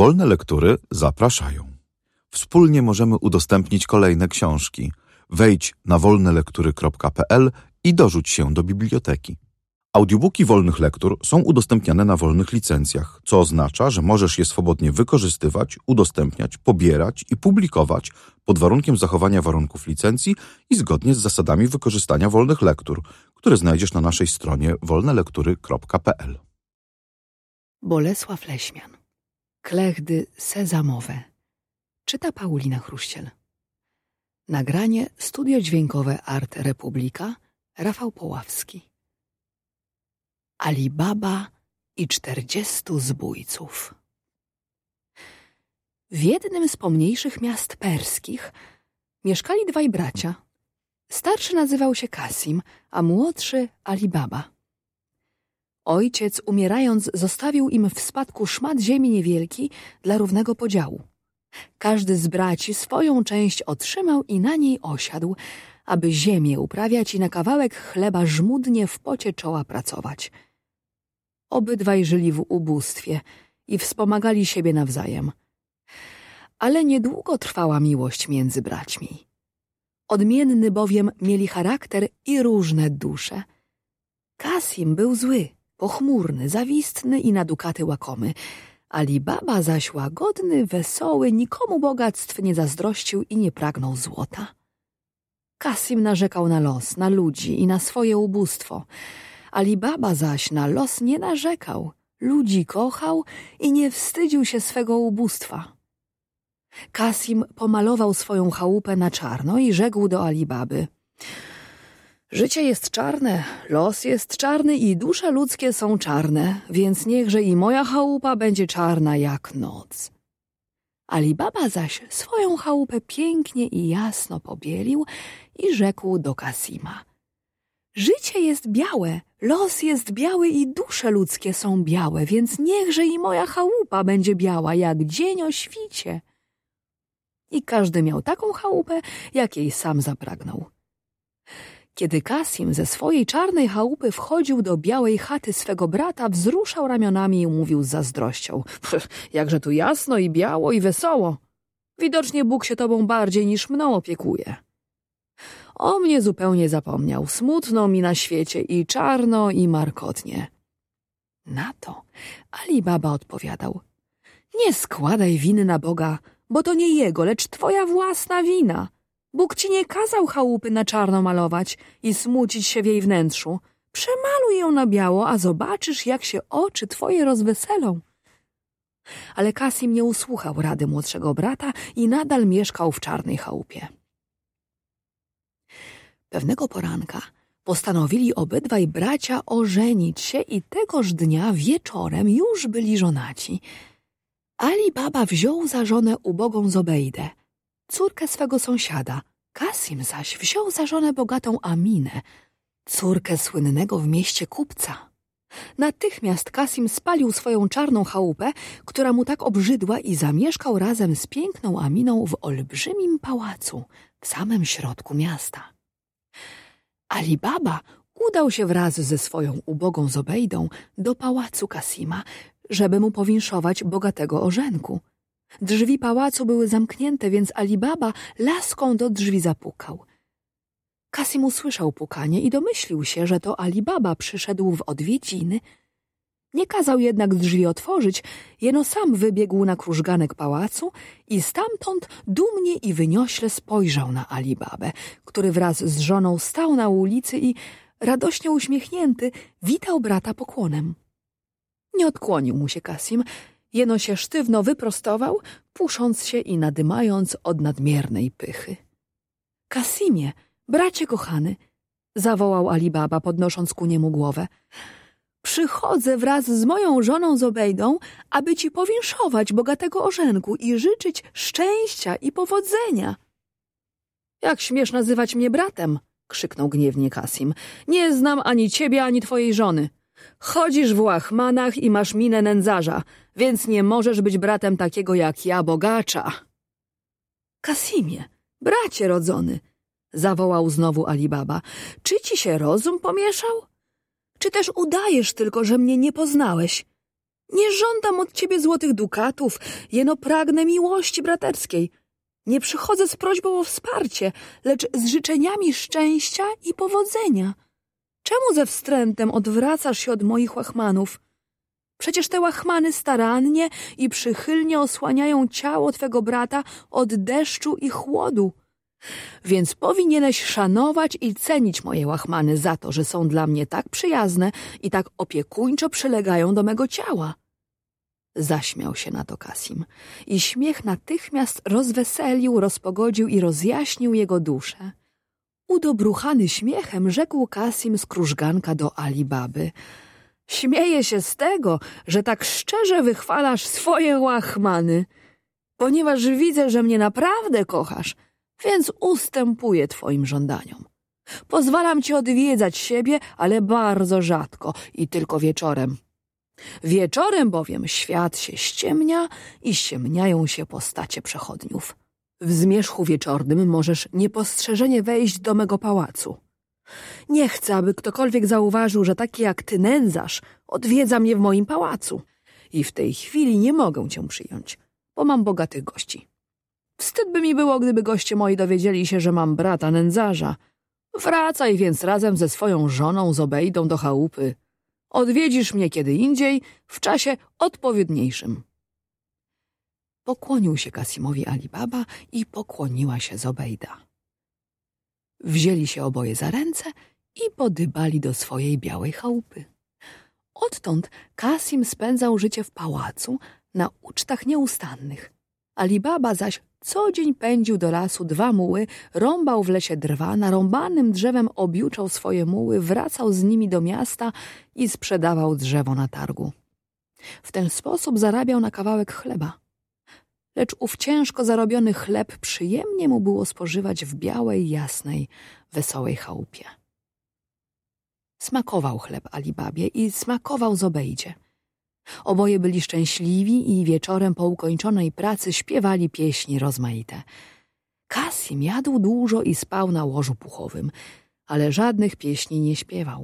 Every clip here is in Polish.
Wolne lektury zapraszają. Wspólnie możemy udostępnić kolejne książki. Wejdź na wolnelektury.pl i dorzuć się do biblioteki. Audiobooki wolnych lektur są udostępniane na wolnych licencjach, co oznacza, że możesz je swobodnie wykorzystywać, udostępniać, pobierać i publikować pod warunkiem zachowania warunków licencji i zgodnie z zasadami wykorzystania wolnych lektur, które znajdziesz na naszej stronie wolnelektury.pl. Bolesław Leśmian. Klechdy sezamowe. Czyta Paulina Chruściel. Nagranie Studio Dźwiękowe Art Republika, Rafał Poławski. Alibaba i 40 zbójców. W jednym z pomniejszych miast perskich mieszkali dwaj bracia. Starszy nazywał się Kasim, a młodszy Alibaba. Ojciec, umierając, zostawił im w spadku szmat ziemi niewielki dla równego podziału. Każdy z braci swoją część otrzymał i na niej osiadł, aby ziemię uprawiać i na kawałek chleba żmudnie w pocie czoła pracować. Obydwaj żyli w ubóstwie i wspomagali siebie nawzajem. Ale niedługo trwała miłość między braćmi. Odmienny bowiem mieli charakter i różne dusze. Kasim był zły, pochmurny, zawistny i na dukaty łakomy. Alibaba zaś łagodny, wesoły, nikomu bogactw nie zazdrościł i nie pragnął złota. Kasim narzekał na los, na ludzi i na swoje ubóstwo. Alibaba zaś na los nie narzekał, ludzi kochał i nie wstydził się swego ubóstwa. Kasim pomalował swoją chałupę na czarno i rzekł do Alibaby: życie jest czarne, los jest czarny i dusze ludzkie są czarne, więc niechże i moja chałupa będzie czarna jak noc. Alibaba zaś swoją chałupę pięknie i jasno pobielił i rzekł do Kasima: życie jest białe, los jest biały i dusze ludzkie są białe, więc niechże i moja chałupa będzie biała jak dzień o świcie. I każdy miał taką chałupę, jakiej sam zapragnął. Kiedy Kasim ze swojej czarnej chałupy wchodził do białej chaty swego brata, wzruszał ramionami i mówił z zazdrością: jakże tu jasno i biało i wesoło. Widocznie Bóg się tobą bardziej niż mną opiekuje. O mnie zupełnie zapomniał, smutno mi na świecie i czarno i markotnie. Na to Alibaba odpowiadał: nie składaj winy na Boga, bo to nie Jego, lecz twoja własna wina. Bóg ci nie kazał chałupy na czarno malować i smucić się w jej wnętrzu. Przemaluj ją na biało, a zobaczysz, jak się oczy twoje rozweselą. Ale Kasim nie usłuchał rady młodszego brata i nadal mieszkał w czarnej chałupie. Pewnego poranka postanowili obydwaj bracia ożenić się i tegoż dnia wieczorem już byli żonaci. Alibaba wziął za żonę ubogą Zobejdę, córkę swego sąsiada. Kasim zaś wziął za żonę bogatą Aminę, córkę słynnego w mieście kupca. Natychmiast Kasim spalił swoją czarną chałupę, która mu tak obrzydła, i zamieszkał razem z piękną Aminą w olbrzymim pałacu w samym środku miasta. Alibaba udał się wraz ze swoją ubogą Zobejdą do pałacu Kasima, żeby mu powinszować bogatego ożenku. Drzwi pałacu były zamknięte, więc Alibaba laską do drzwi zapukał. Kasim usłyszał pukanie i domyślił się, że to Alibaba przyszedł w odwiedziny. Nie kazał jednak drzwi otworzyć, jeno sam wybiegł na krużganek pałacu i stamtąd dumnie i wyniośle spojrzał na Alibabę, który wraz z żoną stał na ulicy i, radośnie uśmiechnięty, witał brata pokłonem. Nie odkłonił mu się Kasim, jeno się sztywno wyprostował, pusząc się i nadymając od nadmiernej pychy. Kasimie, bracie kochany, zawołał Alibaba, podnosząc ku niemu głowę. Przychodzę wraz z moją żoną Zobejdą, aby ci powinszować bogatego ożenku i życzyć szczęścia i powodzenia. Jak śmiesz nazywać mnie bratem? Krzyknął gniewnie Kasim. Nie znam ani ciebie, ani twojej żony. Chodzisz w łachmanach i masz minę nędzarza, więc nie możesz być bratem takiego jak ja, bogacza. Kasimie, bracie rodzony, zawołał znowu Alibaba, czy ci się rozum pomieszał? Czy też udajesz tylko, że mnie nie poznałeś? Nie żądam od ciebie złotych dukatów, jeno pragnę miłości braterskiej. Nie przychodzę z prośbą o wsparcie, lecz z życzeniami szczęścia i powodzenia. Czemu ze wstrętem odwracasz się od moich łachmanów? Przecież te łachmany starannie i przychylnie osłaniają ciało twego brata od deszczu i chłodu. Więc powinieneś szanować i cenić moje łachmany za to, że są dla mnie tak przyjazne i tak opiekuńczo przylegają do mego ciała. Zaśmiał się na to Kasim i śmiech natychmiast rozweselił, rozpogodził i rozjaśnił jego duszę. Udobruchany śmiechem rzekł Kasim z krużganka do Ali Baby: śmieję się z tego, że tak szczerze wychwalasz swoje łachmany, ponieważ widzę, że mnie naprawdę kochasz, więc ustępuję twoim żądaniom. Pozwalam ci odwiedzać siebie, ale bardzo rzadko i tylko wieczorem. Wieczorem bowiem świat się ściemnia i ściemniają się postacie przechodniów. W zmierzchu wieczornym możesz niepostrzeżenie wejść do mego pałacu. Nie chcę, aby ktokolwiek zauważył, że taki jak ty nędzarz odwiedza mnie w moim pałacu. I w tej chwili nie mogę cię przyjąć, bo mam bogatych gości. Wstyd by mi było, gdyby goście moi dowiedzieli się, że mam brata nędzarza. Wracaj więc razem ze swoją żoną Zobejdą do chałupy. Odwiedzisz mnie kiedy indziej, w czasie odpowiedniejszym. Pokłonił się Kasimowi Ali Baba i pokłoniła się Zobejda. Wzięli się oboje za ręce i podybali do swojej białej chałupy. Odtąd Kasim spędzał życie w pałacu na ucztach nieustannych. Ali Baba zaś co dzień pędził do lasu 2 muły, rąbał w lesie drwa, narąbanym drzewem objuczał swoje muły, wracał z nimi do miasta i sprzedawał drzewo na targu. W ten sposób zarabiał na kawałek chleba. Lecz ów ciężko zarobiony chleb przyjemnie mu było spożywać w białej, jasnej, wesołej chałupie. Smakował chleb Ali Babie i smakował Zobejdzie. Oboje byli szczęśliwi i wieczorem po ukończonej pracy śpiewali pieśni rozmaite. Kasim jadł dużo i spał na łożu puchowym, ale żadnych pieśni nie śpiewał.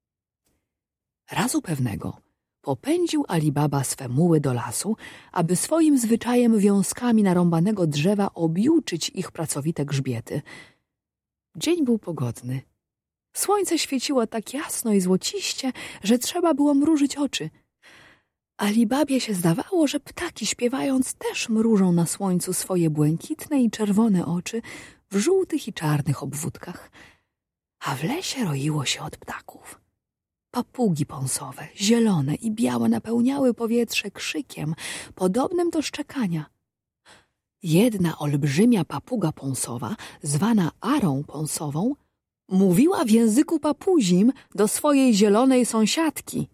Razu pewnego popędził Ali Baba swe muły do lasu, aby swoim zwyczajem wiązkami narąbanego drzewa objuczyć ich pracowite grzbiety. Dzień był pogodny. Słońce świeciło tak jasno i złociście, że trzeba było mrużyć oczy. Ali Babie się zdawało, że ptaki śpiewając też mrużą na słońcu swoje błękitne i czerwone oczy w żółtych i czarnych obwódkach. A w lesie roiło się od ptaków. Papugi pąsowe, zielone i białe napełniały powietrze krzykiem, podobnym do szczekania. Jedna olbrzymia papuga pąsowa, zwana Arą pąsową, mówiła w języku papuzim do swojej zielonej sąsiadki.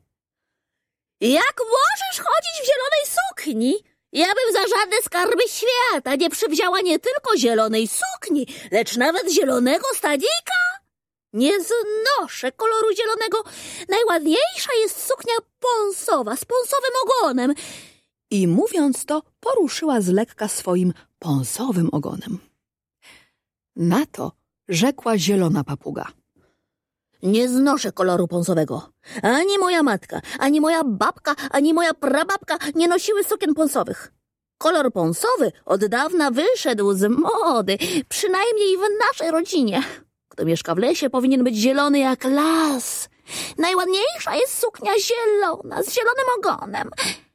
Jak możesz chodzić w zielonej sukni? Ja bym za żadne skarby świata nie przywzięła nie tylko zielonej sukni, lecz nawet zielonego stadika. Nie znoszę koloru zielonego. Najładniejsza jest suknia pąsowa z pąsowym ogonem. I mówiąc to, poruszyła z lekka swoim pąsowym ogonem. Na to rzekła zielona papuga. Nie znoszę koloru pąsowego. Ani moja matka, ani moja babka, ani moja prababka nie nosiły sukien pąsowych. Kolor pąsowy od dawna wyszedł z mody, przynajmniej w naszej rodzinie. Kto mieszka w lesie, powinien być zielony jak las. Najładniejsza jest suknia zielona, z zielonym ogonem.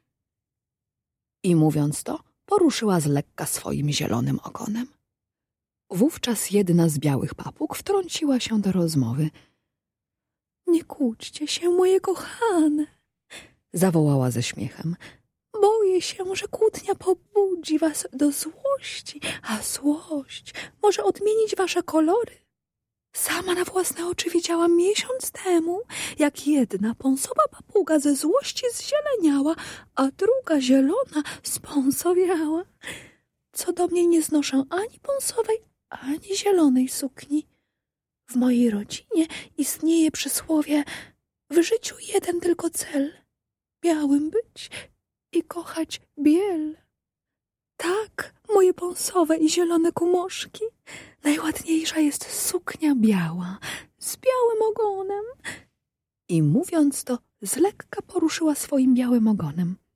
I mówiąc to, poruszyła z lekka swoim zielonym ogonem. Wówczas jedna z białych papug wtrąciła się do rozmowy. Nie kłóćcie się, moje kochane, zawołała ze śmiechem. Boję się, że kłótnia pobudzi was do złości, a złość może odmienić wasze kolory. Sama na własne oczy widziałam miesiąc temu, jak jedna pąsowa papuga ze złości zzieleniała, a druga zielona spąsowiała. Co do mnie nie znoszę ani pąsowej, ani zielonej sukni. W mojej rodzinie istnieje przysłowie: w życiu jeden tylko cel – białym być i kochać biel. Tak, moje pąsowe i zielone kumoszki, najładniejsza jest suknia biała z białym ogonem. I mówiąc to, z lekka poruszyła swoim białym ogonem.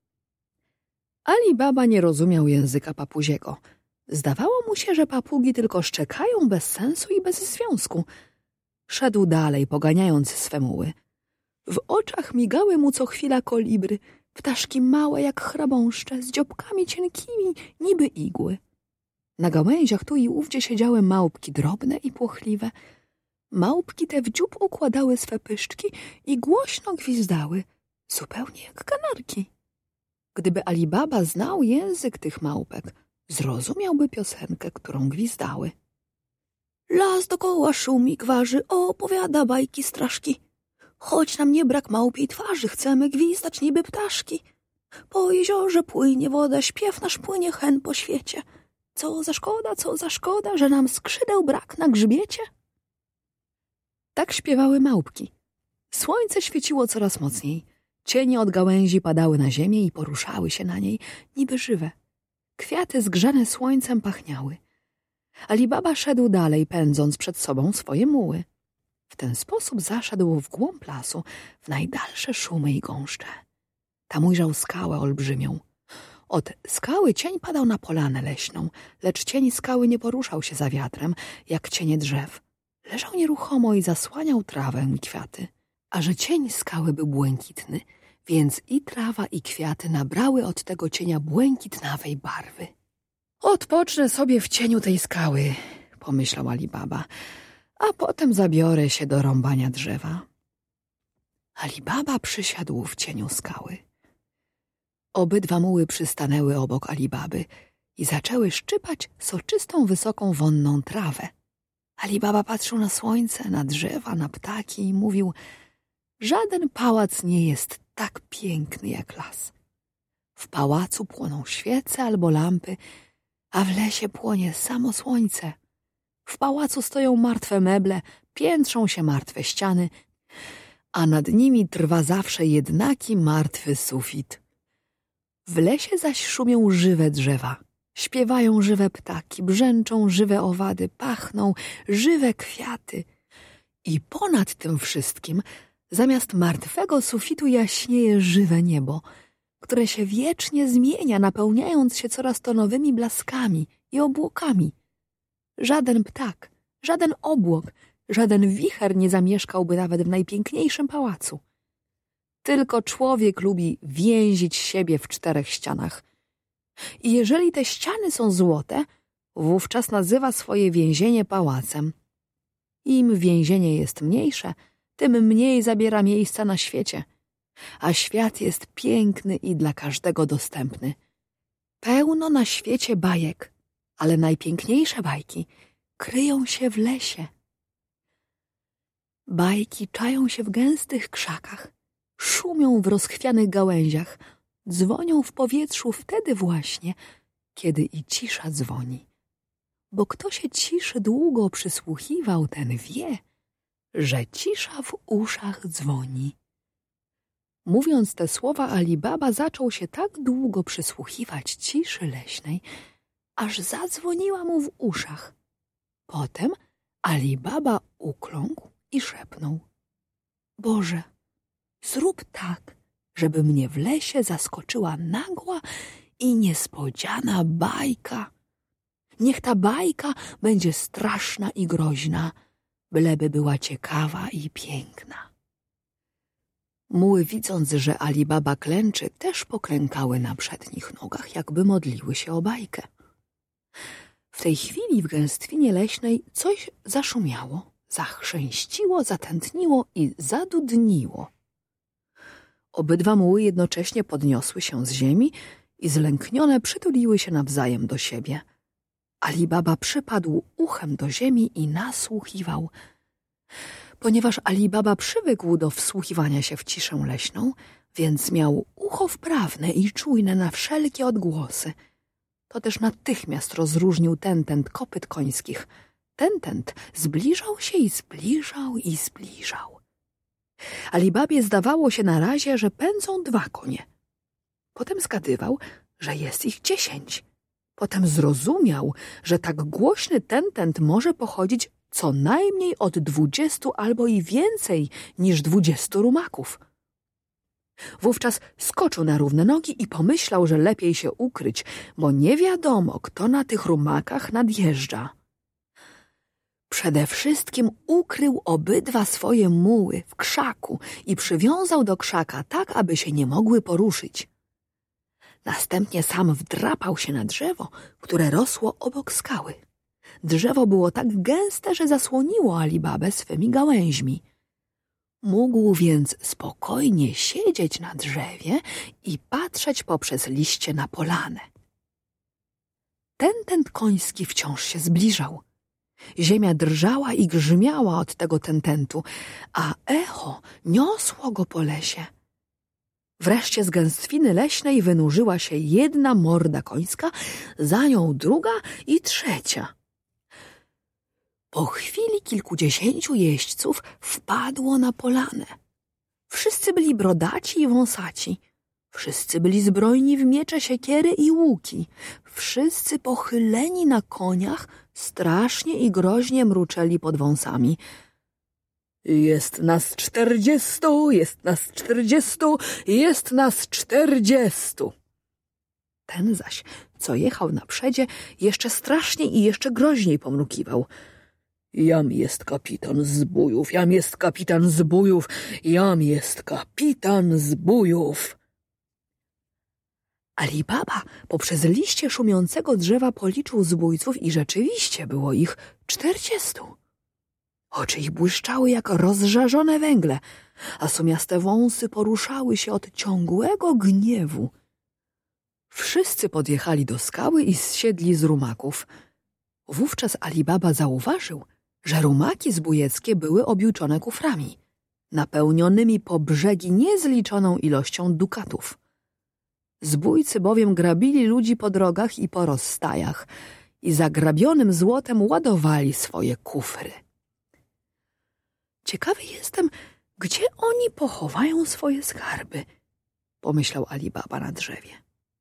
Ali Baba nie rozumiał języka papuziego. Zdawało mu się, że papugi tylko szczekają bez sensu i bez związku. Szedł dalej, poganiając swe muły. W oczach migały mu co chwila kolibry, ptaszki małe jak chrabąszcze, z dziobkami cienkimi, niby igły. Na gałęziach tu i ówdzie siedziały małpki drobne i płochliwe. Małpki te w dziób układały swe pyszczki i głośno gwizdały, zupełnie jak kanarki. Gdyby Ali Baba znał język tych małpek, zrozumiałby piosenkę, którą gwizdały. Las dokoła szumi, gwarzy, opowiada bajki straszki. Choć nam nie brak małpiej twarzy, chcemy gwizdać niby ptaszki. Po jeziorze płynie woda, śpiew nasz płynie hen po świecie. Co za szkoda, że nam skrzydeł brak na grzbiecie. Tak śpiewały małpki. Słońce świeciło coraz mocniej. Cienie od gałęzi padały na ziemię i poruszały się na niej, niby żywe. Kwiaty zgrzane słońcem pachniały. Ali Baba szedł dalej, pędząc przed sobą swoje muły. W ten sposób zaszedł w głąb lasu, w najdalsze szumy i gąszcze. Tam ujrzał skałę olbrzymią. Od skały cień padał na polanę leśną, lecz cień skały nie poruszał się za wiatrem, jak cienie drzew. Leżał nieruchomo i zasłaniał trawę i kwiaty. A że cień skały był błękitny, więc i trawa, i kwiaty nabrały od tego cienia błękitnawej barwy. Odpocznę sobie w cieniu tej skały, pomyślał Ali Baba, a potem zabiorę się do rąbania drzewa. Ali Baba przysiadł w cieniu skały. Obydwa muły przystanęły obok Ali Baby i zaczęły szczypać soczystą, wysoką, wonną trawę. Ali Baba patrzył na słońce, na drzewa, na ptaki i mówił: żaden pałac nie jest tak piękny jak las. W pałacu płoną świece albo lampy, a w lesie płonie samo słońce. W pałacu stoją martwe meble, piętrzą się martwe ściany, a nad nimi trwa zawsze jednaki martwy sufit. W lesie zaś szumią żywe drzewa, śpiewają żywe ptaki, brzęczą żywe owady, pachną żywe kwiaty. I ponad tym wszystkim, zamiast martwego sufitu jaśnieje żywe niebo, które się wiecznie zmienia, napełniając się coraz to nowymi blaskami i obłokami. Żaden ptak, żaden obłok, żaden wicher nie zamieszkałby nawet w najpiękniejszym pałacu. Tylko człowiek lubi więzić siebie w 4 ścianach. I jeżeli te ściany są złote, wówczas nazywa swoje więzienie pałacem. Im więzienie jest mniejsze, tym mniej zabiera miejsca na świecie. A świat jest piękny i dla każdego dostępny. Pełno na świecie bajek, ale najpiękniejsze bajki kryją się w lesie. Bajki czają się w gęstych krzakach, szumią w rozchwianych gałęziach, dzwonią w powietrzu wtedy właśnie, kiedy i cisza dzwoni. Bo kto się ciszy długo przysłuchiwał, ten wie, że cisza w uszach dzwoni. Mówiąc te słowa, Ali Baba zaczął się tak długo przysłuchiwać ciszy leśnej, aż zadzwoniła mu w uszach. Potem Ali Baba ukląkł i szepnął: Boże, zrób tak, żeby mnie w lesie zaskoczyła nagła i niespodziana bajka. Niech ta bajka będzie straszna i groźna, byleby była ciekawa i piękna. Muły, widząc, że Ali Baba klęczy, też poklękały na przednich nogach, jakby modliły się o bajkę. W tej chwili w gęstwinie leśnej coś zaszumiało, zachrzęściło, zatętniło i zadudniło. Obydwa muły jednocześnie podniosły się z ziemi i zlęknione przytuliły się nawzajem do siebie. Ali Baba przypadł uchem do ziemi i nasłuchiwał. Ponieważ Ali Baba przywykł do wsłuchiwania się w ciszę leśną, więc miał ucho wprawne i czujne na wszelkie odgłosy. To też natychmiast rozróżnił tentent kopyt końskich. Tentent zbliżał się i zbliżał i zbliżał. Ali Babie zdawało się na razie, że pędzą 2 konie. Potem zgadywał, że jest ich 10. Potem zrozumiał, że tak głośny tentent może pochodzić co najmniej od 20 albo i więcej niż 20 rumaków. Wówczas skoczył na równe nogi i pomyślał, że lepiej się ukryć, bo nie wiadomo, kto na tych rumakach nadjeżdża. Przede wszystkim ukrył obydwa swoje muły w krzaku i przywiązał do krzaka tak, aby się nie mogły poruszyć. Następnie sam wdrapał się na drzewo, które rosło obok skały. Drzewo było tak gęste, że zasłoniło Alibabę swymi gałęźmi. Mógł więc spokojnie siedzieć na drzewie i patrzeć poprzez liście na polanę. Tentent koński wciąż się zbliżał. Ziemia drżała i grzmiała od tego tententu, a echo niosło go po lesie. Wreszcie z gęstwiny leśnej wynurzyła się jedna morda końska, za nią druga i trzecia. Po chwili kilkudziesięciu jeźdźców wpadło na polanę. Wszyscy byli brodaci i wąsaci. Wszyscy byli zbrojni w miecze, siekiery i łuki. Wszyscy pochyleni na koniach strasznie i groźnie mruczeli pod wąsami. Jest nas 40, jest nas 40, jest nas 40. Ten zaś, co jechał na przedzie, jeszcze straszniej i jeszcze groźniej pomrukiwał. Jam jest kapitan zbójów, jam jest kapitan zbójów, jam jest kapitan zbójów. Alibaba poprzez liście szumiącego drzewa policzył zbójców i rzeczywiście było ich 40. Oczy ich błyszczały jak rozżarzone węgle, a sumiaste wąsy poruszały się od ciągłego gniewu. Wszyscy podjechali do skały i zsiedli z rumaków. Wówczas Alibaba zauważył, że rumaki zbójeckie były objuczone kuframi, napełnionymi po brzegi niezliczoną ilością dukatów. Zbójcy bowiem grabili ludzi po drogach i po rozstajach i zagrabionym złotem ładowali swoje kufry. Ciekawy jestem, gdzie oni pochowają swoje skarby, pomyślał Alibaba na drzewie.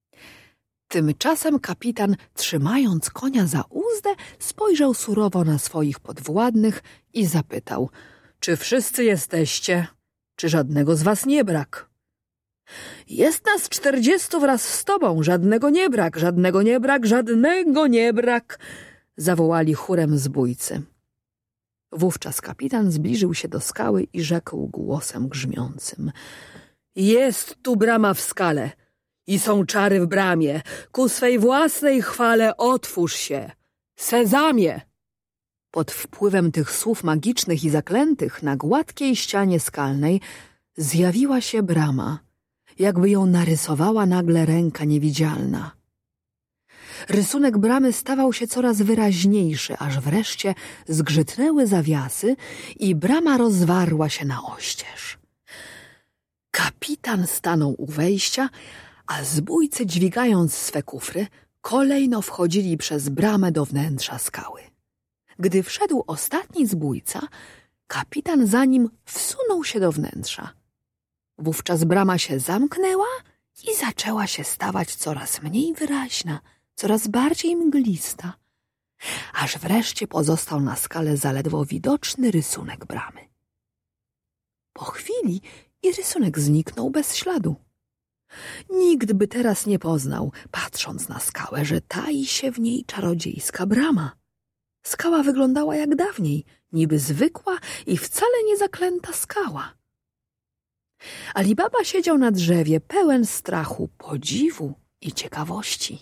Tymczasem kapitan, trzymając konia za uzdę, spojrzał surowo na swoich podwładnych i zapytał, czy wszyscy jesteście, czy żadnego z was nie brak? Jest nas 40 wraz z tobą, żadnego nie brak, żadnego nie brak, żadnego nie brak, zawołali chórem zbójcy. Wówczas kapitan zbliżył się do skały i rzekł głosem grzmiącym. Jest tu brama w skale i są czary w bramie. Ku swej własnej chwale otwórz się. Sezamie! Pod wpływem tych słów magicznych i zaklętych na gładkiej ścianie skalnej zjawiła się brama, jakby ją narysowała nagle ręka niewidzialna. Rysunek bramy stawał się coraz wyraźniejszy, aż wreszcie zgrzytnęły zawiasy i brama rozwarła się na oścież. Kapitan stanął u wejścia, a zbójcy, dźwigając swe kufry, kolejno wchodzili przez bramę do wnętrza skały. Gdy wszedł ostatni zbójca, kapitan za nim wsunął się do wnętrza. Wówczas brama się zamknęła i zaczęła się stawać coraz mniej wyraźna, coraz bardziej mglista, aż wreszcie pozostał na skale zaledwo widoczny rysunek bramy. Po chwili i rysunek zniknął bez śladu. Nikt by teraz nie poznał, patrząc na skałę, że tai się w niej czarodziejska brama. Skała wyglądała jak dawniej, niby zwykła i wcale nie zaklęta skała. Alibaba siedział na drzewie, pełen strachu, podziwu i ciekawości.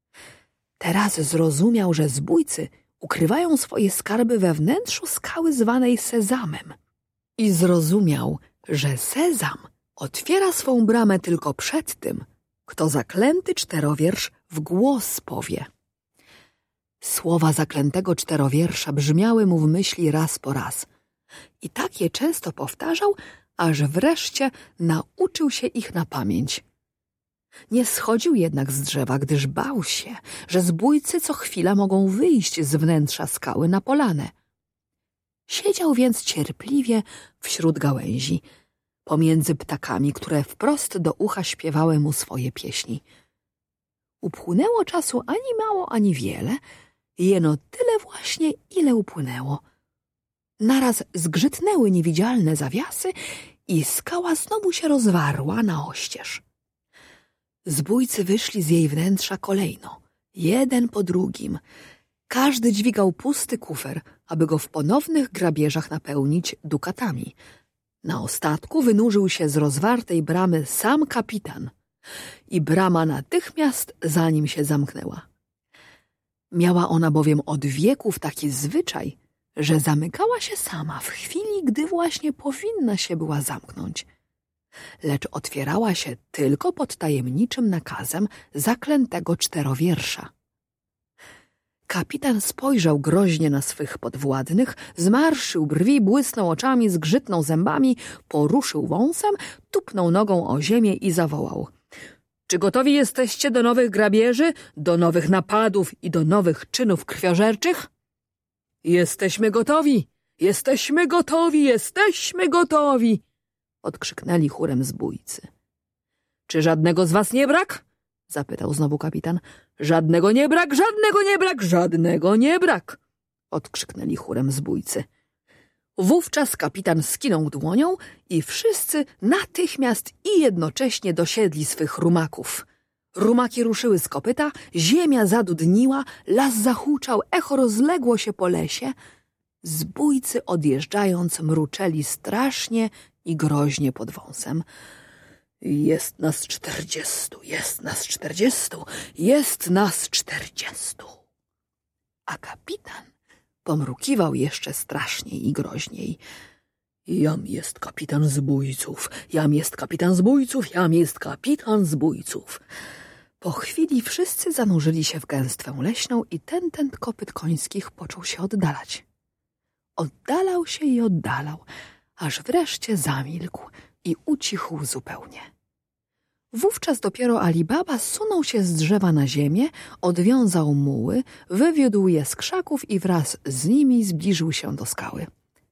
Teraz zrozumiał, że zbójcy ukrywają swoje skarby we wnętrzu skały zwanej Sezamem. I zrozumiał, że Sezam otwiera swą bramę tylko przed tym, kto zaklęty czterowiersz w głos powie. Słowa zaklętego czterowiersza brzmiały mu w myśli raz po raz i tak je często powtarzał, aż wreszcie nauczył się ich na pamięć. Nie schodził jednak z drzewa, gdyż bał się, że zbójcy co chwila mogą wyjść z wnętrza skały na polanę. Siedział więc cierpliwie wśród gałęzi, pomiędzy ptakami, które wprost do ucha śpiewały mu swoje pieśni. Upłynęło czasu ani mało, ani wiele, jeno tyle właśnie, ile upłynęło. Naraz zgrzytnęły niewidzialne zawiasy i skała znowu się rozwarła na oścież. Zbójcy wyszli z jej wnętrza kolejno, jeden po drugim. Każdy dźwigał pusty kufer, aby go w ponownych grabieżach napełnić dukatami. Na ostatku wynurzył się z rozwartej bramy sam kapitan i brama natychmiast za nim się zamknęła. Miała ona bowiem od wieków taki zwyczaj, że zamykała się sama w chwili, gdy właśnie powinna się była zamknąć. Lecz otwierała się tylko pod tajemniczym nakazem zaklętego czterowiersza. Kapitan spojrzał groźnie na swych podwładnych, zmarszył brwi, błysnął oczami, zgrzytnął zębami, poruszył wąsem, tupnął nogą o ziemię i zawołał: Czy gotowi jesteście do nowych grabieży, do nowych napadów i do nowych czynów krwiożerczych? Jesteśmy gotowi! Jesteśmy gotowi! Jesteśmy gotowi! Odkrzyknęli chórem zbójcy. Czy żadnego z was nie brak? Zapytał znowu kapitan. Żadnego nie brak, żadnego nie brak, żadnego nie brak! Odkrzyknęli chórem zbójcy. Wówczas kapitan skinął dłonią i wszyscy natychmiast i jednocześnie dosiedli swych rumaków. Rumaki ruszyły z kopyta, ziemia zadudniła, las zahuczał, echo rozległo się po lesie. Zbójcy odjeżdżając mruczeli strasznie i groźnie pod wąsem. Jest nas 40, jest nas 40, jest nas 40. A kapitan pomrukiwał jeszcze straszniej i groźniej. Jam jest kapitan zbójców, jam jest kapitan zbójców, jam jest kapitan zbójców. Po chwili wszyscy zanurzyli się w gęstwę leśną i ten kopyt końskich począł się oddalać. Oddalał się i oddalał, aż wreszcie zamilkł i ucichł zupełnie. Wówczas dopiero Ali Baba zsunął się z drzewa na ziemię, odwiązał muły, wywiódł je z krzaków i wraz z nimi zbliżył się do skały.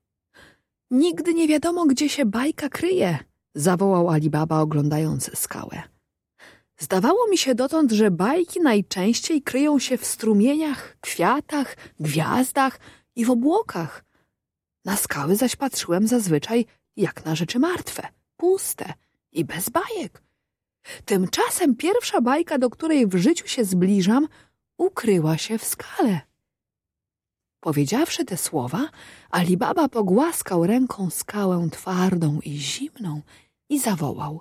Nigdy nie wiadomo, gdzie się bajka kryje, zawołał Ali Baba, oglądając skałę. Zdawało mi się dotąd, że bajki najczęściej kryją się w strumieniach, kwiatach, gwiazdach i w obłokach. Na skały zaś patrzyłem zazwyczaj jak na rzeczy martwe, puste i bez bajek. Tymczasem pierwsza bajka, do której w życiu się zbliżam, ukryła się w skale. Powiedziawszy te słowa, Ali Baba pogłaskał ręką skałę twardą i zimną i zawołał: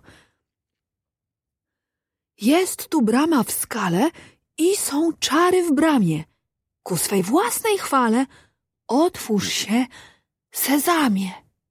Jest tu brama w skale i są czary w bramie. Ku swej własnej chwale otwórz się, sezamie.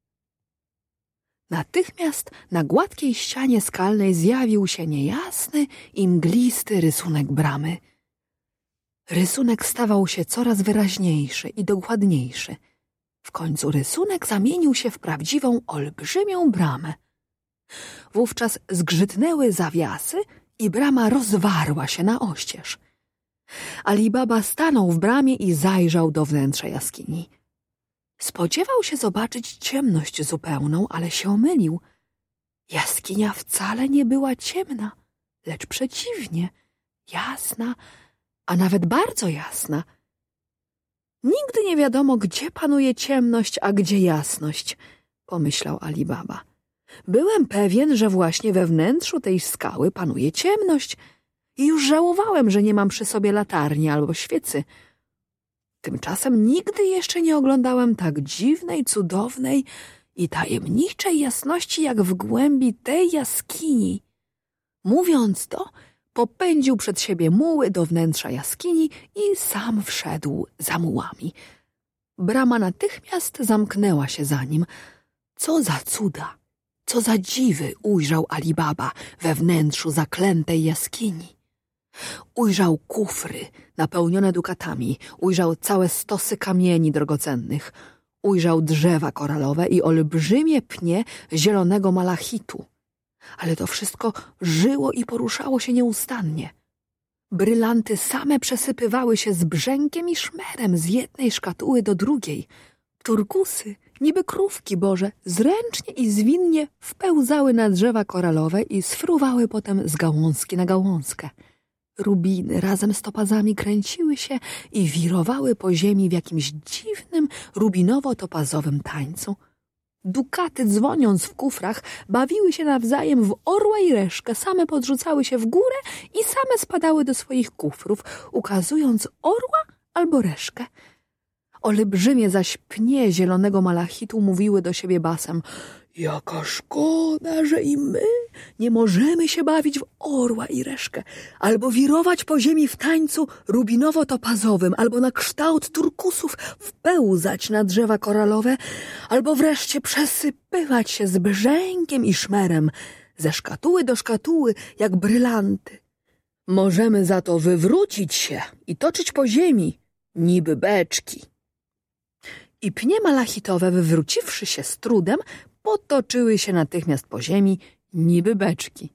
Natychmiast na gładkiej ścianie skalnej zjawił się niejasny i mglisty rysunek bramy. Rysunek stawał się coraz wyraźniejszy i dokładniejszy. W końcu rysunek zamienił się w prawdziwą, olbrzymią bramę. Wówczas zgrzytnęły zawiasy i brama rozwarła się na oścież. Ali Baba stanął w bramie i zajrzał do wnętrza jaskini. Spodziewał się zobaczyć ciemność zupełną, ale się omylił. Jaskinia wcale nie była ciemna, lecz przeciwnie, jasna, a nawet bardzo jasna. Nigdy nie wiadomo, gdzie panuje ciemność, a gdzie jasność, pomyślał Ali Baba. Byłem pewien, że właśnie we wnętrzu tej skały panuje ciemność i już żałowałem, że nie mam przy sobie latarni albo świecy. Tymczasem nigdy jeszcze nie oglądałem tak dziwnej, cudownej i tajemniczej jasności, jak w głębi tej jaskini. Mówiąc to, popędził przed siebie muły do wnętrza jaskini i sam wszedł za mułami. Brama natychmiast zamknęła się za nim. Co za cuda, co za dziwy ujrzał Ali Baba we wnętrzu zaklętej jaskini. Ujrzał kufry napełnione dukatami, ujrzał całe stosy kamieni drogocennych, ujrzał drzewa koralowe i olbrzymie pnie zielonego malachitu. Ale to wszystko żyło i poruszało się nieustannie. Brylanty same przesypywały się z brzękiem i szmerem z jednej szkatuły do drugiej. Turkusy, niby krówki boże, zręcznie i zwinnie wpełzały na drzewa koralowe i sfruwały potem z gałązki na gałązkę. Rubiny razem z topazami kręciły się i wirowały po ziemi w jakimś dziwnym, rubinowo-topazowym tańcu. Dukaty, dzwoniąc w kufrach, bawiły się nawzajem w orła i reszkę, same podrzucały się w górę i same spadały do swoich kufrów, ukazując orła albo reszkę. Olbrzymie zaś pnie zielonego malachitu mówiły do siebie basem: jaka szkoda, że i my nie możemy się bawić w orła i reszkę, albo wirować po ziemi w tańcu rubinowo-topazowym, albo na kształt turkusów wpełzać na drzewa koralowe, albo wreszcie przesypywać się z brzękiem i szmerem ze szkatuły do szkatuły jak brylanty. Możemy za to wywrócić się i toczyć po ziemi niby beczki. I pnie malachitowe, wywróciwszy się z trudem, potoczyły się natychmiast po ziemi niby beczki.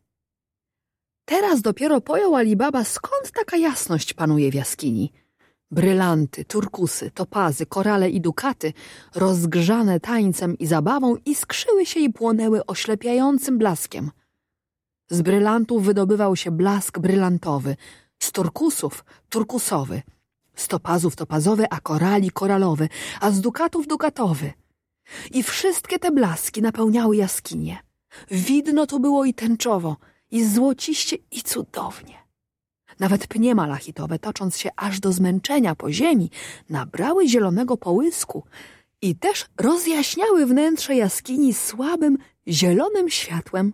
Teraz dopiero pojął Ali Baba, skąd taka jasność panuje w jaskini. Brylanty, turkusy, topazy, korale i dukaty, rozgrzane tańcem i zabawą, iskrzyły się i płonęły oślepiającym blaskiem. Z brylantów wydobywał się blask brylantowy, z turkusów turkusowy, z topazów topazowy, a korali koralowy, a z dukatów dukatowy. I wszystkie te blaski napełniały jaskinię. Widno tu było i tęczowo, i złociście, i cudownie. Nawet pnie malachitowe, tocząc się aż do zmęczenia po ziemi, nabrały zielonego połysku i też rozjaśniały wnętrze jaskini słabym, zielonym światłem.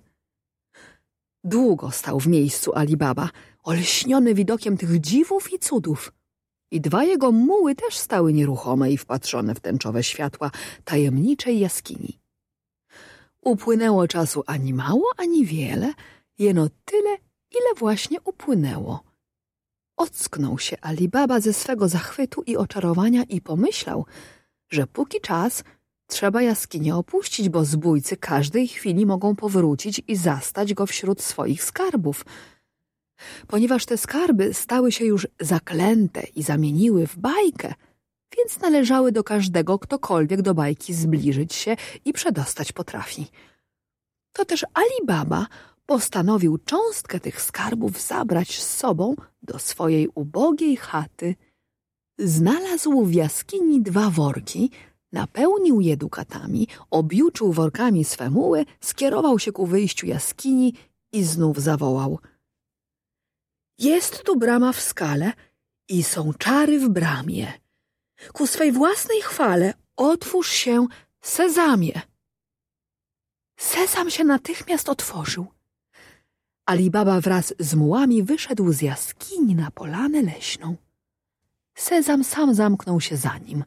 Długo stał w miejscu Ali Baba, olśniony widokiem tych dziwów i cudów. I dwa jego muły też stały nieruchome i wpatrzone w tęczowe światła tajemniczej jaskini. Upłynęło czasu ani mało, ani wiele, jeno tyle, ile właśnie upłynęło. Ocknął się Ali Baba ze swego zachwytu i oczarowania i pomyślał, że póki czas trzeba jaskinię opuścić, bo zbójcy każdej chwili mogą powrócić i zastać go wśród swoich skarbów. Ponieważ te skarby stały się już zaklęte i zamieniły w bajkę, więc należały do każdego, ktokolwiek do bajki zbliżyć się i przedostać potrafi. To też Ali Baba postanowił cząstkę tych skarbów zabrać z sobą do swojej ubogiej chaty. Znalazł w jaskini 2 worki, napełnił je dukatami, objuczył workami swe muły, skierował się ku wyjściu jaskini i znów zawołał: jest tu brama w skale i są czary w bramie. Ku swej własnej chwale otwórz się, sezamie. Sezam się natychmiast otworzył. Ali Baba wraz z mułami wyszedł z jaskini na polanę leśną. Sezam sam zamknął się za nim.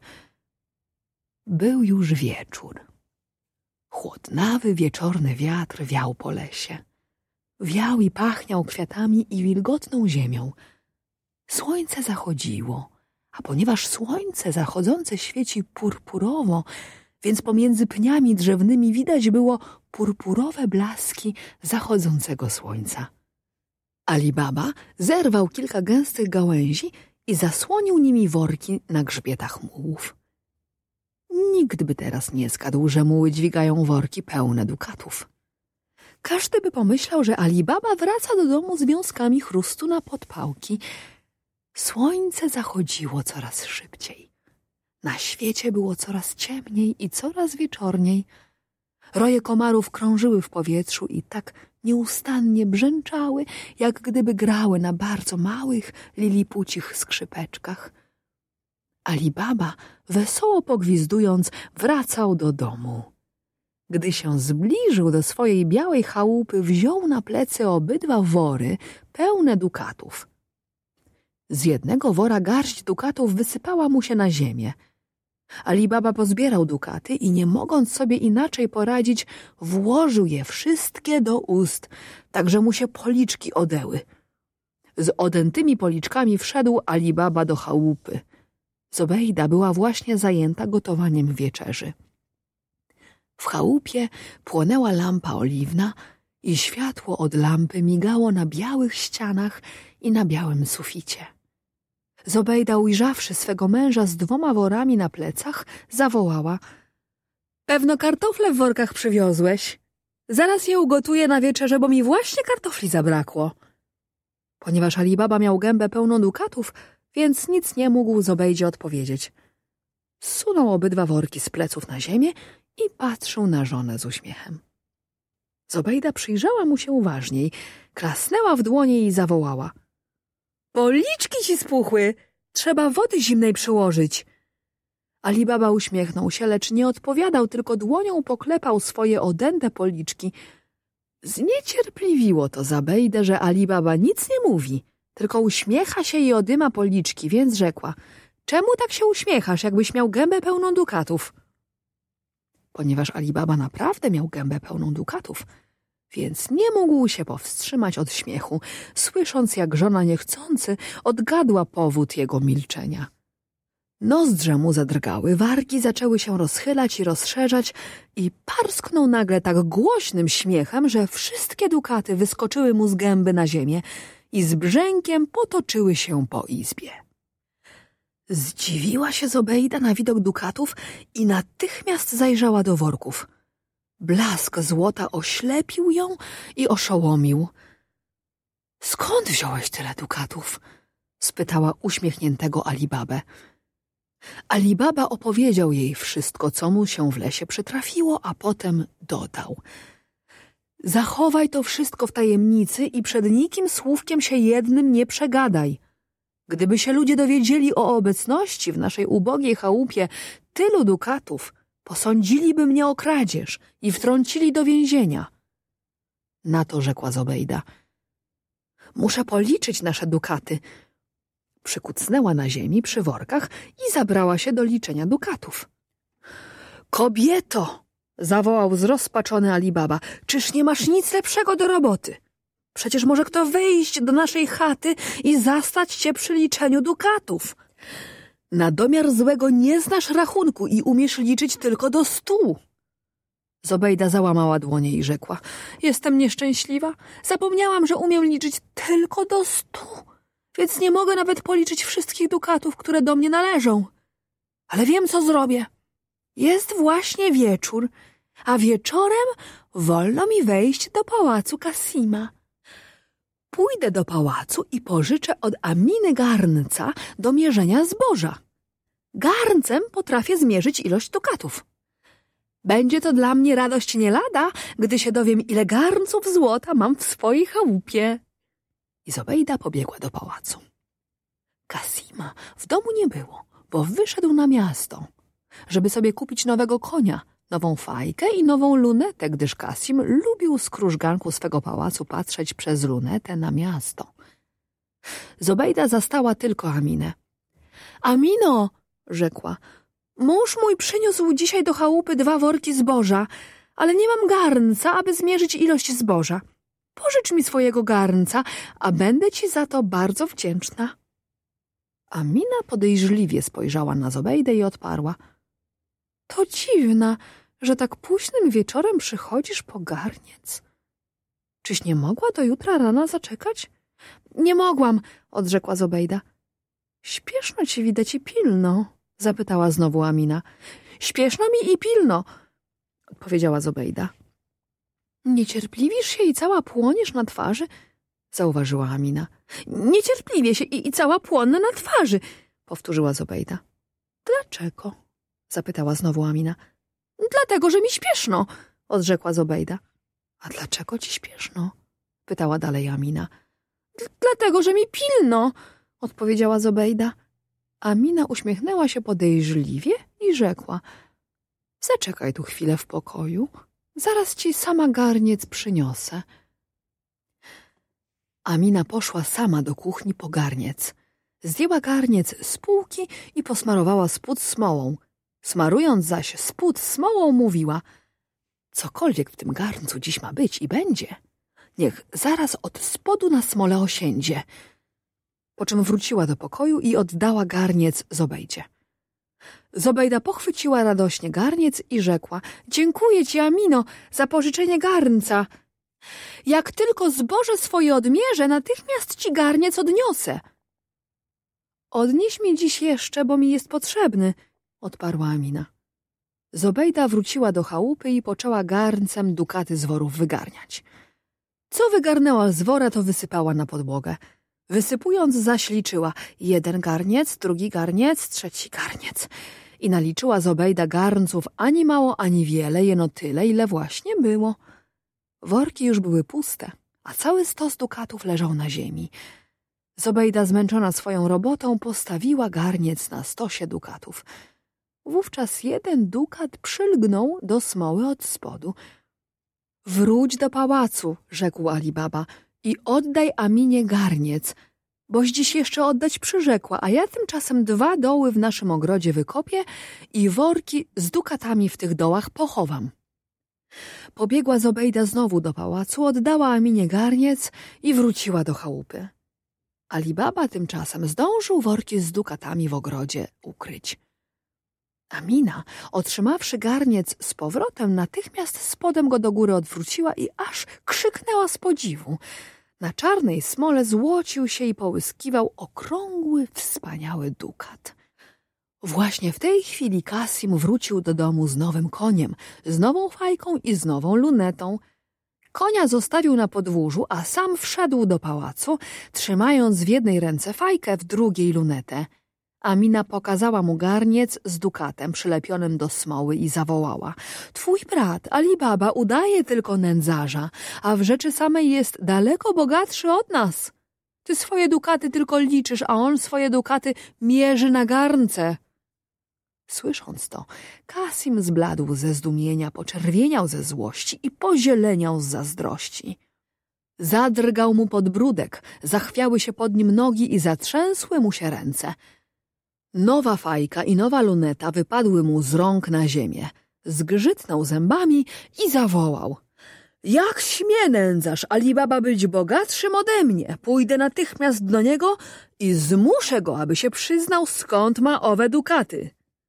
Był już wieczór. Chłodnawy wieczorny wiatr wiał po lesie. Wiał i pachniał kwiatami i wilgotną ziemią. Słońce zachodziło, a ponieważ słońce zachodzące świeci purpurowo, więc pomiędzy pniami drzewnymi widać było purpurowe blaski zachodzącego słońca. Ali Baba zerwał kilka gęstych gałęzi i zasłonił nimi worki na grzbietach mułów. Nikt by teraz nie zgadł, że muły dźwigają worki pełne dukatów. Każdy by pomyślał, że Ali Baba wraca do domu z wiązkami chrustu na podpałki. Słońce zachodziło coraz szybciej. Na świecie było coraz ciemniej i coraz wieczorniej. Roje komarów krążyły w powietrzu i tak nieustannie brzęczały, jak gdyby grały na bardzo małych, lilipucich skrzypeczkach. Ali Baba, wesoło pogwizdując, wracał do domu. Gdy się zbliżył do swojej białej chałupy, wziął na plecy obydwa wory pełne dukatów. Z jednego wora garść dukatów wysypała mu się na ziemię. Ali Baba pozbierał dukaty i, nie mogąc sobie inaczej poradzić, włożył je wszystkie do ust, tak że mu się policzki odęły. Z odętymi policzkami wszedł Ali Baba do chałupy. Zobejda była właśnie zajęta gotowaniem wieczerzy. W chałupie płonęła lampa oliwna i światło od lampy migało na białych ścianach i na białym suficie. Zobejda, ujrzawszy swego męża z 2 worami na plecach, zawołała: pewno kartofle w workach przywiozłeś. Zaraz je ugotuję na wieczerze, bo mi właśnie kartofli zabrakło. Ponieważ Ali Baba miał gębę pełną dukatów, więc nic nie mógł Zobejdzie odpowiedzieć. Zsunął obydwa worki z pleców na ziemię i patrzył na żonę z uśmiechem. Zobejda przyjrzała mu się uważniej, klasnęła w dłonie i zawołała: policzki ci spuchły, trzeba wody zimnej przyłożyć. Ali Baba uśmiechnął się, lecz nie odpowiadał, tylko dłonią poklepał swoje odęte policzki. Zniecierpliwiło to Zobejdę, że Ali Baba nic nie mówi, tylko uśmiecha się i odyma policzki, więc rzekła: czemu tak się uśmiechasz, jakbyś miał gębę pełną dukatów? Ponieważ Ali Baba naprawdę miał gębę pełną dukatów, więc nie mógł się powstrzymać od śmiechu, słysząc, jak żona niechcący odgadła powód jego milczenia. Nozdrza mu zadrgały, wargi zaczęły się rozchylać i rozszerzać i parsknął nagle tak głośnym śmiechem, że wszystkie dukaty wyskoczyły mu z gęby na ziemię i z brzękiem potoczyły się po izbie. Zdziwiła się Zobejda na widok dukatów i natychmiast zajrzała do worków. Blask złota oślepił ją i oszołomił. — Skąd wziąłeś tyle dukatów? — spytała uśmiechniętego Ali Babę. Ali Baba opowiedział jej wszystko, co mu się w lesie przytrafiło, a potem dodał: zachowaj to wszystko w tajemnicy i przed nikim słówkiem się jednym nie przegadaj. Gdyby się ludzie dowiedzieli o obecności w naszej ubogiej chałupie tylu dukatów, posądziliby mnie o kradzież i wtrącili do więzienia. Na to rzekła Zobejda: muszę policzyć nasze dukaty. Przykucnęła na ziemi przy workach i zabrała się do liczenia dukatów. Kobieto! Zawołał zrozpaczony Ali Baba. Czyż nie masz nic lepszego do roboty? Przecież może kto wejść do naszej chaty i zastać cię przy liczeniu dukatów. Na domiar złego nie znasz rachunku i umiesz liczyć tylko do 100. Zobejda załamała dłonie i rzekła: jestem nieszczęśliwa. Zapomniałam, że umiem liczyć tylko do 100, więc nie mogę nawet policzyć wszystkich dukatów, które do mnie należą. Ale wiem, co zrobię. Jest właśnie wieczór, a wieczorem wolno mi wejść do pałacu Kasima. Pójdę do pałacu i pożyczę od Aminy garnca do mierzenia zboża. Garncem potrafię zmierzyć ilość dukatów. Będzie to dla mnie radość nie lada, gdy się dowiem, ile garnców złota mam w swojej chałupie. I Zobejda pobiegła do pałacu. Kasima w domu nie było, bo wyszedł na miasto, żeby sobie kupić nowego konia, nową fajkę i nową lunetę, gdyż Kasim lubił z krużganku swego pałacu patrzeć przez lunetę na miasto. Zobejda zastała tylko Aminę. Amino, rzekła, mąż mój przyniósł dzisiaj do chałupy 2 worki zboża, ale nie mam garnca, aby zmierzyć ilość zboża. Pożycz mi swojego garnca, a będę ci za to bardzo wdzięczna. Amina podejrzliwie spojrzała na Zobejdę i odparła: to dziwna, że tak późnym wieczorem przychodzisz po garniec. Czyś nie mogła do jutra rana zaczekać? Nie mogłam, odrzekła Zobejda. Śpieszno ci widać i pilno, zapytała znowu Amina. Śpieszno mi i pilno, odpowiedziała Zobejda. Niecierpliwisz się i cała płoniesz na twarzy? Zauważyła Amina. Niecierpliwie się i cała płonę na twarzy, powtórzyła Zobejda. Dlaczego? Zapytała znowu Amina. Dlatego, że mi śpieszno, odrzekła Zobejda. A dlaczego ci śpieszno? Pytała dalej Amina. Dlatego, że mi pilno, odpowiedziała Zobejda. Amina uśmiechnęła się podejrzliwie i rzekła: zaczekaj tu chwilę w pokoju, zaraz ci sama garniec przyniosę. Amina poszła sama do kuchni po garniec. Zdjęła garniec z półki i posmarowała spód smołą. Smarując zaś spód smołą, mówiła: cokolwiek w tym garncu dziś ma być i będzie, niech zaraz od spodu na smole osiędzie. Po czym wróciła do pokoju i oddała garniec Zobejdzie. Zobejda pochwyciła radośnie garniec i rzekła: dziękuję ci, Amino, za pożyczenie garnca. Jak tylko zboże swoje odmierzę, natychmiast ci garniec odniosę. Odnieś mi dziś jeszcze, bo mi jest potrzebny, odparła Amina. Zobejda wróciła do chałupy i poczęła garncem dukaty z worów wygarniać. Co wygarnęła z wora, to wysypała na podłogę. Wysypując zaś liczyła: 1 garniec, 2 garniec, 3 garniec. I naliczyła Zobejda garnców ani mało, ani wiele, jeno tyle, ile właśnie było. Worki już były puste, a cały stos dukatów leżał na ziemi. Zobejda, zmęczona swoją robotą, postawiła garniec na stosie dukatów. Wówczas jeden dukat przylgnął do smoły od spodu. Wróć do pałacu, rzekł Ali Baba, i oddaj Aminie garniec, boś dziś jeszcze oddać przyrzekła, a ja tymczasem 2 doły w naszym ogrodzie wykopię i worki z dukatami w tych dołach pochowam. Pobiegła Zobejda znowu do pałacu, oddała Aminie garniec i wróciła do chałupy. Ali Baba tymczasem zdążył worki z dukatami w ogrodzie ukryć. Amina, otrzymawszy garniec z powrotem, natychmiast spodem go do góry odwróciła i aż krzyknęła z podziwu. Na czarnej smole złocił się i połyskiwał okrągły, wspaniały dukat. Właśnie w tej chwili Kasim wrócił do domu z nowym koniem, z nową fajką i z nową lunetą. Konia zostawił na podwórzu, a sam wszedł do pałacu, trzymając w jednej ręce fajkę, w drugiej lunetę. Amina pokazała mu garniec z dukatem przylepionym do smoły i zawołała: twój brat Ali Baba udaje tylko nędzarza, a w rzeczy samej jest daleko bogatszy od nas. Ty swoje dukaty tylko liczysz, a on swoje dukaty mierzy na garnce. Słysząc to, Kasim zbladł ze zdumienia, poczerwieniał ze złości i pozieleniał z zazdrości. Zadrgał mu podbródek, zachwiały się pod nim nogi i zatrzęsły mu się ręce. Nowa fajka i nowa luneta wypadły mu z rąk na ziemię. Zgrzytnął zębami i zawołał: jak śmie nędzarz Ali Baba być bogatszym ode mnie? Pójdę natychmiast do niego i zmuszę go, aby się przyznał, skąd ma owe dukaty.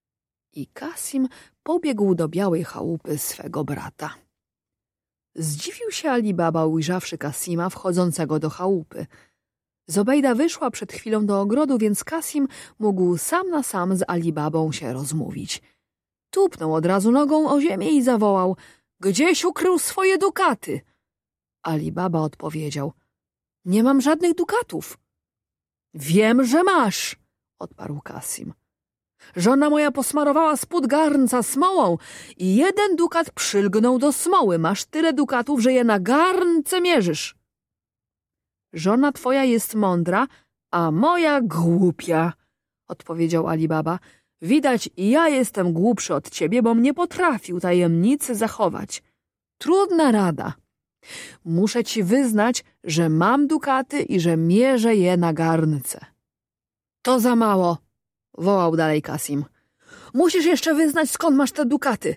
I Kasim pobiegł do białej chałupy swego brata. Zdziwił się Ali Baba, ujrzawszy Kasima wchodzącego do chałupy. Zobejda wyszła przed chwilą do ogrodu, więc Kasim mógł sam na sam z Ali Babą się rozmówić. Tupnął od razu nogą o ziemię i zawołał: gdzieś ukrył swoje dukaty? Ali Baba odpowiedział: nie mam żadnych dukatów. Wiem, że masz, odparł Kasim. Żona moja posmarowała spód garnca smołą i 1 dukat przylgnął do smoły. Masz tyle dukatów, że je na garnce mierzysz. Żona twoja jest mądra, a moja głupia, odpowiedział Ali Baba. Widać, i ja jestem głupszy od ciebie, bom nie potrafił tajemnicy zachować. Trudna rada. Muszę ci wyznać, że mam dukaty i że mierzę je na garnce. To za mało, wołał dalej Kasim. Musisz jeszcze wyznać, skąd masz te dukaty.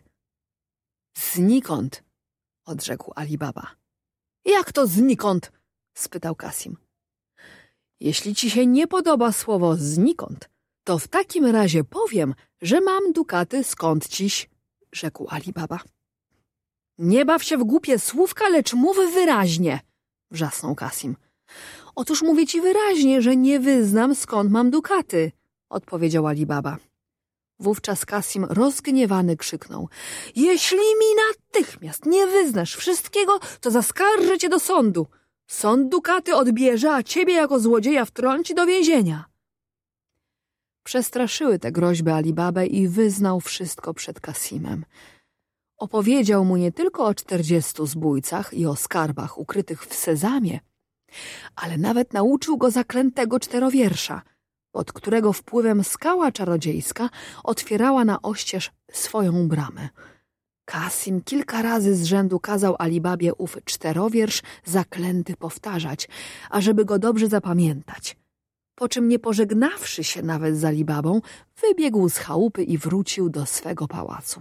Znikąd, odrzekł Ali Baba. Jak to znikąd? Spytał Kasim. Jeśli ci się nie podoba słowo znikąd, to w takim razie powiem, że mam dukaty skądciś, rzekł Ali Baba. Nie baw się w głupie słówka, lecz mów wyraźnie, wrzasnął Kasim. Otóż mówię ci wyraźnie, że nie wyznam, skąd mam dukaty, odpowiedział Ali Baba. Wówczas Kasim rozgniewany krzyknął: jeśli mi natychmiast nie wyznasz wszystkiego, to zaskarżę cię do sądu. Sąd dukaty odbierze, a ciebie jako złodzieja wtrąci do więzienia. Przestraszyły te groźby Ali Babę i wyznał wszystko przed Kasimem. Opowiedział mu nie tylko o 40 zbójcach i o skarbach ukrytych w sezamie, ale nawet nauczył go zaklętego 4-wiersza, pod którego wpływem skała czarodziejska otwierała na oścież swoją bramę. Kasim kilka razy z rzędu kazał Ali Babie ów 4-wiersz zaklęty powtarzać, ażeby go dobrze zapamiętać. Po czym, nie pożegnawszy się nawet z Ali Babą, wybiegł z chałupy i wrócił do swego pałacu.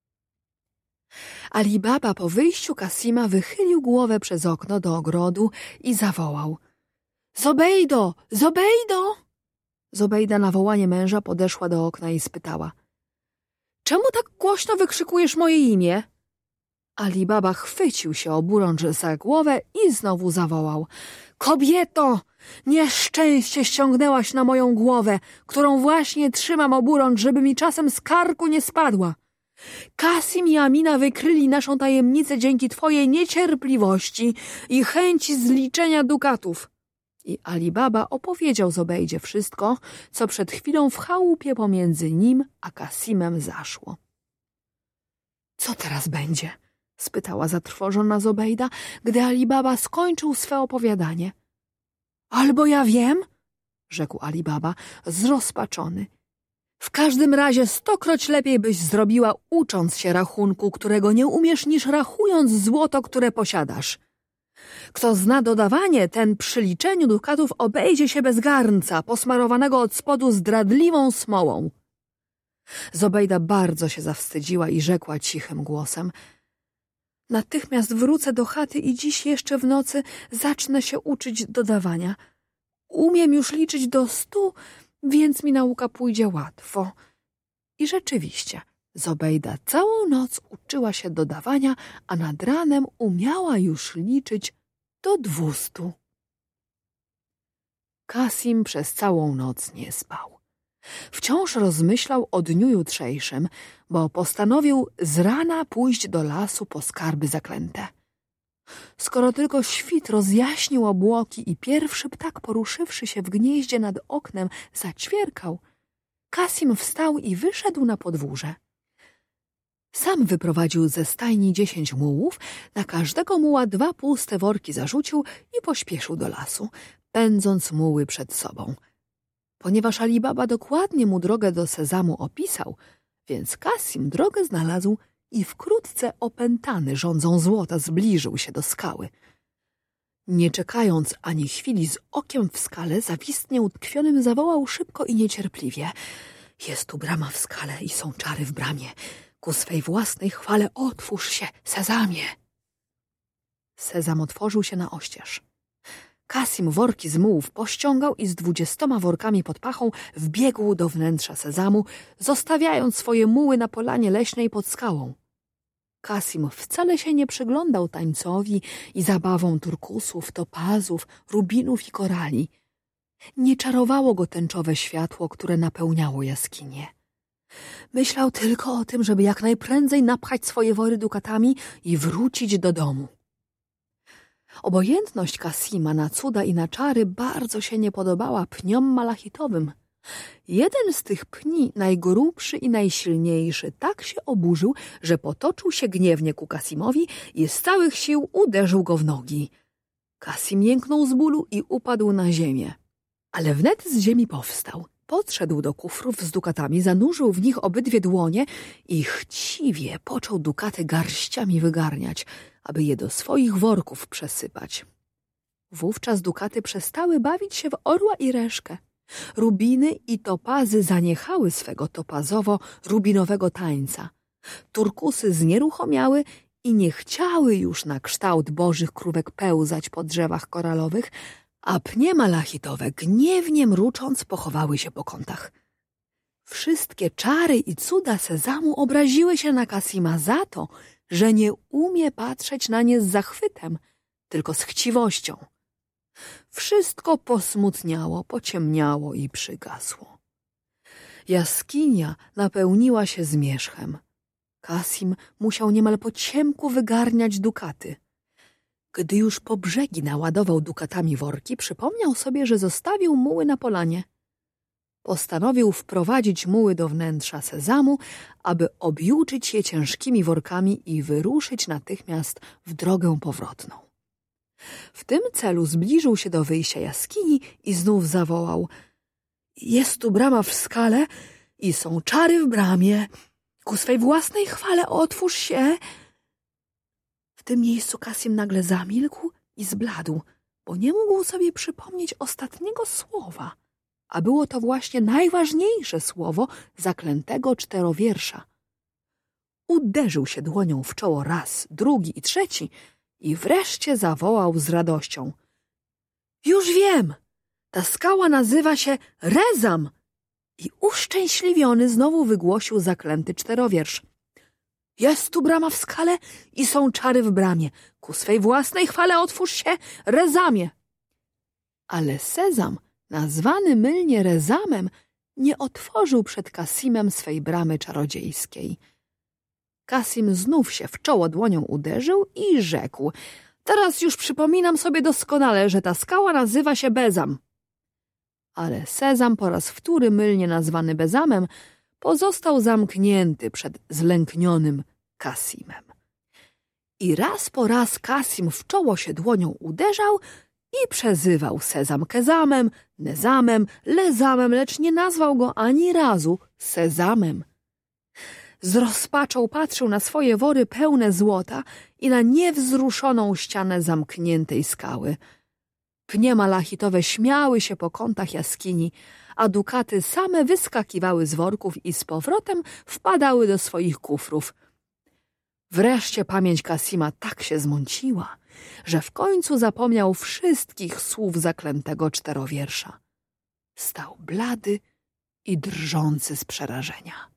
Ali Baba po wyjściu Kasima wychylił głowę przez okno do ogrodu i zawołał: Zobejdo! Zobejdo! Zobejda na wołanie męża podeszła do okna i spytała: Czemu tak głośno wykrzykujesz moje imię? Ali Baba chwycił się oburącz za głowę i znowu zawołał: Kobieto! Nieszczęście ściągnęłaś na moją głowę, którą właśnie trzymam oburącz, żeby mi czasem z karku nie spadła. Kasim i Amina wykryli naszą tajemnicę dzięki twojej niecierpliwości i chęci zliczenia dukatów. I Ali Baba opowiedział Zobejdzie wszystko, co przed chwilą w chałupie pomiędzy nim a Kasimem zaszło. Co teraz będzie? Spytała zatrwożona Zobejda, gdy Ali Baba skończył swe opowiadanie. Albo ja wiem, rzekł Ali Baba, zrozpaczony. W każdym razie 100-kroć lepiej byś zrobiła, ucząc się rachunku, którego nie umiesz, niż rachując złoto, które posiadasz. Kto zna dodawanie, ten przy liczeniu dukatów obejdzie się bez garnca, posmarowanego od spodu zdradliwą smołą. Zobejda bardzo się zawstydziła i rzekła cichym głosem. Natychmiast wrócę do chaty i dziś jeszcze w nocy zacznę się uczyć dodawania. Umiem już liczyć do 100, więc mi nauka pójdzie łatwo. I rzeczywiście, Zobejda całą noc uczyła się dodawania, a nad ranem umiała już liczyć do 200. Kasim przez całą noc nie spał. Wciąż rozmyślał o dniu jutrzejszym, bo postanowił z rana pójść do lasu po skarby zaklęte. Skoro tylko świt rozjaśnił obłoki i pierwszy ptak, poruszywszy się w gnieździe nad oknem, zaćwierkał, Kasim wstał i wyszedł na podwórze. Sam wyprowadził ze stajni 10 mułów, na każdego muła 2 puste worki zarzucił i pośpieszył do lasu, pędząc muły przed sobą. Ponieważ Ali Baba dokładnie mu drogę do Sezamu opisał, więc Kasim drogę znalazł i wkrótce opętany żądzą złota zbliżył się do skały. Nie czekając ani chwili, z okiem w skale zawistnie utkwionym zawołał szybko i niecierpliwie. Jest tu brama w skale i są czary w bramie. Ku swej własnej chwale otwórz się, Sezamie. Sezam otworzył się na oścież. Kasim worki z mułów pościągał i z 20 workami pod pachą wbiegł do wnętrza Sezamu, zostawiając swoje muły na polanie leśnej pod skałą. Kasim wcale się nie przyglądał tańcowi i zabawom turkusów, topazów, rubinów i korali. Nie czarowało go tęczowe światło, które napełniało jaskinię. Myślał tylko o tym, żeby jak najprędzej napchać swoje wory dukatami i wrócić do domu. Obojętność Kasima na cuda i na czary bardzo się nie podobała pniom malachitowym. Jeden z tych pni, najgrubszy i najsilniejszy, tak się oburzył, że potoczył się gniewnie ku Kasimowi i z całych sił uderzył go w nogi. Kasim jęknął z bólu i upadł na ziemię. Ale wnet z ziemi powstał. Podszedł do kufrów z dukatami, zanurzył w nich obydwie dłonie i chciwie począł dukaty garściami wygarniać, aby je do swoich worków przesypać. Wówczas dukaty przestały bawić się w orła i reszkę. Rubiny i topazy zaniechały swego topazowo-rubinowego tańca. Turkusy znieruchomiały i nie chciały już na kształt bożych krówek pełzać po drzewach koralowych, a pnie malachitowe, gniewnie mrucząc, pochowały się po kątach. Wszystkie czary i cuda Sezamu obraziły się na Kasima za to, że nie umie patrzeć na nie z zachwytem, tylko z chciwością. Wszystko posmutniało, pociemniało i przygasło. Jaskinia napełniła się zmierzchem. Kasim musiał niemal po ciemku wygarniać dukaty. Gdy już po brzegi naładował dukatami worki, przypomniał sobie, że zostawił muły na polanie. Postanowił wprowadzić muły do wnętrza Sezamu, aby objuczyć je ciężkimi workami i wyruszyć natychmiast w drogę powrotną. W tym celu zbliżył się do wyjścia jaskini i znów zawołał: jest tu brama w skale i są czary w bramie. Ku swej własnej chwale otwórz się. W tym miejscu Kasim nagle zamilkł i zbladł, bo nie mógł sobie przypomnieć ostatniego słowa, a było to właśnie najważniejsze słowo zaklętego czterowiersza. Uderzył się dłonią w czoło raz, drugi i trzeci i wreszcie zawołał z radością: już wiem! Ta skała nazywa się Rezam! I uszczęśliwiony znowu wygłosił zaklęty czterowiersz. Jest tu brama w skale i są czary w bramie. Ku swej własnej chwale otwórz się, Rezamie! Ale Sezam, nazwany mylnie Rezamem, nie otworzył przed Kasimem swej bramy czarodziejskiej. Kasim znów się w czoło dłonią uderzył i rzekł: Teraz już przypominam sobie doskonale, że ta skała nazywa się Bezam. Ale Sezam, po raz wtóry mylnie nazwany Bezamem, pozostał zamknięty przed zlęknionym Kasimem. I raz po raz Kasim w czoło się dłonią uderzał i przezywał Sezam Kezamem, Nezamem, Lezamem, lecz nie nazwał go ani razu Sezamem. Z rozpaczą patrzył na swoje wory pełne złota i na niewzruszoną ścianę zamkniętej skały. Pnie malachitowe śmiały się po kątach jaskini, a dukaty same wyskakiwały z worków i z powrotem wpadały do swoich kufrów. Wreszcie pamięć Kasima tak się zmąciła, że w końcu zapomniał wszystkich słów zaklętego czterowiersza. Stał blady i drżący z przerażenia.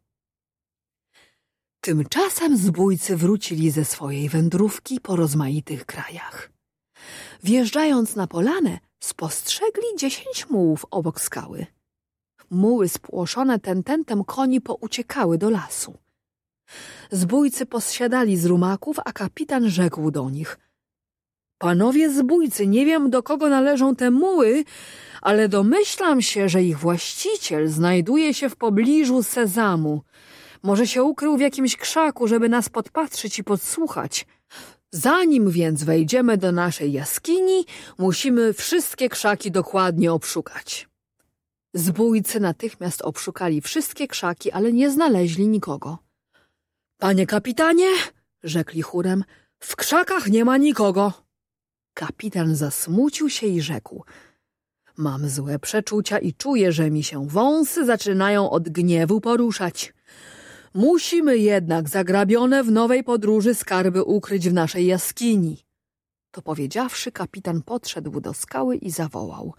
Tymczasem zbójcy wrócili ze swojej wędrówki po rozmaitych krajach. Wjeżdżając na polanę, spostrzegli 10 mułów obok skały. Muły spłoszone tententem koni pouciekały do lasu. Zbójcy posiadali z rumaków, a kapitan rzekł do nich: Panowie zbójcy, nie wiem, do kogo należą te muły, ale domyślam się, że ich właściciel znajduje się w pobliżu Sezamu. Może się ukrył w jakimś krzaku, żeby nas podpatrzyć i podsłuchać. Zanim więc wejdziemy do naszej jaskini, musimy wszystkie krzaki dokładnie obszukać. Zbójcy natychmiast obszukali wszystkie krzaki, ale nie znaleźli nikogo. Panie kapitanie, rzekli chórem, w krzakach nie ma nikogo. Kapitan zasmucił się i rzekł: Mam złe przeczucia i czuję, że mi się wąsy zaczynają od gniewu poruszać. Musimy jednak zagrabione w nowej podróży skarby ukryć w naszej jaskini. To powiedziawszy, kapitan podszedł do skały i zawołał: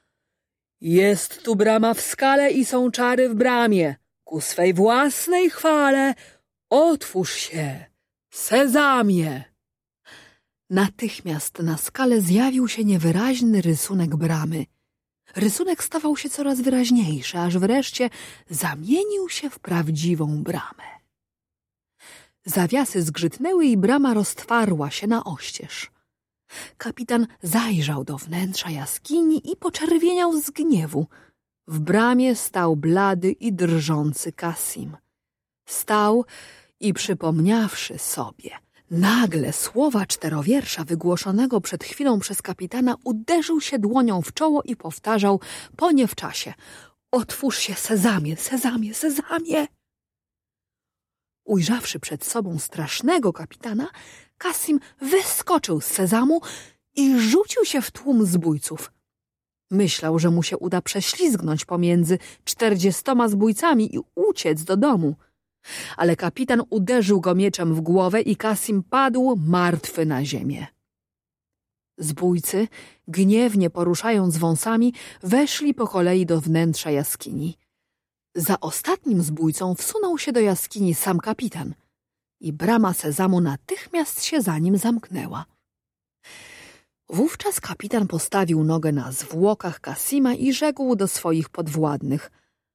Jest tu brama w skale i są czary w bramie. Ku swej własnej chwale otwórz się, Sezamie! Natychmiast na skale zjawił się niewyraźny rysunek bramy. Rysunek stawał się coraz wyraźniejszy, aż wreszcie zamienił się w prawdziwą bramę. Zawiasy zgrzytnęły i brama roztwarła się na oścież. Kapitan zajrzał do wnętrza jaskini i poczerwieniał z gniewu. W bramie stał blady i drżący Kasim. Stał i przypomniawszy sobie nagle słowa czterowiersza wygłoszonego przed chwilą przez kapitana, uderzył się dłonią w czoło i powtarzał po niewczasie: Otwórz się, Sezamie, Sezamie, Sezamie! Ujrzawszy przed sobą strasznego kapitana, Kasim wyskoczył z Sezamu i rzucił się w tłum zbójców. Myślał, że mu się uda prześlizgnąć pomiędzy 40 zbójcami i uciec do domu. Ale kapitan uderzył go mieczem w głowę i Kasim padł martwy na ziemię. Zbójcy, gniewnie poruszając wąsami, weszli po kolei do wnętrza jaskini. Za ostatnim zbójcą wsunął się do jaskini sam kapitan i brama Sezamu natychmiast się za nim zamknęła. Wówczas kapitan postawił nogę na zwłokach Kasima i rzekł do swoich podwładnych: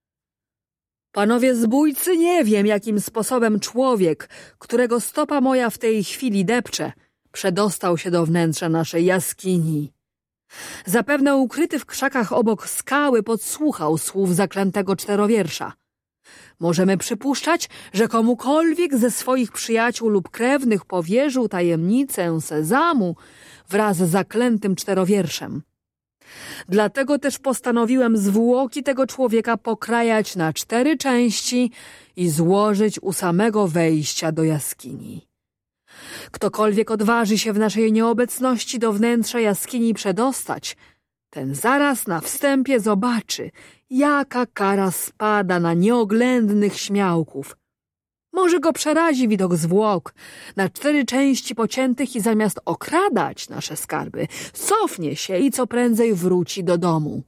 Panowie zbójcy, nie wiem, jakim sposobem człowiek, którego stopa moja w tej chwili depcze, przedostał się do wnętrza naszej jaskini. Zapewne ukryty w krzakach obok skały podsłuchał słów zaklętego czterowiersza. Możemy przypuszczać, że komukolwiek ze swoich przyjaciół lub krewnych powierzył tajemnicę Sezamu wraz z zaklętym czterowierszem. Dlatego też postanowiłem zwłoki tego człowieka pokrajać na 4 części i złożyć u samego wejścia do jaskini. Ktokolwiek odważy się w naszej nieobecności do wnętrza jaskini przedostać, ten zaraz na wstępie zobaczy, jaka kara spada na nieoględnych śmiałków. Może go przerazi widok zwłok na 4 części pociętych i zamiast okradać nasze skarby, cofnie się i co prędzej wróci do domu.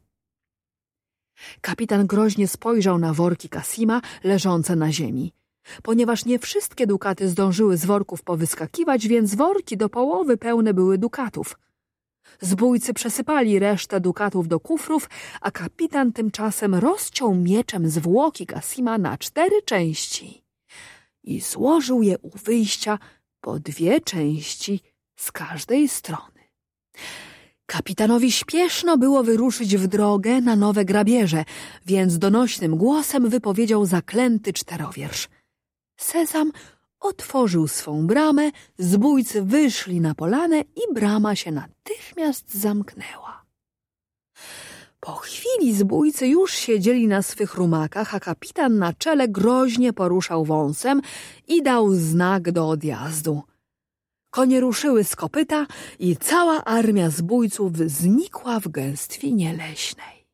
Kapitan groźnie spojrzał na worki Kasima leżące na ziemi. Ponieważ nie wszystkie dukaty zdążyły z worków powyskakiwać, więc worki do połowy pełne były dukatów. Zbójcy przesypali resztę dukatów do kufrów, a kapitan tymczasem rozciął mieczem zwłoki Kasima na 4 części i złożył je u wyjścia po 2 części z każdej strony. Kapitanowi śpieszno było wyruszyć w drogę na nowe grabieże, więc donośnym głosem wypowiedział zaklęty czterowiersz. Sezam otworzył swą bramę, zbójcy wyszli na polanę i brama się natychmiast zamknęła. Po chwili zbójcy już siedzieli na swych rumakach, a kapitan na czele groźnie poruszał wąsem i dał znak do odjazdu. Konie ruszyły z kopyta i cała armia zbójców znikła w gęstwinie leśnej.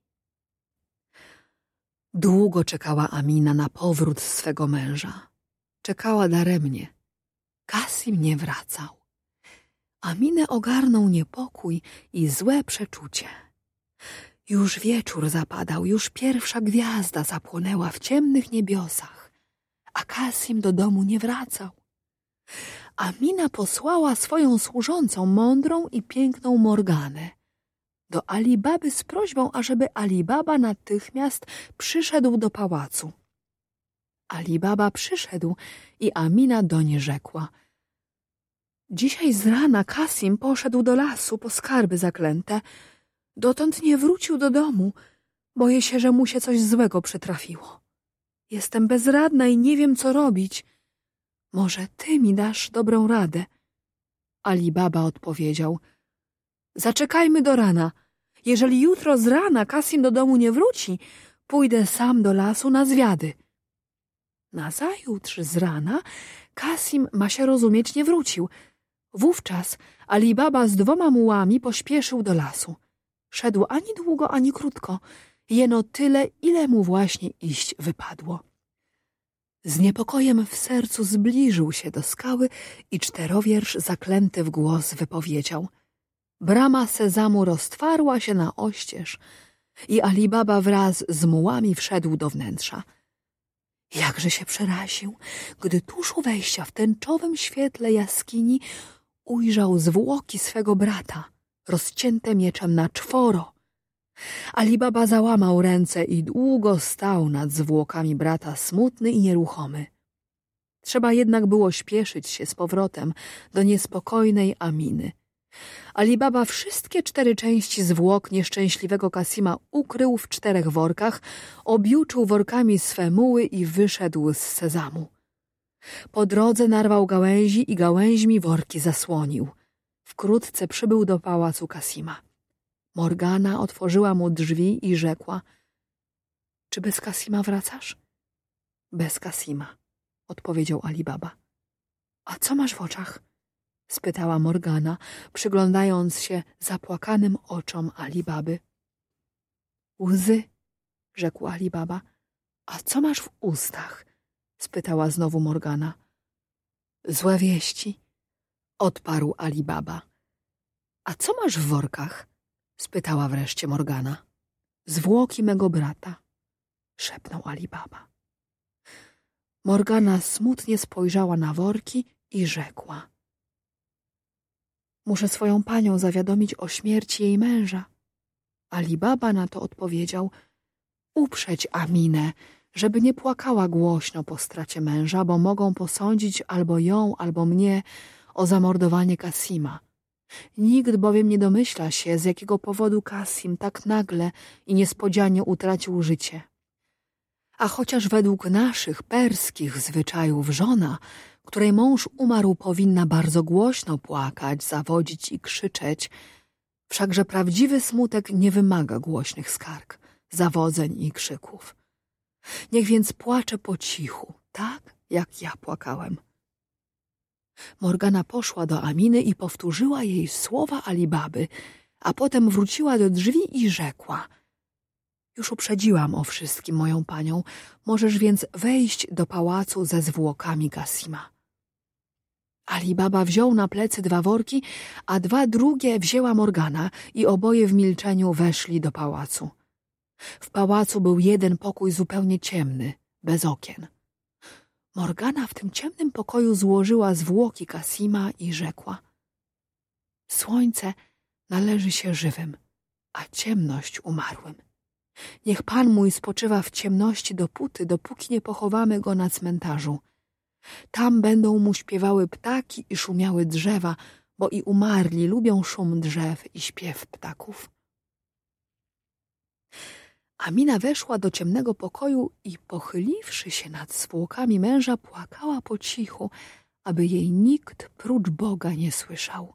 Długo czekała Amina na powrót swego męża. Czekała daremnie. Kasim nie wracał. Aminę ogarnął niepokój i złe przeczucie. Już wieczór zapadał, już pierwsza gwiazda zapłonęła w ciemnych niebiosach, a Kasim do domu nie wracał. Amina posłała swoją służącą, mądrą i piękną Morganę, do Ali Baby z prośbą, ażeby Ali Baba natychmiast przyszedł do pałacu. Ali Baba przyszedł i Amina doń rzekła: dzisiaj z rana Kasim poszedł do lasu po skarby zaklęte. Dotąd nie wrócił do domu. Boję się, że mu się coś złego przytrafiło. Jestem bezradna i nie wiem, co robić. Może ty mi dasz dobrą radę? Ali Baba odpowiedział: zaczekajmy do rana. Jeżeli jutro z rana Kasim do domu nie wróci, pójdę sam do lasu na zwiady. Nazajutrz z rana Kasim, ma się rozumieć, nie wrócił. Wówczas Ali Baba z 2 mułami pośpieszył do lasu. Szedł ani długo, ani krótko, jeno tyle, ile mu właśnie iść wypadło. Z niepokojem w sercu zbliżył się do skały i czterowiersz zaklęty w głos wypowiedział. Brama sezamu roztwarła się na oścież i Ali Baba wraz z mułami wszedł do wnętrza. Jakże się przeraził, gdy tuż u wejścia w tęczowym świetle jaskini ujrzał zwłoki swego brata, rozcięte mieczem na 4. Ali Baba załamał ręce i długo stał nad zwłokami brata, smutny i nieruchomy. Trzeba jednak było śpieszyć się z powrotem do niespokojnej Aminy. Ali Baba wszystkie 4 części zwłok nieszczęśliwego Kasima ukrył w 4 workach, objuczył workami swe muły i wyszedł z sezamu. Po drodze narwał gałęzi i gałęźmi worki zasłonił. Wkrótce przybył do pałacu Kasima. Morgana otworzyła mu drzwi i rzekła: czy bez Kasima wracasz? Bez Kasima, odpowiedział Ali Baba. A co masz w oczach? spytała Morgana, przyglądając się zapłakanym oczom Ali Baby. Łzy, rzekł Ali Baba. A co masz w ustach? spytała znowu Morgana. Złe wieści, odparł Ali Baba. A co masz w workach? spytała wreszcie Morgana. Zwłoki mego brata, szepnął Ali Baba. Morgana smutnie spojrzała na worki i rzekła: muszę swoją panią zawiadomić o śmierci jej męża. Ali Baba na to odpowiedział: uprzeć Aminę, żeby nie płakała głośno po stracie męża, bo mogą posądzić albo ją, albo mnie o zamordowanie Kasima. Nikt bowiem nie domyśla się, z jakiego powodu Kasim tak nagle i niespodzianie utracił życie. A chociaż według naszych perskich zwyczajów żona, której mąż umarł, powinna bardzo głośno płakać, zawodzić i krzyczeć, wszakże prawdziwy smutek nie wymaga głośnych skarg, zawodzeń i krzyków. Niech więc płacze po cichu, tak jak ja płakałem. Morgana poszła do Aminy i powtórzyła jej słowa Ali Baby, a potem wróciła do drzwi i rzekła: już uprzedziłam o wszystkim moją panią, możesz więc wejść do pałacu ze zwłokami Kasima. Ali Baba wziął na plecy 2 worki, a 2 drugie wzięła Morgana i oboje w milczeniu weszli do pałacu. W pałacu był jeden pokój zupełnie ciemny, bez okien. Morgana w tym ciemnym pokoju złożyła zwłoki Kasima i rzekła: słońce należy się żywym, a ciemność umarłym. Niech Pan mój spoczywa w ciemności dopóki nie pochowamy go na cmentarzu. Tam będą mu śpiewały ptaki i szumiały drzewa, bo i umarli lubią szum drzew i śpiew ptaków. Amina weszła do ciemnego pokoju i pochyliwszy się nad zwłokami męża, płakała po cichu, aby jej nikt prócz Boga nie słyszał.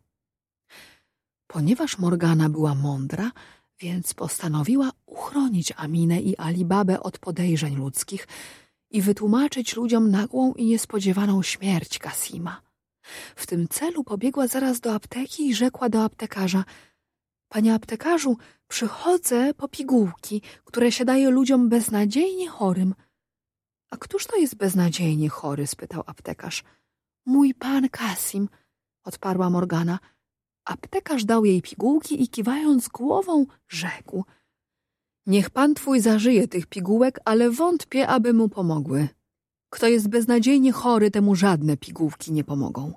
Ponieważ Morgana była mądra, więc postanowiła uchronić Aminę i Alibabę od podejrzeń ludzkich i wytłumaczyć ludziom nagłą i niespodziewaną śmierć Kasima. W tym celu pobiegła zaraz do apteki i rzekła do aptekarza: „Panie aptekarzu, przychodzę po pigułki, które się daje ludziom beznadziejnie chorym”. „A któż to jest beznadziejnie chory?” spytał aptekarz. „Mój pan Kasim”, odparła Morgana. Aptekarz dał jej pigułki i kiwając głową rzekł: „Niech pan twój zażyje tych pigułek, ale wątpię, aby mu pomogły. Kto jest beznadziejnie chory, temu żadne pigułki nie pomogą”.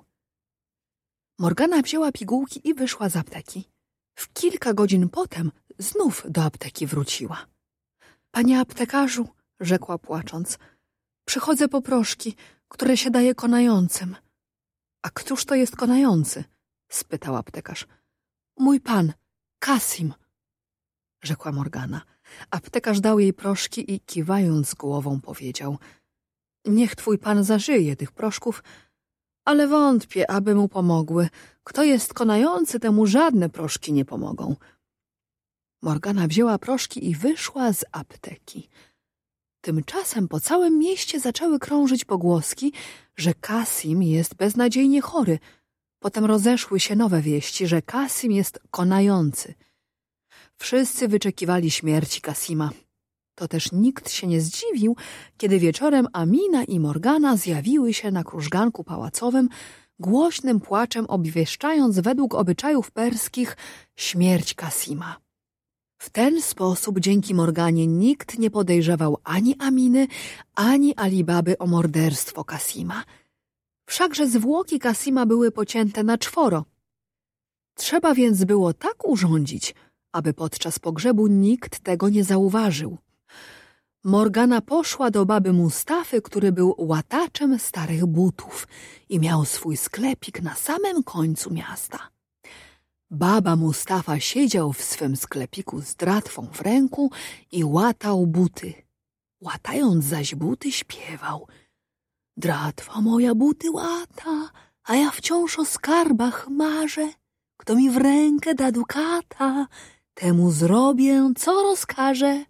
Morgana wzięła pigułki i wyszła z apteki. W kilka godzin potem znów do apteki wróciła. „Panie aptekarzu”, rzekła płacząc, „przychodzę po proszki, które się daje konającym”. „A któż to jest konający?” spytał aptekarz. „Mój pan, Kasim”, rzekła Morgana. Aptekarz dał jej proszki i kiwając głową powiedział: „Niech twój pan zażyje tych proszków, ale wątpię, aby mu pomogły. Kto jest konający, temu żadne proszki nie pomogą”. Morgana wzięła proszki i wyszła z apteki. Tymczasem po całym mieście zaczęły krążyć pogłoski, że Kasim jest beznadziejnie chory. Potem rozeszły się nowe wieści, że Kasim jest konający. Wszyscy wyczekiwali śmierci Kasima. To też nikt się nie zdziwił, kiedy wieczorem Amina i Morgana zjawiły się na krużganku pałacowym, głośnym płaczem obwieszczając według obyczajów perskich śmierć Kasima. W ten sposób dzięki Morganie nikt nie podejrzewał ani Aminy, ani Alibaby o morderstwo Kasima. Wszakże zwłoki Kasima były pocięte na 4. Trzeba więc było tak urządzić, aby podczas pogrzebu nikt tego nie zauważył. Morgana poszła do baby Mustafy, który był łataczem starych butów i miał swój sklepik na samym końcu miasta. Baba Mustafa siedział w swym sklepiku z dratwą w ręku i łatał buty. Łatając zaś buty śpiewał: „Dratwa moja buty łata, a ja wciąż o skarbach marzę. Kto mi w rękę da dukata, temu zrobię, co rozkaże”.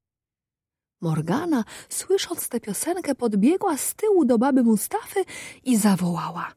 Morgana, słysząc tę piosenkę, podbiegła z tyłu do baby Mustafy i zawołała: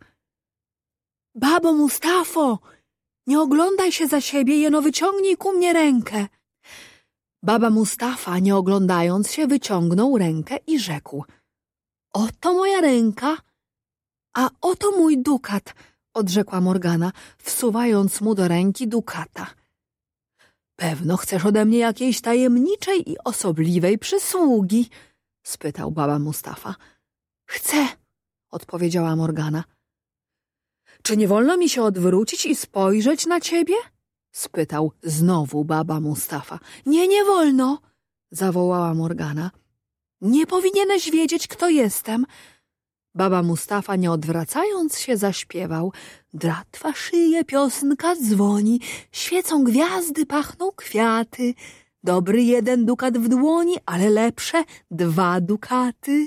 „Babo Mustafo, nie oglądaj się za siebie, jeno wyciągnij ku mnie rękę”. Baba Mustafa, nie oglądając się, wyciągnął rękę i rzekł: „Oto moja ręka, a oto mój dukat”, odrzekła Morgana, wsuwając mu do ręki dukata. „Pewno chcesz ode mnie jakiejś tajemniczej i osobliwej przysługi”, spytał baba Mustafa. „Chcę”, odpowiedziała Morgana. „Czy nie wolno mi się odwrócić i spojrzeć na ciebie?” spytał znowu baba Mustafa. Nie wolno”, zawołała Morgana. „Nie powinieneś wiedzieć, kto jestem”. Baba Mustafa, nie odwracając się, zaśpiewał: „Dratwa szyje, piosenka dzwoni, świecą gwiazdy, pachną kwiaty. Dobry 1 dukat w dłoni, ale lepsze 2 dukaty”.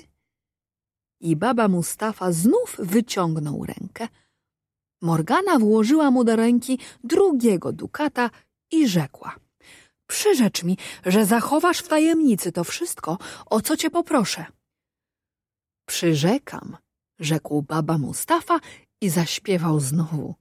I baba Mustafa znów wyciągnął rękę. Morgana włożyła mu do ręki 2 dukata i rzekła: „Przyrzecz mi, że zachowasz w tajemnicy to wszystko, o co cię poproszę”. „Przyrzekam”, rzekł baba Mustafa i zaśpiewał znowu: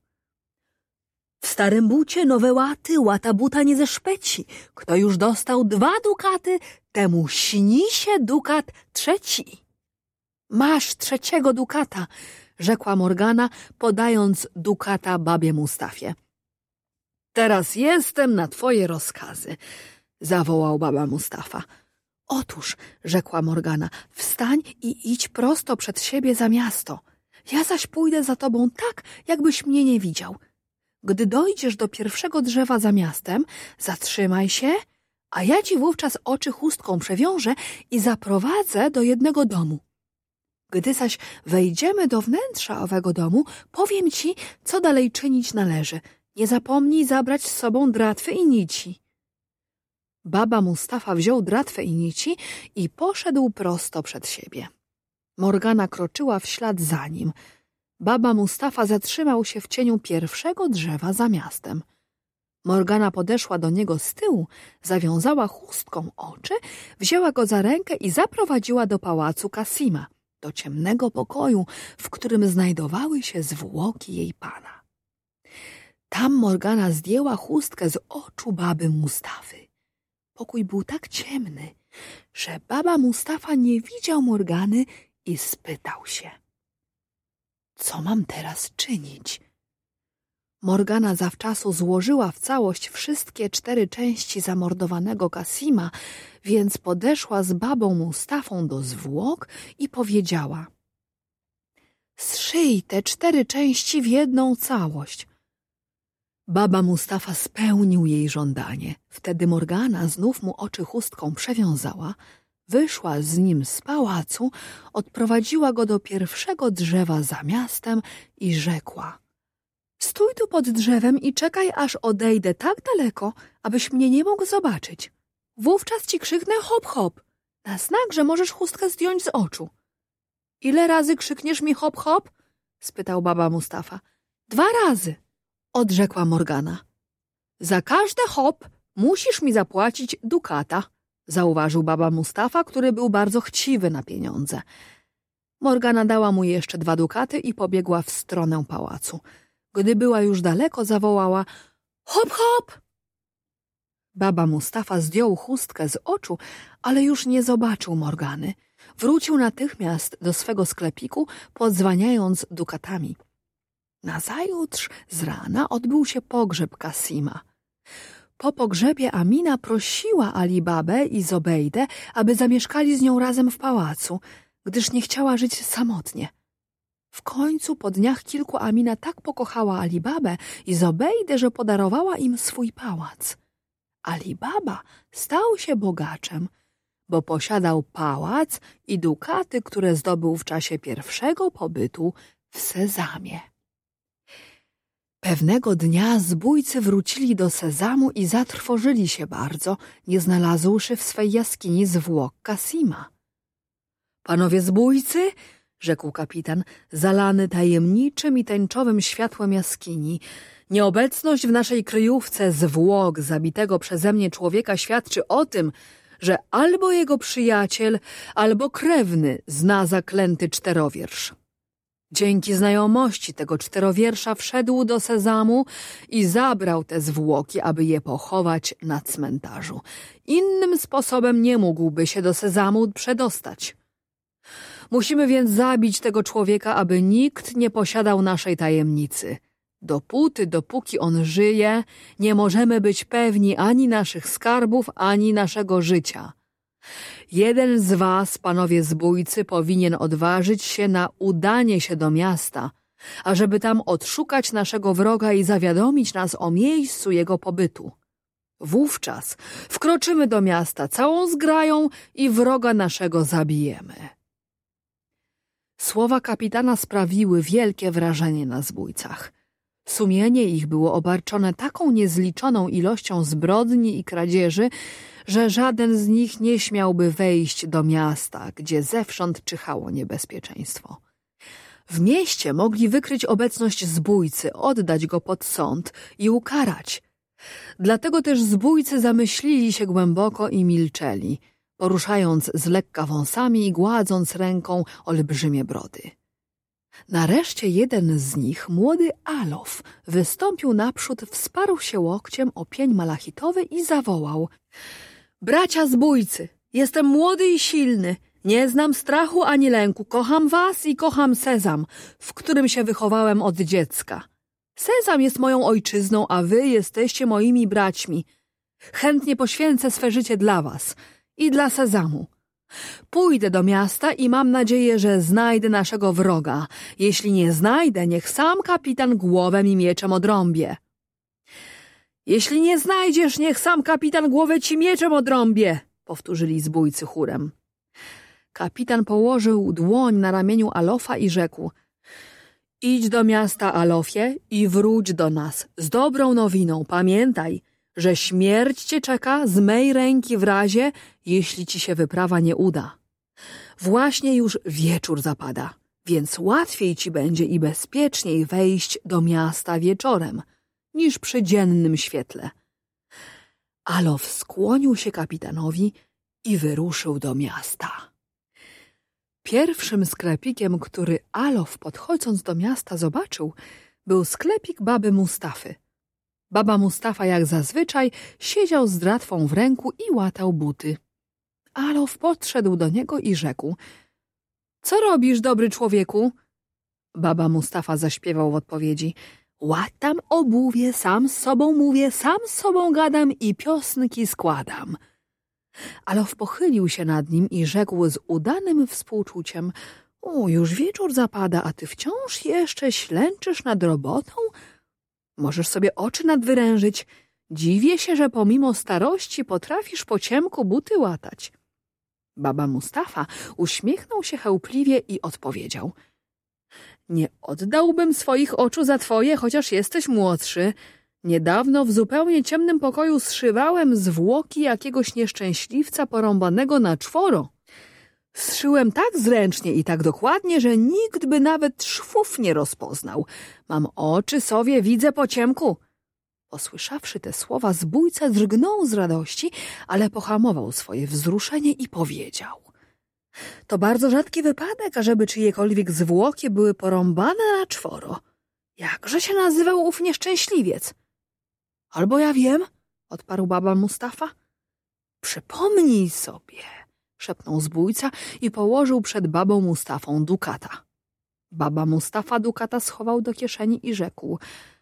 „W starym bucie nowe łaty, łata buta nie zeszpeci. Kto już dostał 2 dukaty, temu śni się dukat 3”. „Masz 3 dukata”, rzekła Morgana, podając dukata babie Mustafie. „Teraz jestem na twoje rozkazy”, zawołał baba Mustafa. „Otóż”, rzekła Morgana, „wstań i idź prosto przed siebie za miasto. Ja zaś pójdę za tobą tak, jakbyś mnie nie widział. Gdy dojdziesz do pierwszego drzewa za miastem, zatrzymaj się, a ja ci wówczas oczy chustką przewiążę i zaprowadzę do jednego domu. Gdy zaś wejdziemy do wnętrza owego domu, powiem ci, co dalej czynić należy. Nie zapomnij zabrać z sobą dratwy i nici. Baba Mustafa wziął dratwę i nici i poszedł prosto przed siebie. Morgana kroczyła w ślad za nim. Baba Mustafa zatrzymał się w cieniu pierwszego drzewa za miastem. Morgana podeszła do niego z tyłu, zawiązała chustką oczy, wzięła go za rękę i zaprowadziła do pałacu Kasima, do ciemnego pokoju, w którym znajdowały się zwłoki jej pana. Tam Morgana zdjęła chustkę z oczu baby Mustafy. Pokój był tak ciemny, że baba Mustafa nie widział Morgany i spytał się: co mam teraz czynić? Morgana zawczasu złożyła w całość wszystkie 4 części zamordowanego Kasima, więc podeszła z babą Mustafą do zwłok i powiedziała: zszyj te 4 części w jedną całość. Baba Mustafa spełnił jej żądanie. Wtedy Morgana znów mu oczy chustką przewiązała, wyszła z nim z pałacu, odprowadziła go do pierwszego drzewa za miastem i rzekła: stój tu pod drzewem i czekaj, aż odejdę tak daleko, abyś mnie nie mógł zobaczyć. Wówczas ci krzyknę hop hop, na znak, że możesz chustkę zdjąć z oczu. Ile razy krzykniesz mi hop hop? Spytał baba Mustafa. 2 razy, odrzekła Morgana. Za każde hop musisz mi zapłacić dukata, zauważył baba Mustafa, który był bardzo chciwy na pieniądze. Morgana dała mu jeszcze 2 dukaty i pobiegła w stronę pałacu. Gdy była już daleko, zawołała: hop hop! Baba Mustafa zdjął chustkę z oczu, ale już nie zobaczył Morgany. Wrócił natychmiast do swego sklepiku, podzwaniając dukatami. Nazajutrz z rana odbył się pogrzeb Kasima. Po pogrzebie Amina prosiła Ali Babę i Zobejdę, aby zamieszkali z nią razem w pałacu, gdyż nie chciała żyć samotnie. W końcu po dniach kilku Amina tak pokochała Ali Babę i Zobejdę, że podarowała im swój pałac. Ali Baba stał się bogaczem, bo posiadał pałac i dukaty, które zdobył w czasie pierwszego pobytu w Sezamie. Pewnego dnia zbójcy wrócili do Sezamu i zatrwożyli się bardzo, nie znalazłszy w swej jaskini zwłok Kasima. Panowie zbójcy, rzekł kapitan, zalany tajemniczym i tęczowym światłem jaskini, nieobecność w naszej kryjówce zwłok zabitego przeze mnie człowieka świadczy o tym, że albo jego przyjaciel, albo krewny zna zaklęty 4-wiersz. Dzięki znajomości tego 4-wiersza wszedł do Sezamu i zabrał te zwłoki, aby je pochować na cmentarzu. Innym sposobem nie mógłby się do Sezamu przedostać. Musimy więc zabić tego człowieka, aby nikt nie posiadał naszej tajemnicy. Dopóki on żyje, nie możemy być pewni ani naszych skarbów, ani naszego życia. Jeden z was, panowie zbójcy, powinien odważyć się na udanie się do miasta, ażeby tam odszukać naszego wroga i zawiadomić nas o miejscu jego pobytu. Wówczas wkroczymy do miasta całą zgrają i wroga naszego zabijemy. Słowa kapitana sprawiły wielkie wrażenie na zbójcach. Sumienie ich było obarczone taką niezliczoną ilością zbrodni i kradzieży, że żaden z nich nie śmiałby wejść do miasta, gdzie zewsząd czyhało niebezpieczeństwo. W mieście mogli wykryć obecność zbójcy, oddać go pod sąd i ukarać. Dlatego też zbójcy zamyślili się głęboko i milczeli, poruszając z lekka wąsami i gładząc ręką olbrzymie brody. Nareszcie jeden z nich, młody Alof, wystąpił naprzód, wsparł się łokciem o pień malachitowy i zawołał: bracia zbójcy, jestem młody i silny, nie znam strachu ani lęku, kocham was i kocham Sezam, w którym się wychowałem od dziecka. Sezam jest moją ojczyzną, a wy jesteście moimi braćmi. Chętnie poświęcę swe życie dla was i dla Sezamu. Pójdę do miasta i mam nadzieję, że znajdę naszego wroga. Jeśli nie znajdę, niech sam kapitan głowę mi mieczem odrąbie. Jeśli nie znajdziesz, niech sam kapitan głowę ci mieczem odrąbie, powtórzyli zbójcy chórem. Kapitan położył dłoń na ramieniu Alofa i rzekł: idź do miasta, Alofie, i wróć do nas z dobrą nowiną. Pamiętaj, że śmierć cię czeka z mej ręki w razie, jeśli ci się wyprawa nie uda. Właśnie już wieczór zapada, więc łatwiej ci będzie i bezpieczniej wejść do miasta wieczorem, niż przy dziennym świetle. Alof skłonił się kapitanowi i wyruszył do miasta. Pierwszym sklepikiem, który Alof podchodząc do miasta zobaczył, był sklepik baby Mustafy. Baba Mustafa jak zazwyczaj siedział z dratwą w ręku i łatał buty. Alof podszedł do niego i rzekł: co robisz, dobry człowieku? Baba Mustafa zaśpiewał w odpowiedzi: łatam obuwie, sam z sobą mówię, sam z sobą gadam i piosnki składam. Alof pochylił się nad nim i rzekł z udanym współczuciem: już wieczór zapada, a ty wciąż jeszcze ślęczysz nad robotą? Możesz sobie oczy nadwyrężyć. Dziwię się, że pomimo starości potrafisz po ciemku buty łatać. Baba Mustafa uśmiechnął się chełpliwie i odpowiedział: nie oddałbym swoich oczu za twoje, chociaż jesteś młodszy. Niedawno w zupełnie ciemnym pokoju zszywałem zwłoki jakiegoś nieszczęśliwca porąbanego na czworo. Zszyłem tak zręcznie i tak dokładnie, że nikt by nawet szwów nie rozpoznał. Mam oczy, sowie, widzę po ciemku. Posłyszawszy te słowa, zbójca drgnął z radości, ale pohamował swoje wzruszenie i powiedział: to bardzo rzadki wypadek, ażeby czyjekolwiek zwłoki były porąbane na czworo. Jakże się nazywał ów nieszczęśliwiec? Albo ja wiem, odparł baba Mustafa. Przypomnij sobie, szepnął zbójca i położył przed babą Mustafą dukata. Baba Mustafa dukata schował do kieszeni i rzekł: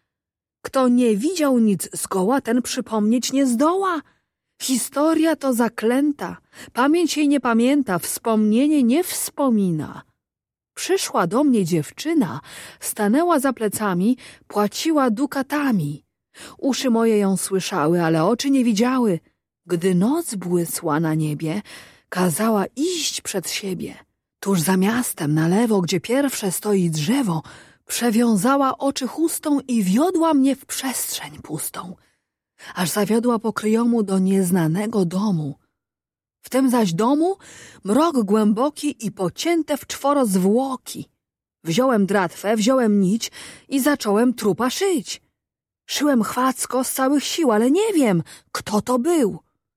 kto nie widział nic zgoła, ten przypomnieć nie zdoła. Historia to zaklęta, pamięć jej nie pamięta, wspomnienie nie wspomina. Przyszła do mnie dziewczyna, stanęła za plecami, płaciła dukatami. Uszy moje ją słyszały, ale oczy nie widziały. Gdy noc błysła na niebie, kazała iść przed siebie. Tuż za miastem, na lewo, gdzie pierwsze stoi drzewo, przewiązała oczy chustą i wiodła mnie w przestrzeń pustą, aż zawiodła po kryjomu do nieznanego domu. W tym zaś domu mrok głęboki i pocięte w czworo zwłoki. Wziąłem dratwę, wziąłem nić i zacząłem trupa szyć. Szyłem chwacko z całych sił, ale nie wiem, kto to był.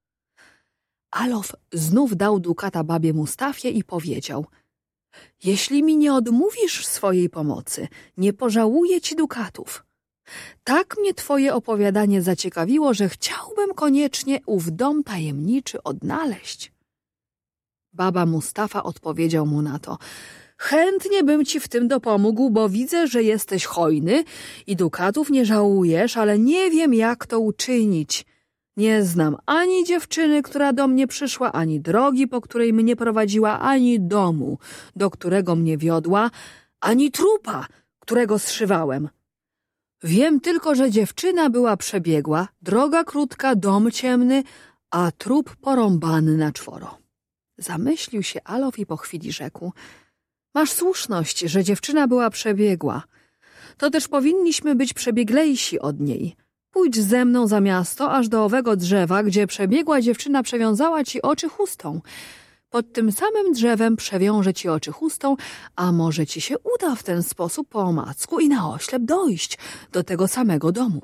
Alof znów dał dukata babie Mustafie i powiedział: jeśli mi nie odmówisz swojej pomocy, nie pożałuję ci dukatów. Tak mnie twoje opowiadanie zaciekawiło, że chciałbym koniecznie ów dom tajemniczy odnaleźć. Baba Mustafa odpowiedział mu na to: chętnie bym ci w tym dopomógł, bo widzę, że jesteś hojny i dukatów nie żałujesz, ale nie wiem, jak to uczynić. Nie znam ani dziewczyny, która do mnie przyszła, ani drogi, po której mnie prowadziła, ani domu, do którego mnie wiodła, ani trupa, którego zszywałem. Wiem tylko, że dziewczyna była przebiegła, droga krótka, dom ciemny, a trup porąbany na czworo. Zamyślił się Alof i po chwili rzekł: masz słuszność, że dziewczyna była przebiegła. To też powinniśmy być przebieglejsi od niej. Pójdź ze mną za miasto, aż do owego drzewa, gdzie przebiegła dziewczyna przewiązała ci oczy chustą. Pod tym samym drzewem przewiąże ci oczy chustą, a może ci się uda w ten sposób po omacku i na oślep dojść do tego samego domu.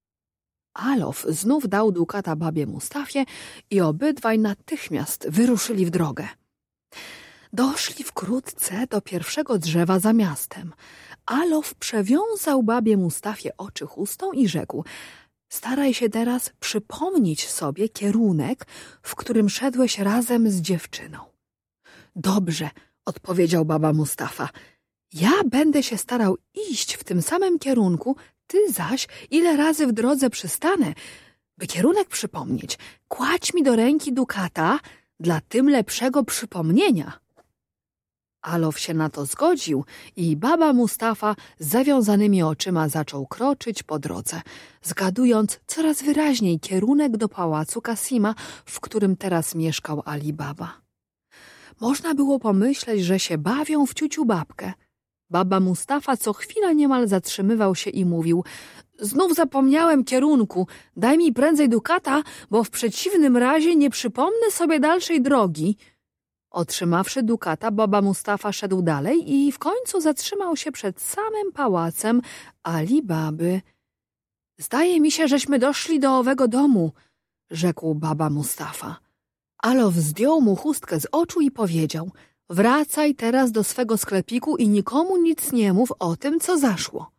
Alof znów dał dukata babie Mustafie i obydwaj natychmiast wyruszyli w drogę. Doszli wkrótce do pierwszego drzewa za miastem. Alof przewiązał babie Mustafie oczy chustą i rzekł: staraj się teraz przypomnieć sobie kierunek, w którym szedłeś razem z dziewczyną. Dobrze, odpowiedział baba Mustafa. Ja będę się starał iść w tym samym kierunku, ty zaś, ile razy w drodze przystanę, by kierunek przypomnieć, kładź mi do ręki dukata dla tym lepszego przypomnienia. Alof się na to zgodził i baba Mustafa z zawiązanymi oczyma zaczął kroczyć po drodze, zgadując coraz wyraźniej kierunek do pałacu Kasima, w którym teraz mieszkał Ali Baba. Można było pomyśleć, że się bawią w ciuciu babkę. Baba Mustafa co chwila niemal zatrzymywał się i mówił: znów zapomniałem kierunku, daj mi prędzej dukata, bo w przeciwnym razie nie przypomnę sobie dalszej drogi. Otrzymawszy dukata, baba Mustafa szedł dalej i w końcu zatrzymał się przed samym pałacem Ali Baby. Zdaje mi się, żeśmy doszli do owego domu, rzekł baba Mustafa. Alof zdjął mu chustkę z oczu i powiedział: wracaj teraz do swego sklepiku i nikomu nic nie mów o tym, co zaszło.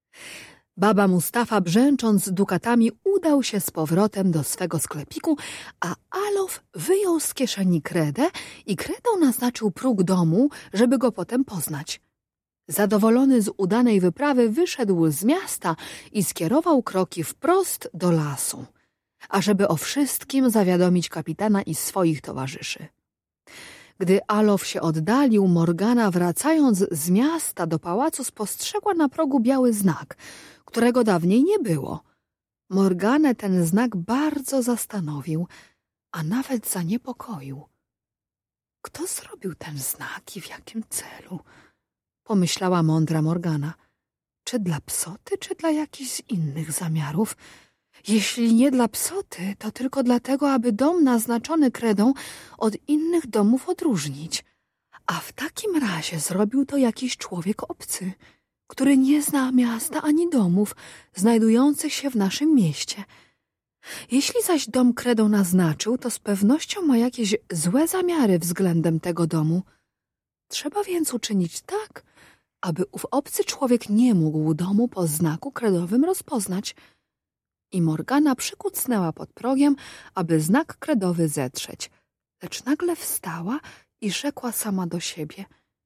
Baba Mustafa, brzęcząc dukatami, udał się z powrotem do swego sklepiku, a Alof wyjął z kieszeni kredę i kredą naznaczył próg domu, żeby go potem poznać. Zadowolony z udanej wyprawy wyszedł z miasta i skierował kroki wprost do lasu, ażeby o wszystkim zawiadomić kapitana i swoich towarzyszy. Gdy Alof się oddalił, Morgana, wracając z miasta do pałacu, spostrzegła na progu biały znak, którego dawniej nie było. Morganę ten znak bardzo zastanowił, a nawet zaniepokoił. Kto zrobił ten znak i w jakim celu? Pomyślała mądra Morgana. Czy dla psoty, czy dla jakichś innych zamiarów? Jeśli nie dla psoty, to tylko dlatego, aby dom naznaczony kredą od innych domów odróżnić. A w takim razie zrobił to jakiś człowiek obcy, który nie zna miasta ani domów znajdujących się w naszym mieście. Jeśli zaś dom kredą naznaczył, to z pewnością ma jakieś złe zamiary względem tego domu. Trzeba więc uczynić tak, aby ów obcy człowiek nie mógł domu po znaku kredowym rozpoznać. I Morgana przykucnęła pod progiem, aby znak kredowy zetrzeć, lecz nagle wstała i rzekła sama do siebie: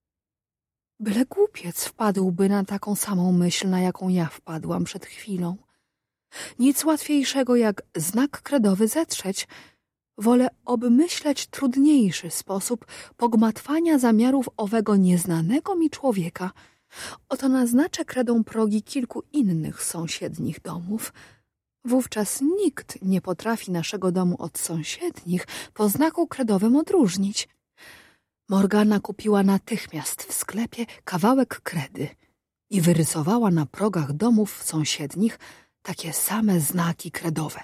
byle głupiec wpadłby na taką samą myśl, na jaką ja wpadłam przed chwilą. Nic łatwiejszego jak znak kredowy zetrzeć. Wolę obmyśleć trudniejszy sposób pogmatwania zamiarów owego nieznanego mi człowieka. Oto naznaczę kredą progi kilku innych sąsiednich domów. Wówczas nikt nie potrafi naszego domu od sąsiednich po znaku kredowym odróżnić. Morgana kupiła natychmiast w sklepie kawałek kredy i wyrysowała na progach domów sąsiednich takie same znaki kredowe.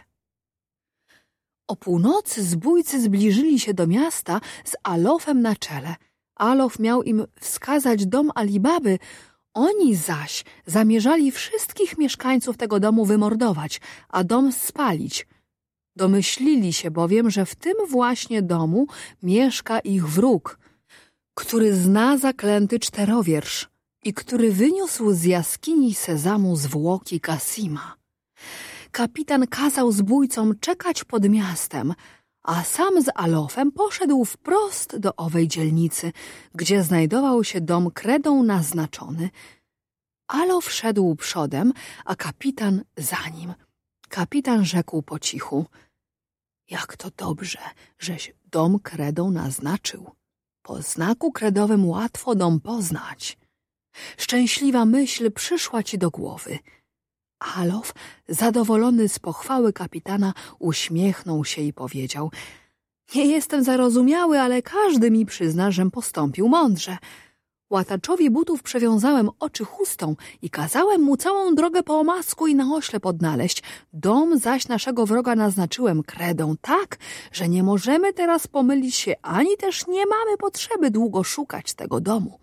O północy zbójcy zbliżyli się do miasta z Alofem na czele. Alof miał im wskazać dom Ali Baby, oni zaś zamierzali wszystkich mieszkańców tego domu wymordować, a dom spalić. Domyślili się bowiem, że w tym właśnie domu mieszka ich wróg, który zna zaklęty czterowiersz i który wyniósł z jaskini sezamu zwłoki Kasima. Kapitan kazał zbójcom czekać pod miastem, a sam z Alofem poszedł wprost do owej dzielnicy, gdzie znajdował się dom kredą naznaczony. Alof szedł przodem, a kapitan za nim. Kapitan rzekł po cichu: jak to dobrze, żeś dom kredą naznaczył. Po znaku kredowym łatwo dom poznać. Szczęśliwa myśl przyszła ci do głowy. Alof, zadowolony z pochwały kapitana, uśmiechnął się i powiedział: nie jestem zarozumiały, ale każdy mi przyzna, żem postąpił mądrze. Łataczowi butów przewiązałem oczy chustą i kazałem mu całą drogę po omacku i na oślep odnaleźć. Dom zaś naszego wroga naznaczyłem kredą tak, że nie możemy teraz pomylić się, ani też nie mamy potrzeby długo szukać tego domu.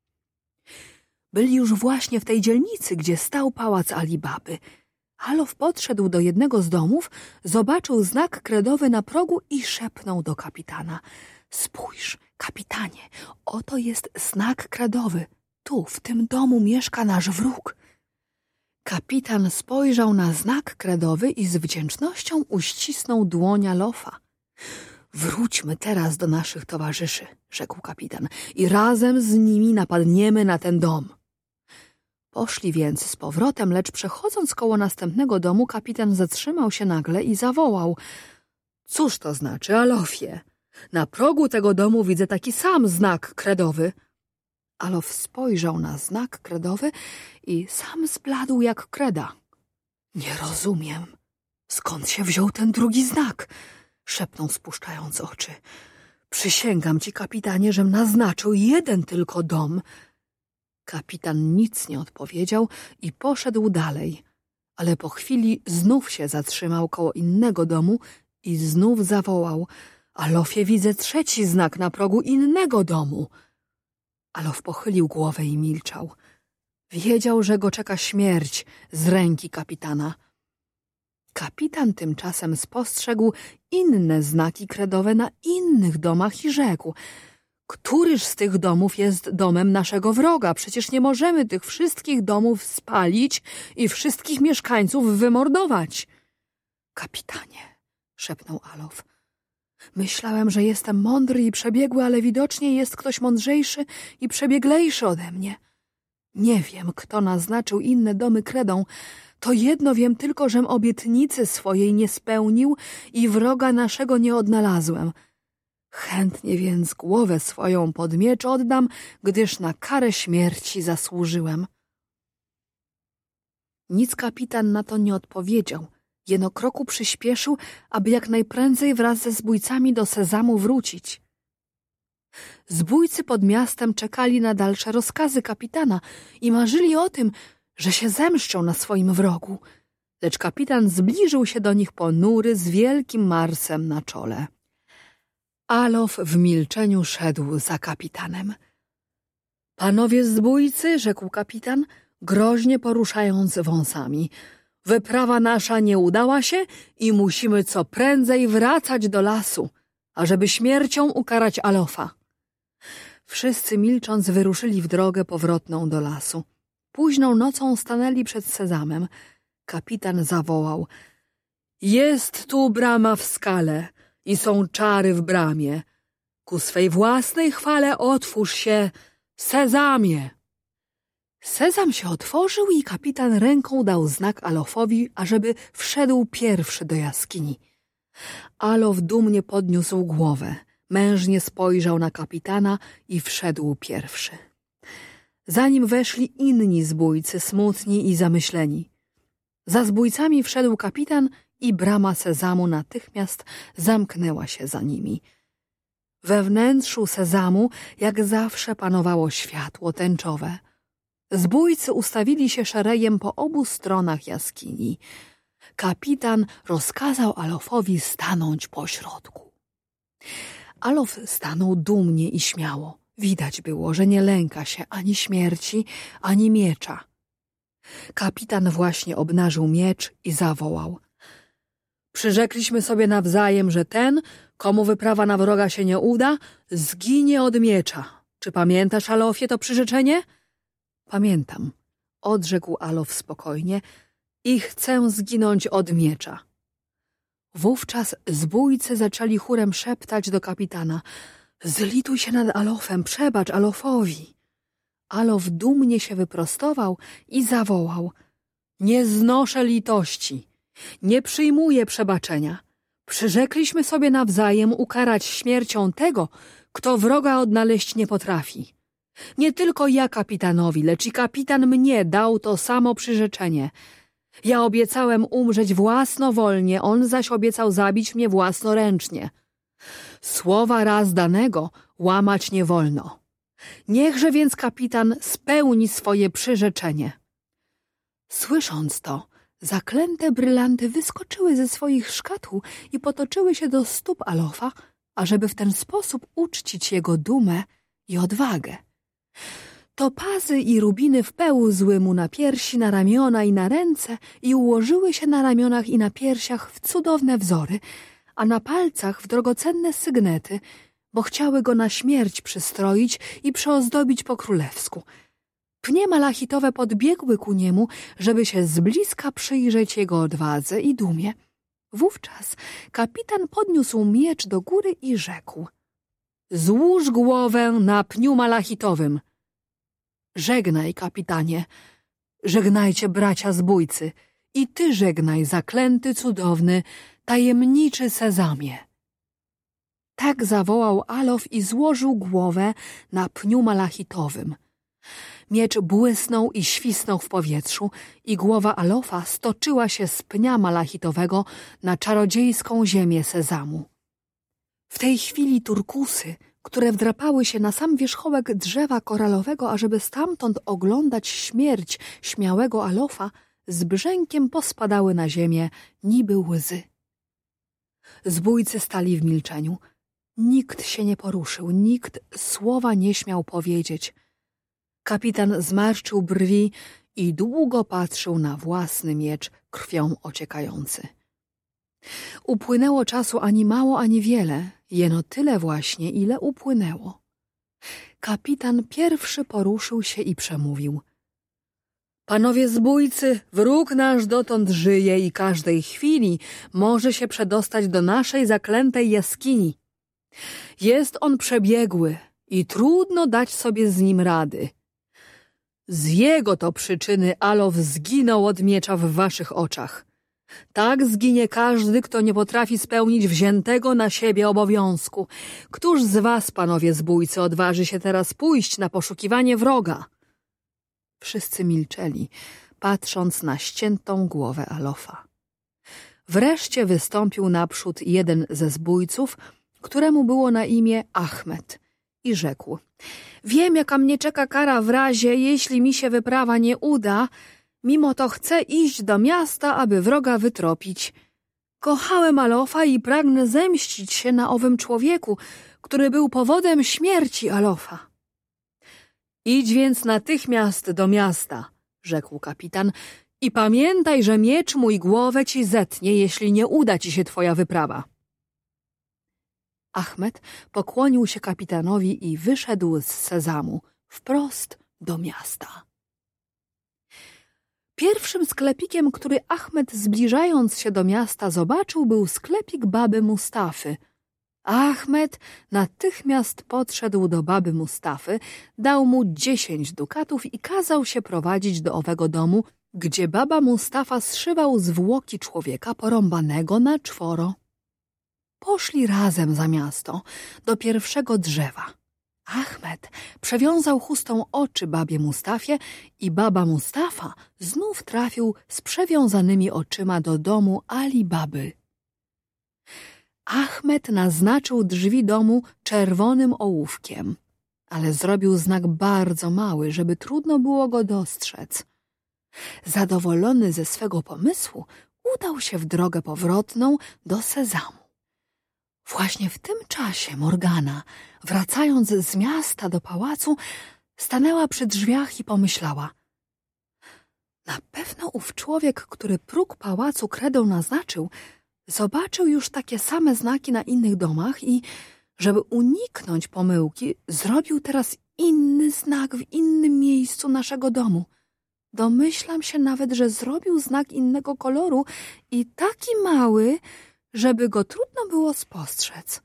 Byli już właśnie w tej dzielnicy, gdzie stał pałac Ali Baby. Alof podszedł do jednego z domów, zobaczył znak kredowy na progu i szepnął do kapitana: spójrz, kapitanie, oto jest znak kredowy. Tu, w tym domu mieszka nasz wróg. Kapitan spojrzał na znak kredowy i z wdzięcznością uścisnął dłoń Alofa. Wróćmy teraz do naszych towarzyszy, rzekł kapitan, i razem z nimi napadniemy na ten dom. Poszli więc z powrotem, lecz przechodząc koło następnego domu, kapitan zatrzymał się nagle i zawołał: cóż to znaczy, Alofie? Na progu tego domu widzę taki sam znak kredowy. Alof spojrzał na znak kredowy i sam zbladł jak kreda. Nie rozumiem, skąd się wziął ten drugi znak? Szepnął, spuszczając oczy. Przysięgam ci, kapitanie, żem naznaczył jeden tylko dom. Kapitan nic nie odpowiedział i poszedł dalej, ale po chwili znów się zatrzymał koło innego domu i znów zawołał: Alofie, widzę trzeci znak na progu innego domu. Alof pochylił głowę i milczał. Wiedział, że go czeka śmierć z ręki kapitana. Kapitan tymczasem spostrzegł inne znaki kredowe na innych domach i rzekł: Któryż z tych domów jest domem naszego wroga? Przecież nie możemy tych wszystkich domów spalić i wszystkich mieszkańców wymordować. Kapitanie, szepnął Alof, myślałem, że jestem mądry i przebiegły, ale widocznie jest ktoś mądrzejszy i przebieglejszy ode mnie. Nie wiem, kto naznaczył inne domy kredą. To jedno wiem tylko, żem obietnicy swojej nie spełnił i wroga naszego nie odnalazłem. Chętnie więc głowę swoją pod miecz oddam, gdyż na karę śmierci zasłużyłem. Nic kapitan na to nie odpowiedział. Jeno kroku przyspieszył, aby jak najprędzej wraz ze zbójcami do Sezamu wrócić. Zbójcy pod miastem czekali na dalsze rozkazy kapitana i marzyli o tym, że się zemszczą na swoim wrogu. Lecz kapitan zbliżył się do nich ponury z wielkim marsem na czole. Alof w milczeniu szedł za kapitanem. Panowie zbójcy, rzekł kapitan, groźnie poruszając wąsami, wyprawa nasza nie udała się i musimy co prędzej wracać do lasu, ażeby śmiercią ukarać Alofa. Wszyscy milcząc wyruszyli w drogę powrotną do lasu. Późną nocą stanęli przed Sezamem. Kapitan zawołał: Jest tu brama w skale i są czary w bramie. Ku swej własnej chwale otwórz się, Sezamie! Sezam się otworzył i kapitan ręką dał znak Alofowi, ażeby wszedł pierwszy do jaskini. Alof dumnie podniósł głowę, mężnie spojrzał na kapitana i wszedł pierwszy. Za nim weszli inni zbójcy, smutni i zamyśleni. Za zbójcami wszedł kapitan i brama Sezamu natychmiast zamknęła się za nimi. We wnętrzu Sezamu jak zawsze panowało światło tęczowe. Zbójcy ustawili się szeregiem po obu stronach jaskini. Kapitan rozkazał Alofowi stanąć pośrodku. Alof stanął dumnie i śmiało. Widać było, że nie lęka się ani śmierci, ani miecza. Kapitan właśnie obnażył miecz i zawołał: Przyrzekliśmy sobie nawzajem, że ten, komu wyprawa na wroga się nie uda, zginie od miecza. Czy pamiętasz, Alofie, to przyrzeczenie? Pamiętam, odrzekł Alof spokojnie, i chcę zginąć od miecza. Wówczas zbójcy zaczęli chórem szeptać do kapitana: Zlituj się nad Alofem, przebacz Alofowi. Alof dumnie się wyprostował i zawołał: Nie znoszę litości, nie przyjmuję przebaczenia. Przyrzekliśmy sobie nawzajem ukarać śmiercią tego, kto wroga odnaleźć nie potrafi. Nie tylko ja kapitanowi, lecz i kapitan mnie dał to samo przyrzeczenie. Ja obiecałem umrzeć własnowolnie, on zaś obiecał zabić mnie własnoręcznie. Słowa raz danego łamać nie wolno. Niechże więc kapitan spełni swoje przyrzeczenie. Słysząc to, zaklęte brylanty wyskoczyły ze swoich szkatuł i potoczyły się do stóp Alofa, ażeby w ten sposób uczcić jego dumę i odwagę. Topazy i rubiny wpełzły mu na piersi, na ramiona i na ręce i ułożyły się na ramionach i na piersiach w cudowne wzory, a na palcach w drogocenne sygnety, bo chciały go na śmierć przystroić i przyozdobić po królewsku. Pnie malachitowe podbiegły ku niemu, żeby się z bliska przyjrzeć jego odwadze i dumie. Wówczas kapitan podniósł miecz do góry i rzekł: Złóż głowę na pniu malachitowym. Żegnaj, kapitanie, żegnajcie bracia zbójcy i ty żegnaj, zaklęty, cudowny, tajemniczy Sezamie. Tak zawołał Alof i złożył głowę na pniu malachitowym. Miecz błysnął i świsnął w powietrzu i głowa Alofa stoczyła się z pnia malachitowego na czarodziejską ziemię Sezamu. W tej chwili turkusy, które wdrapały się na sam wierzchołek drzewa koralowego, ażeby stamtąd oglądać śmierć śmiałego Alofa, z brzękiem pospadały na ziemię, niby łzy. Zbójcy stali w milczeniu. Nikt się nie poruszył, nikt słowa nie śmiał powiedzieć. Kapitan zmarszczył brwi i długo patrzył na własny miecz krwią ociekający. Upłynęło czasu ani mało, ani wiele, jeno tyle właśnie, ile upłynęło. Kapitan pierwszy poruszył się i przemówił. Panowie zbójcy, wróg nasz dotąd żyje i każdej chwili może się przedostać do naszej zaklętej jaskini. Jest on przebiegły i trudno dać sobie z nim rady. Z jego to przyczyny Alof zginął od miecza w waszych oczach. Tak zginie każdy, kto nie potrafi spełnić wziętego na siebie obowiązku. Któż z was, panowie zbójcy, odważy się teraz pójść na poszukiwanie wroga? Wszyscy milczeli, patrząc na ściętą głowę Alofa. Wreszcie wystąpił naprzód jeden ze zbójców, któremu było na imię Achmed, i rzekł: wiem, jaka mnie czeka kara w razie, jeśli mi się wyprawa nie uda, mimo to chcę iść do miasta, aby wroga wytropić. Kochałem Alofa i pragnę zemścić się na owym człowieku, który był powodem śmierci Alofa. Idź więc natychmiast do miasta, rzekł kapitan, i pamiętaj, że miecz mój głowę ci zetnie, jeśli nie uda ci się twoja wyprawa. Achmed pokłonił się kapitanowi i wyszedł z Sezamu wprost do miasta. Pierwszym sklepikiem, który Achmed, zbliżając się do miasta, zobaczył, był sklepik baby Mustafy. Achmed natychmiast podszedł do baby Mustafy, dał mu 10 dukatów i kazał się prowadzić do owego domu, gdzie baba Mustafa zszywał zwłoki człowieka porąbanego na 4. Poszli razem za miasto, do pierwszego drzewa. Achmed przewiązał chustą oczy babie Mustafie i baba Mustafa znów trafił z przewiązanymi oczyma do domu Ali Baby. Achmed naznaczył drzwi domu czerwonym ołówkiem, ale zrobił znak bardzo mały, żeby trudno było go dostrzec. Zadowolony ze swego pomysłu, udał się w drogę powrotną do Sezamu. Właśnie w tym czasie Morgana, wracając z miasta do pałacu, stanęła przy drzwiach i pomyślała: na pewno ów człowiek, który próg pałacu kredą naznaczył, zobaczył już takie same znaki na innych domach i, żeby uniknąć pomyłki, zrobił teraz inny znak w innym miejscu naszego domu. Domyślam się nawet, że zrobił znak innego koloru i taki mały, żeby go trudno było spostrzec.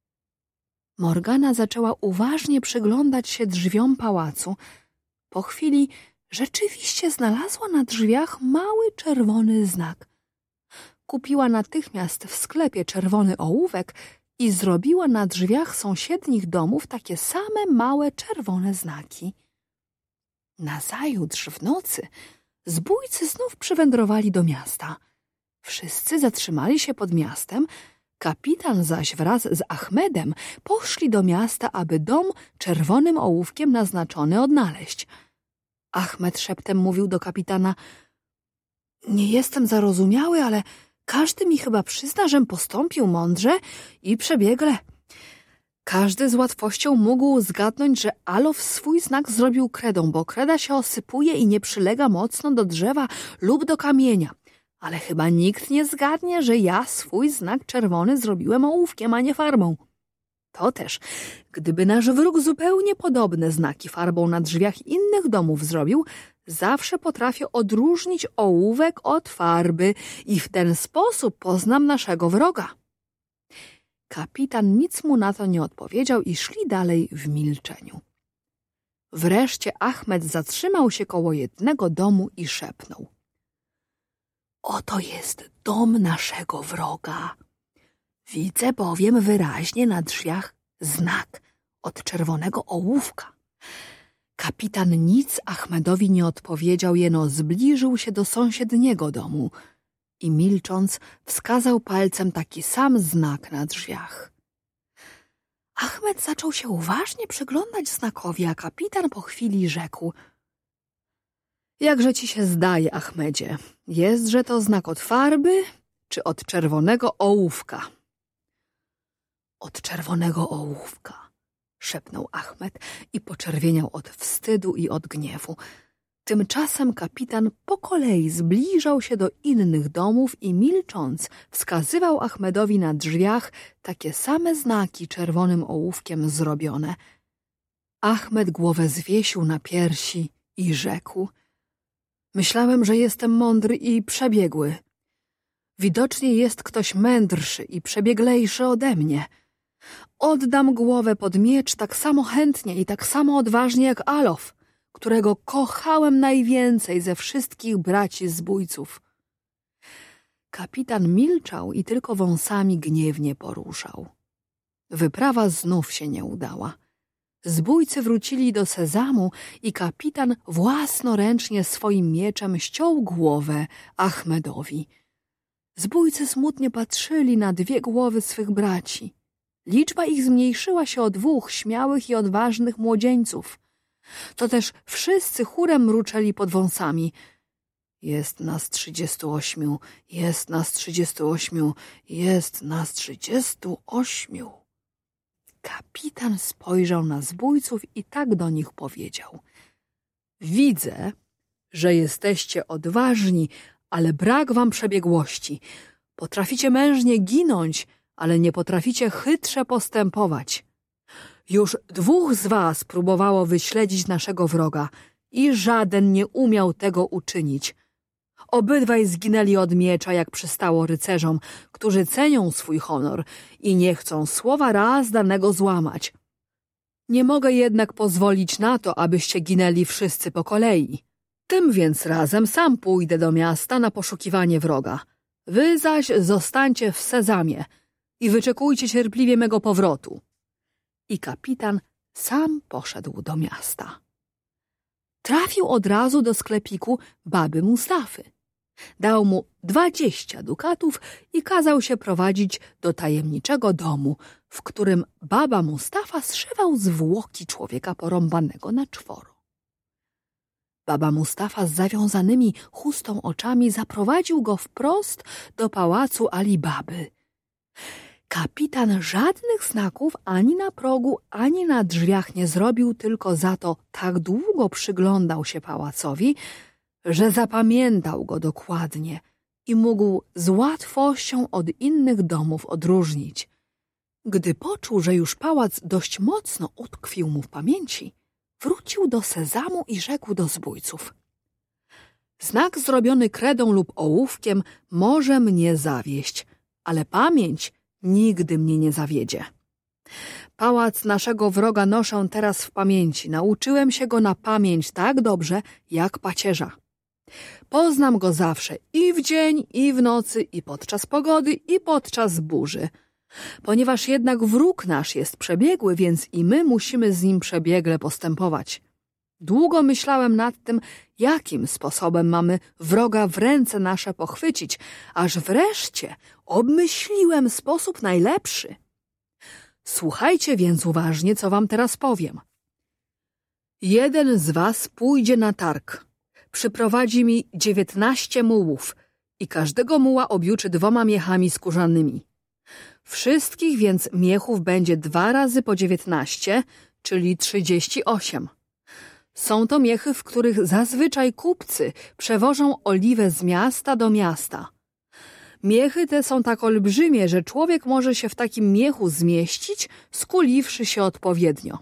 Morgana zaczęła uważnie przyglądać się drzwiom pałacu. Po chwili rzeczywiście znalazła na drzwiach mały czerwony znak. Kupiła natychmiast w sklepie czerwony ołówek i zrobiła na drzwiach sąsiednich domów takie same małe czerwone znaki. Nazajutrz w nocy zbójcy znów przywędrowali do miasta. Wszyscy zatrzymali się pod miastem, kapitan zaś wraz z Achmedem poszli do miasta, aby dom czerwonym ołówkiem naznaczony odnaleźć. Achmed szeptem mówił do kapitana: nie jestem zarozumiały, ale każdy mi chyba przyzna, żem postąpił mądrze i przebiegle. Każdy z łatwością mógł zgadnąć, że Alof swój znak zrobił kredą, bo kreda się osypuje i nie przylega mocno do drzewa lub do kamienia. Ale chyba nikt nie zgadnie, że ja swój znak czerwony zrobiłem ołówkiem, a nie farbą. To też, gdyby nasz wróg zupełnie podobne znaki farbą na drzwiach innych domów zrobił, zawsze potrafię odróżnić ołówek od farby i w ten sposób poznam naszego wroga. Kapitan nic mu na to nie odpowiedział i szli dalej w milczeniu. Wreszcie Achmed zatrzymał się koło jednego domu i szepnął: oto jest dom naszego wroga. Widzę bowiem wyraźnie na drzwiach znak od czerwonego ołówka. Kapitan nic Achmedowi nie odpowiedział, jeno zbliżył się do sąsiedniego domu i milcząc wskazał palcem taki sam znak na drzwiach. Achmed zaczął się uważnie przyglądać znakowi, a kapitan po chwili rzekł: jakże ci się zdaje, Achmedzie, jestże to znak od farby czy od czerwonego ołówka? Od czerwonego ołówka, szepnął Achmed i poczerwieniał od wstydu i od gniewu. Tymczasem kapitan po kolei zbliżał się do innych domów i milcząc wskazywał Achmedowi na drzwiach takie same znaki czerwonym ołówkiem zrobione. Achmed głowę zwiesił na piersi i rzekł: myślałem, że jestem mądry i przebiegły. Widocznie jest ktoś mędrszy i przebieglejszy ode mnie. Oddam głowę pod miecz tak samo chętnie i tak samo odważnie jak Alof, którego kochałem najwięcej ze wszystkich braci zbójców. Kapitan milczał i tylko wąsami gniewnie poruszał. Wyprawa znów się nie udała. Zbójcy wrócili do Sezamu i kapitan własnoręcznie swoim mieczem ściął głowę Achmedowi. Zbójcy smutnie patrzyli na 2 głowy swych braci. Liczba ich zmniejszyła się o 2 śmiałych i odważnych młodzieńców. To też wszyscy chórem mruczeli pod wąsami: jest nas 38, jest nas 38, jest nas 38. Kapitan spojrzał na zbójców i tak do nich powiedział: widzę, że jesteście odważni, ale brak wam przebiegłości. Potraficie mężnie ginąć, ale nie potraficie chytrze postępować. Już 2 z was próbowało wyśledzić naszego wroga i żaden nie umiał tego uczynić. Obydwaj zginęli od miecza, jak przystało rycerzom, którzy cenią swój honor i nie chcą słowa raz danego złamać. Nie mogę jednak pozwolić na to, abyście ginęli wszyscy po kolei. Tym więc razem sam pójdę do miasta na poszukiwanie wroga. Wy zaś zostańcie w Sezamie i wyczekujcie cierpliwie mego powrotu. I kapitan sam poszedł do miasta. Trafił od razu do sklepiku baby Mustafy. Dał mu 20 dukatów i kazał się prowadzić do tajemniczego domu, w którym baba Mustafa zszywał zwłoki człowieka porąbanego na 4. Baba Mustafa z zawiązanymi chustą oczami zaprowadził go wprost do pałacu Ali Baby. Kapitan żadnych znaków ani na progu, ani na drzwiach nie zrobił, tylko za to tak długo przyglądał się pałacowi, że zapamiętał go dokładnie i mógł z łatwością od innych domów odróżnić. Gdy poczuł, że już pałac dość mocno utkwił mu w pamięci, wrócił do Sezamu i rzekł do zbójców: znak zrobiony kredą lub ołówkiem może mnie zawieść, ale pamięć nigdy mnie nie zawiedzie. Pałac naszego wroga noszę teraz w pamięci. Nauczyłem się go na pamięć tak dobrze, jak pacierza. Poznam go zawsze i w dzień, i w nocy, i podczas pogody, i podczas burzy. Ponieważ jednak wróg nasz jest przebiegły, więc i my musimy z nim przebiegle postępować. Długo myślałem nad tym, jakim sposobem mamy wroga w ręce nasze pochwycić, aż wreszcie obmyśliłem sposób najlepszy. Słuchajcie więc uważnie, co wam teraz powiem. Jeden z was pójdzie na targ. Przyprowadzi mi 19 mułów i każdego muła objuczy 2 miechami skórzanymi. Wszystkich więc miechów będzie 2 razy po 19, czyli 38. Są to miechy, w których zazwyczaj kupcy przewożą oliwę z miasta do miasta. Miechy te są tak olbrzymie, że człowiek może się w takim miechu zmieścić, skuliwszy się odpowiednio.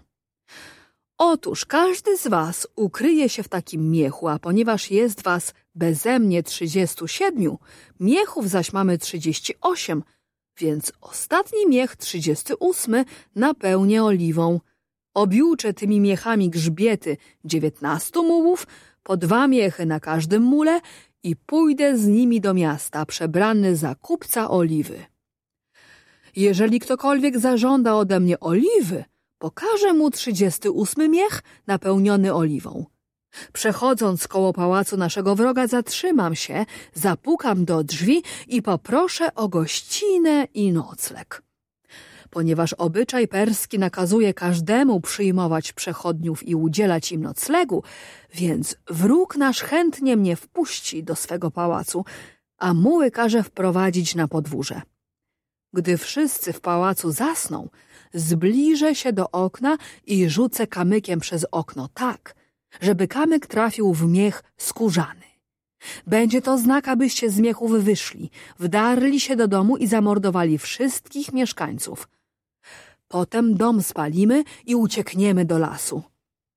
Otóż każdy z was ukryje się w takim miechu, a ponieważ jest was bezemnie 37, miechów zaś mamy 38, więc ostatni miech 38 napełnię oliwą. Objuczę tymi miechami grzbiety 19 mułów, po 2 miechy na każdym mule i pójdę z nimi do miasta, przebrany za kupca oliwy. Jeżeli ktokolwiek zażąda ode mnie oliwy, pokażę mu 38 miech napełniony oliwą. Przechodząc koło pałacu naszego wroga, zatrzymam się, zapukam do drzwi i poproszę o gościnę i nocleg. ponieważ obyczaj perski nakazuje każdemu przyjmować przechodniów i udzielać im noclegu, więc wróg nasz chętnie mnie wpuści do swego pałacu, a muły każe wprowadzić na podwórze. Gdy wszyscy w pałacu zasną, zbliżę się do okna i rzucę kamykiem przez okno tak, żeby kamyk trafił w miech skórzany. Będzie to znak, abyście z miechów wyszli, wdarli się do domu i zamordowali wszystkich mieszkańców. Potem dom spalimy i uciekniemy do lasu.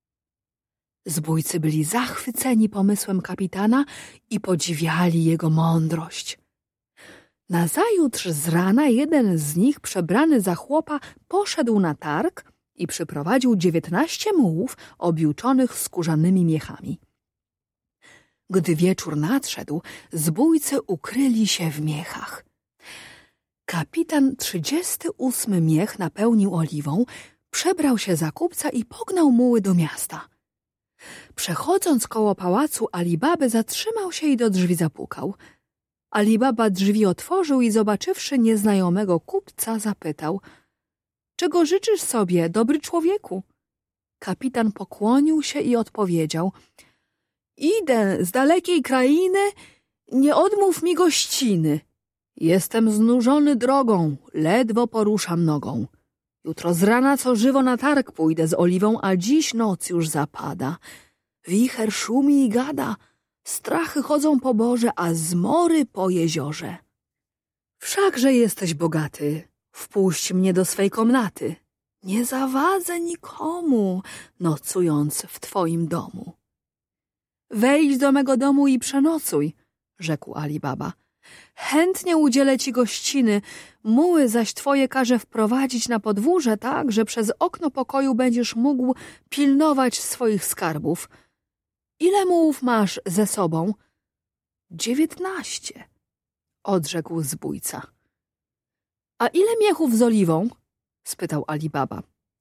Zbójcy byli zachwyceni pomysłem kapitana i podziwiali jego mądrość. Nazajutrz z rana jeden z nich, przebrany za chłopa, poszedł na targ i przyprowadził 19 mułów obiuczonych skórzanymi miechami. Gdy wieczór nadszedł, zbójcy ukryli się w miechach. Kapitan 38 miech napełnił oliwą, przebrał się za kupca i pognał muły do miasta. Przechodząc koło pałacu Alibaby, zatrzymał się i do drzwi zapukał. Alibaba drzwi otworzył i zobaczywszy nieznajomego kupca, zapytał: „Czego życzysz sobie, dobry człowieku?” Kapitan pokłonił się i odpowiedział: „Idę z dalekiej krainy, nie odmów mi gościny. Jestem znużony drogą, ledwo poruszam nogą. Jutro z rana co żywo na targ pójdę z oliwą, a dziś noc już zapada. Wicher szumi i gada, strachy chodzą po borze, a zmory po jeziorze. Wszakże jesteś bogaty, wpuść mnie do swej komnaty. Nie zawadzę nikomu, nocując w twoim domu.” „Wejdź do mego domu i przenocuj”, rzekł Alibaba. „Chętnie udzielę ci gościny, muły zaś twoje każę wprowadzić na podwórze tak, że przez okno pokoju będziesz mógł pilnować swoich skarbów. Ile mułów masz ze sobą?” „19”, odrzekł zbójca. „A ile miechów z oliwą?” spytał Alibaba.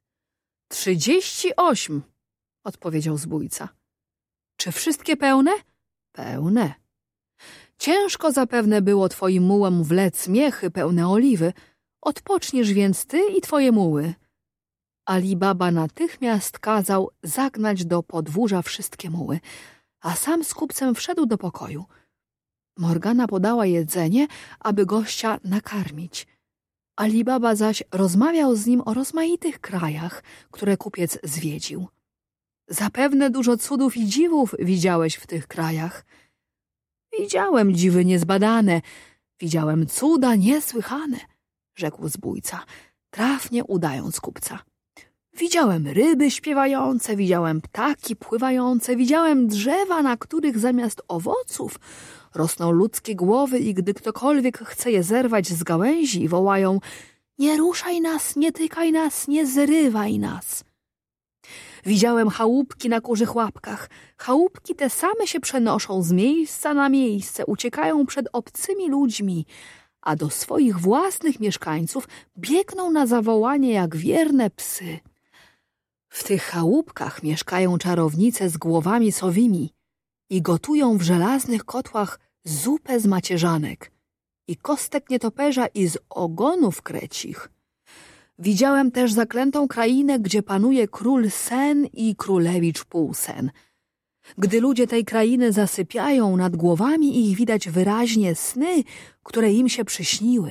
„38”, odpowiedział zbójca. „Czy wszystkie pełne?” „Pełne”. „Ciężko zapewne było twoim mułom wlec miechy pełne oliwy. Odpoczniesz więc ty i twoje muły.” Alibaba natychmiast kazał zagnać do podwórza wszystkie muły, a sam z kupcem wszedł do pokoju. Morgana podała jedzenie, aby gościa nakarmić. Alibaba zaś rozmawiał z nim o rozmaitych krajach, które kupiec zwiedził. „Zapewne dużo cudów i dziwów widziałeś w tych krajach.” „Widziałem dziwy niezbadane, widziałem cuda niesłychane”, rzekł zbójca, trafnie udając kupca. „Widziałem ryby śpiewające, widziałem ptaki pływające, widziałem drzewa, na których zamiast owoców rosną ludzkie głowy i gdy ktokolwiek chce je zerwać z gałęzi, wołają: „Nie ruszaj nas, nie tykaj nas, nie zrywaj nas”. Widziałem chałupki na kurzych łapkach. Chałupki te same się przenoszą z miejsca na miejsce, uciekają przed obcymi ludźmi, a do swoich własnych mieszkańców biegną na zawołanie jak wierne psy. W tych chałupkach mieszkają czarownice z głowami sowimi i gotują w żelaznych kotłach zupę z macierzanek i kostek nietoperza i z ogonów krecich. Widziałem też zaklętą krainę, gdzie panuje król sen i królewicz półsen. Gdy ludzie tej krainy zasypiają, nad głowami ich widać wyraźnie sny, które im się przyśniły.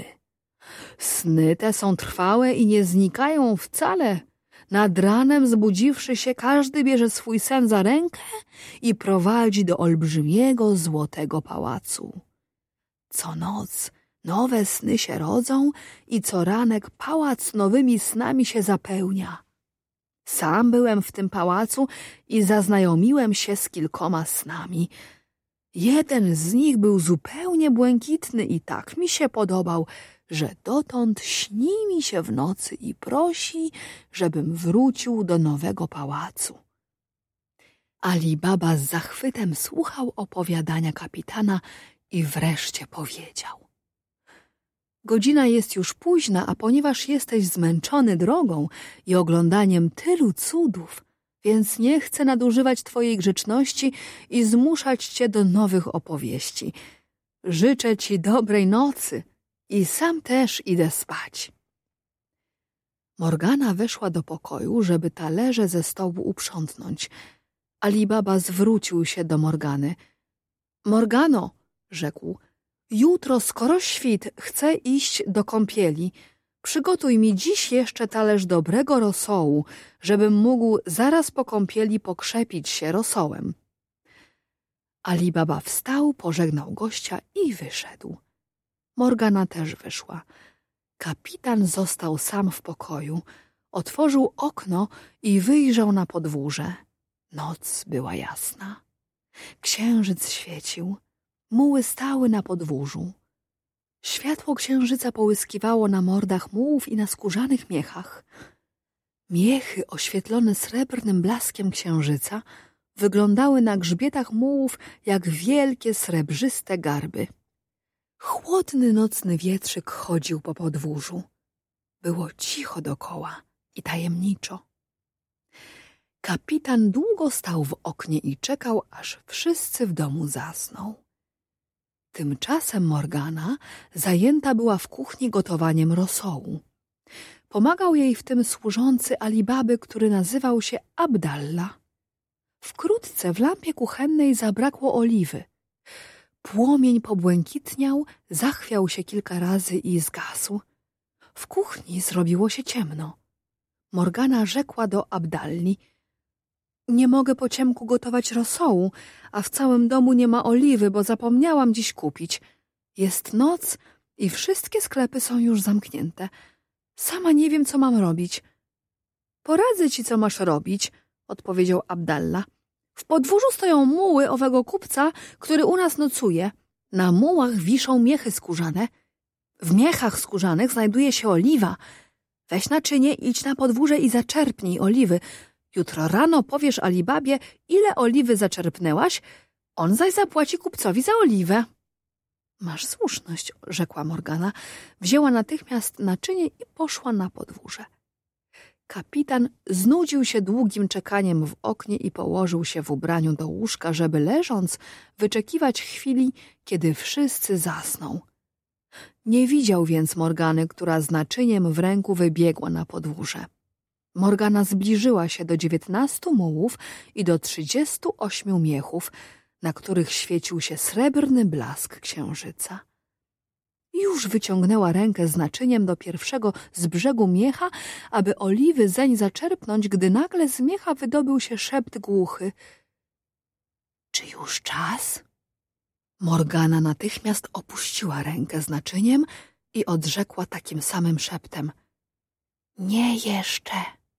Sny te są trwałe i nie znikają wcale. Nad ranem zbudziwszy się, każdy bierze swój sen za rękę i prowadzi do olbrzymiego złotego pałacu. Co noc nowe sny się rodzą i co ranek pałac nowymi snami się zapełnia. Sam byłem w tym pałacu i zaznajomiłem się z kilkoma snami. Jeden z nich był zupełnie błękitny i tak mi się podobał, że dotąd śni mi się w nocy i prosi, żebym wrócił do nowego pałacu. Alibaba z zachwytem słuchał opowiadania kapitana i wreszcie powiedział: „Godzina jest już późna, a ponieważ jesteś zmęczony drogą i oglądaniem tylu cudów, więc nie chcę nadużywać twojej grzeczności i zmuszać cię do nowych opowieści. Życzę ci dobrej nocy i sam też idę spać”. Morgana weszła do pokoju, żeby talerze ze stołu uprzątnąć. Ali Baba zwrócił się do Morgany. Morgano, rzekł, jutro skoro świt chcę iść do kąpieli. Przygotuj mi dziś jeszcze talerz dobrego rosołu, żebym mógł zaraz po kąpieli pokrzepić się rosołem. Ali Baba wstał, pożegnał gościa i wyszedł. Morgana też wyszła. Kapitan został sam w pokoju. Otworzył okno i wyjrzał na podwórze. Noc była jasna. Księżyc świecił. Muły stały na podwórzu. Światło księżyca połyskiwało na mordach mułów i na skórzanych miechach. Miechy oświetlone srebrnym blaskiem księżyca wyglądały na grzbietach mułów jak wielkie srebrzyste garby. Chłodny nocny wietrzyk chodził po podwórzu. Było cicho dokoła i tajemniczo. Kapitan długo stał w oknie i czekał, aż wszyscy w domu zasną. Tymczasem Morgana zajęta była w kuchni gotowaniem rosołu. Pomagał jej w tym służący Ali Baby, który nazywał się Abdallah. Wkrótce w lampie kuchennej zabrakło oliwy. Płomień pobłękitniał, zachwiał się kilka razy i zgasł. W kuchni zrobiło się ciemno. Morgana rzekła do Abdalli: nie mogę po ciemku gotować rosołu, a w całym domu nie ma oliwy, bo zapomniałam dziś kupić. Jest noc i wszystkie sklepy są już zamknięte. Sama nie wiem, co mam robić. Poradzę ci, co masz robić, odpowiedział Abdallah. W podwórzu stoją muły owego kupca, który u nas nocuje. Na mułach wiszą miechy skórzane. W miechach skórzanych znajduje się oliwa. Weź naczynie, idź na podwórze i zaczerpnij oliwy. Jutro rano powiesz Ali Babie, ile oliwy zaczerpnęłaś, on zaś zapłaci kupcowi za oliwę. Masz słuszność, rzekła Morgana. Wzięła natychmiast naczynie i poszła na podwórze. Kapitan znudził się długim czekaniem w oknie i położył się w ubraniu do łóżka, żeby leżąc wyczekiwać chwili, kiedy wszyscy zasną. Nie widział więc Morgany, która z naczyniem w ręku wybiegła na podwórze. Morgana zbliżyła się do 19 mułów i do 38 miechów, na których świecił się srebrny blask księżyca. Już wyciągnęła rękę z naczyniem do pierwszego z brzegu miecha, aby oliwy zeń zaczerpnąć, gdy nagle z miecha wydobył się szept głuchy. Czy już czas? Morgana natychmiast opuściła rękę z naczyniem i odrzekła takim samym szeptem: nie jeszcze.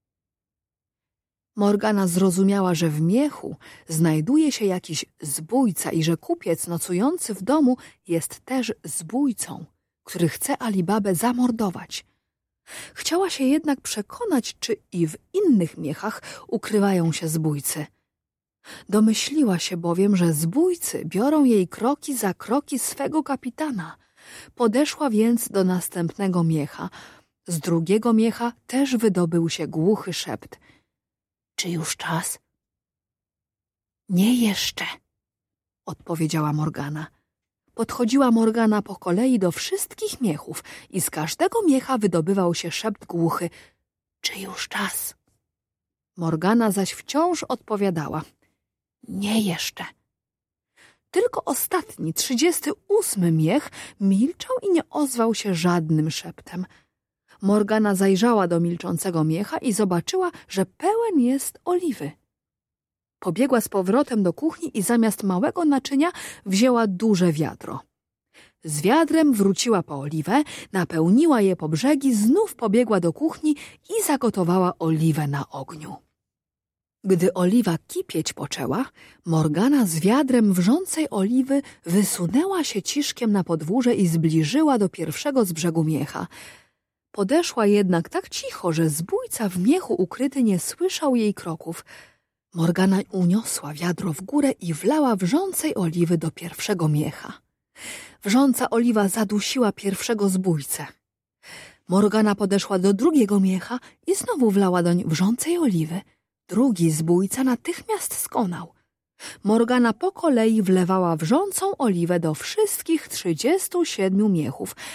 Morgana zrozumiała, że w miechu znajduje się jakiś zbójca i że kupiec nocujący w domu jest też zbójcą, który chce Ali Babę zamordować. Chciała się jednak przekonać, czy i w innych miechach ukrywają się zbójcy. Domyśliła się bowiem, że zbójcy biorą jej kroki za kroki swego kapitana. Podeszła więc do następnego miecha. Z drugiego miecha też wydobył się głuchy szept. Czy już czas? Nie jeszcze, odpowiedziała Morgana. Podchodziła Morgana po kolei do wszystkich miechów i z każdego miecha wydobywał się szept głuchy. Czy już czas? Morgana zaś wciąż odpowiadała: nie jeszcze. Tylko ostatni, 38 miech milczał i nie ozwał się żadnym szeptem. Morgana zajrzała do milczącego miecha i zobaczyła, że pełen jest oliwy. Pobiegła z powrotem do kuchni i zamiast małego naczynia wzięła duże wiadro. Z wiadrem wróciła po oliwę, napełniła je po brzegi, znów pobiegła do kuchni i zagotowała oliwę na ogniu. Gdy oliwa kipieć poczęła, Morgana z wiadrem wrzącej oliwy wysunęła się ciszkiem na podwórze i zbliżyła do pierwszego z brzegu miecha. Podeszła jednak tak cicho, że zbójca w miechu ukryty nie słyszał jej kroków. Morgana uniosła wiadro w górę i wlała wrzącej oliwy do pierwszego miecha. Wrząca oliwa zadusiła pierwszego zbójcę. Morgana podeszła do drugiego miecha i znowu wlała doń wrzącej oliwy. Drugi zbójca natychmiast skonał. Morgana po kolei wlewała wrzącą oliwę do wszystkich 37 miechów,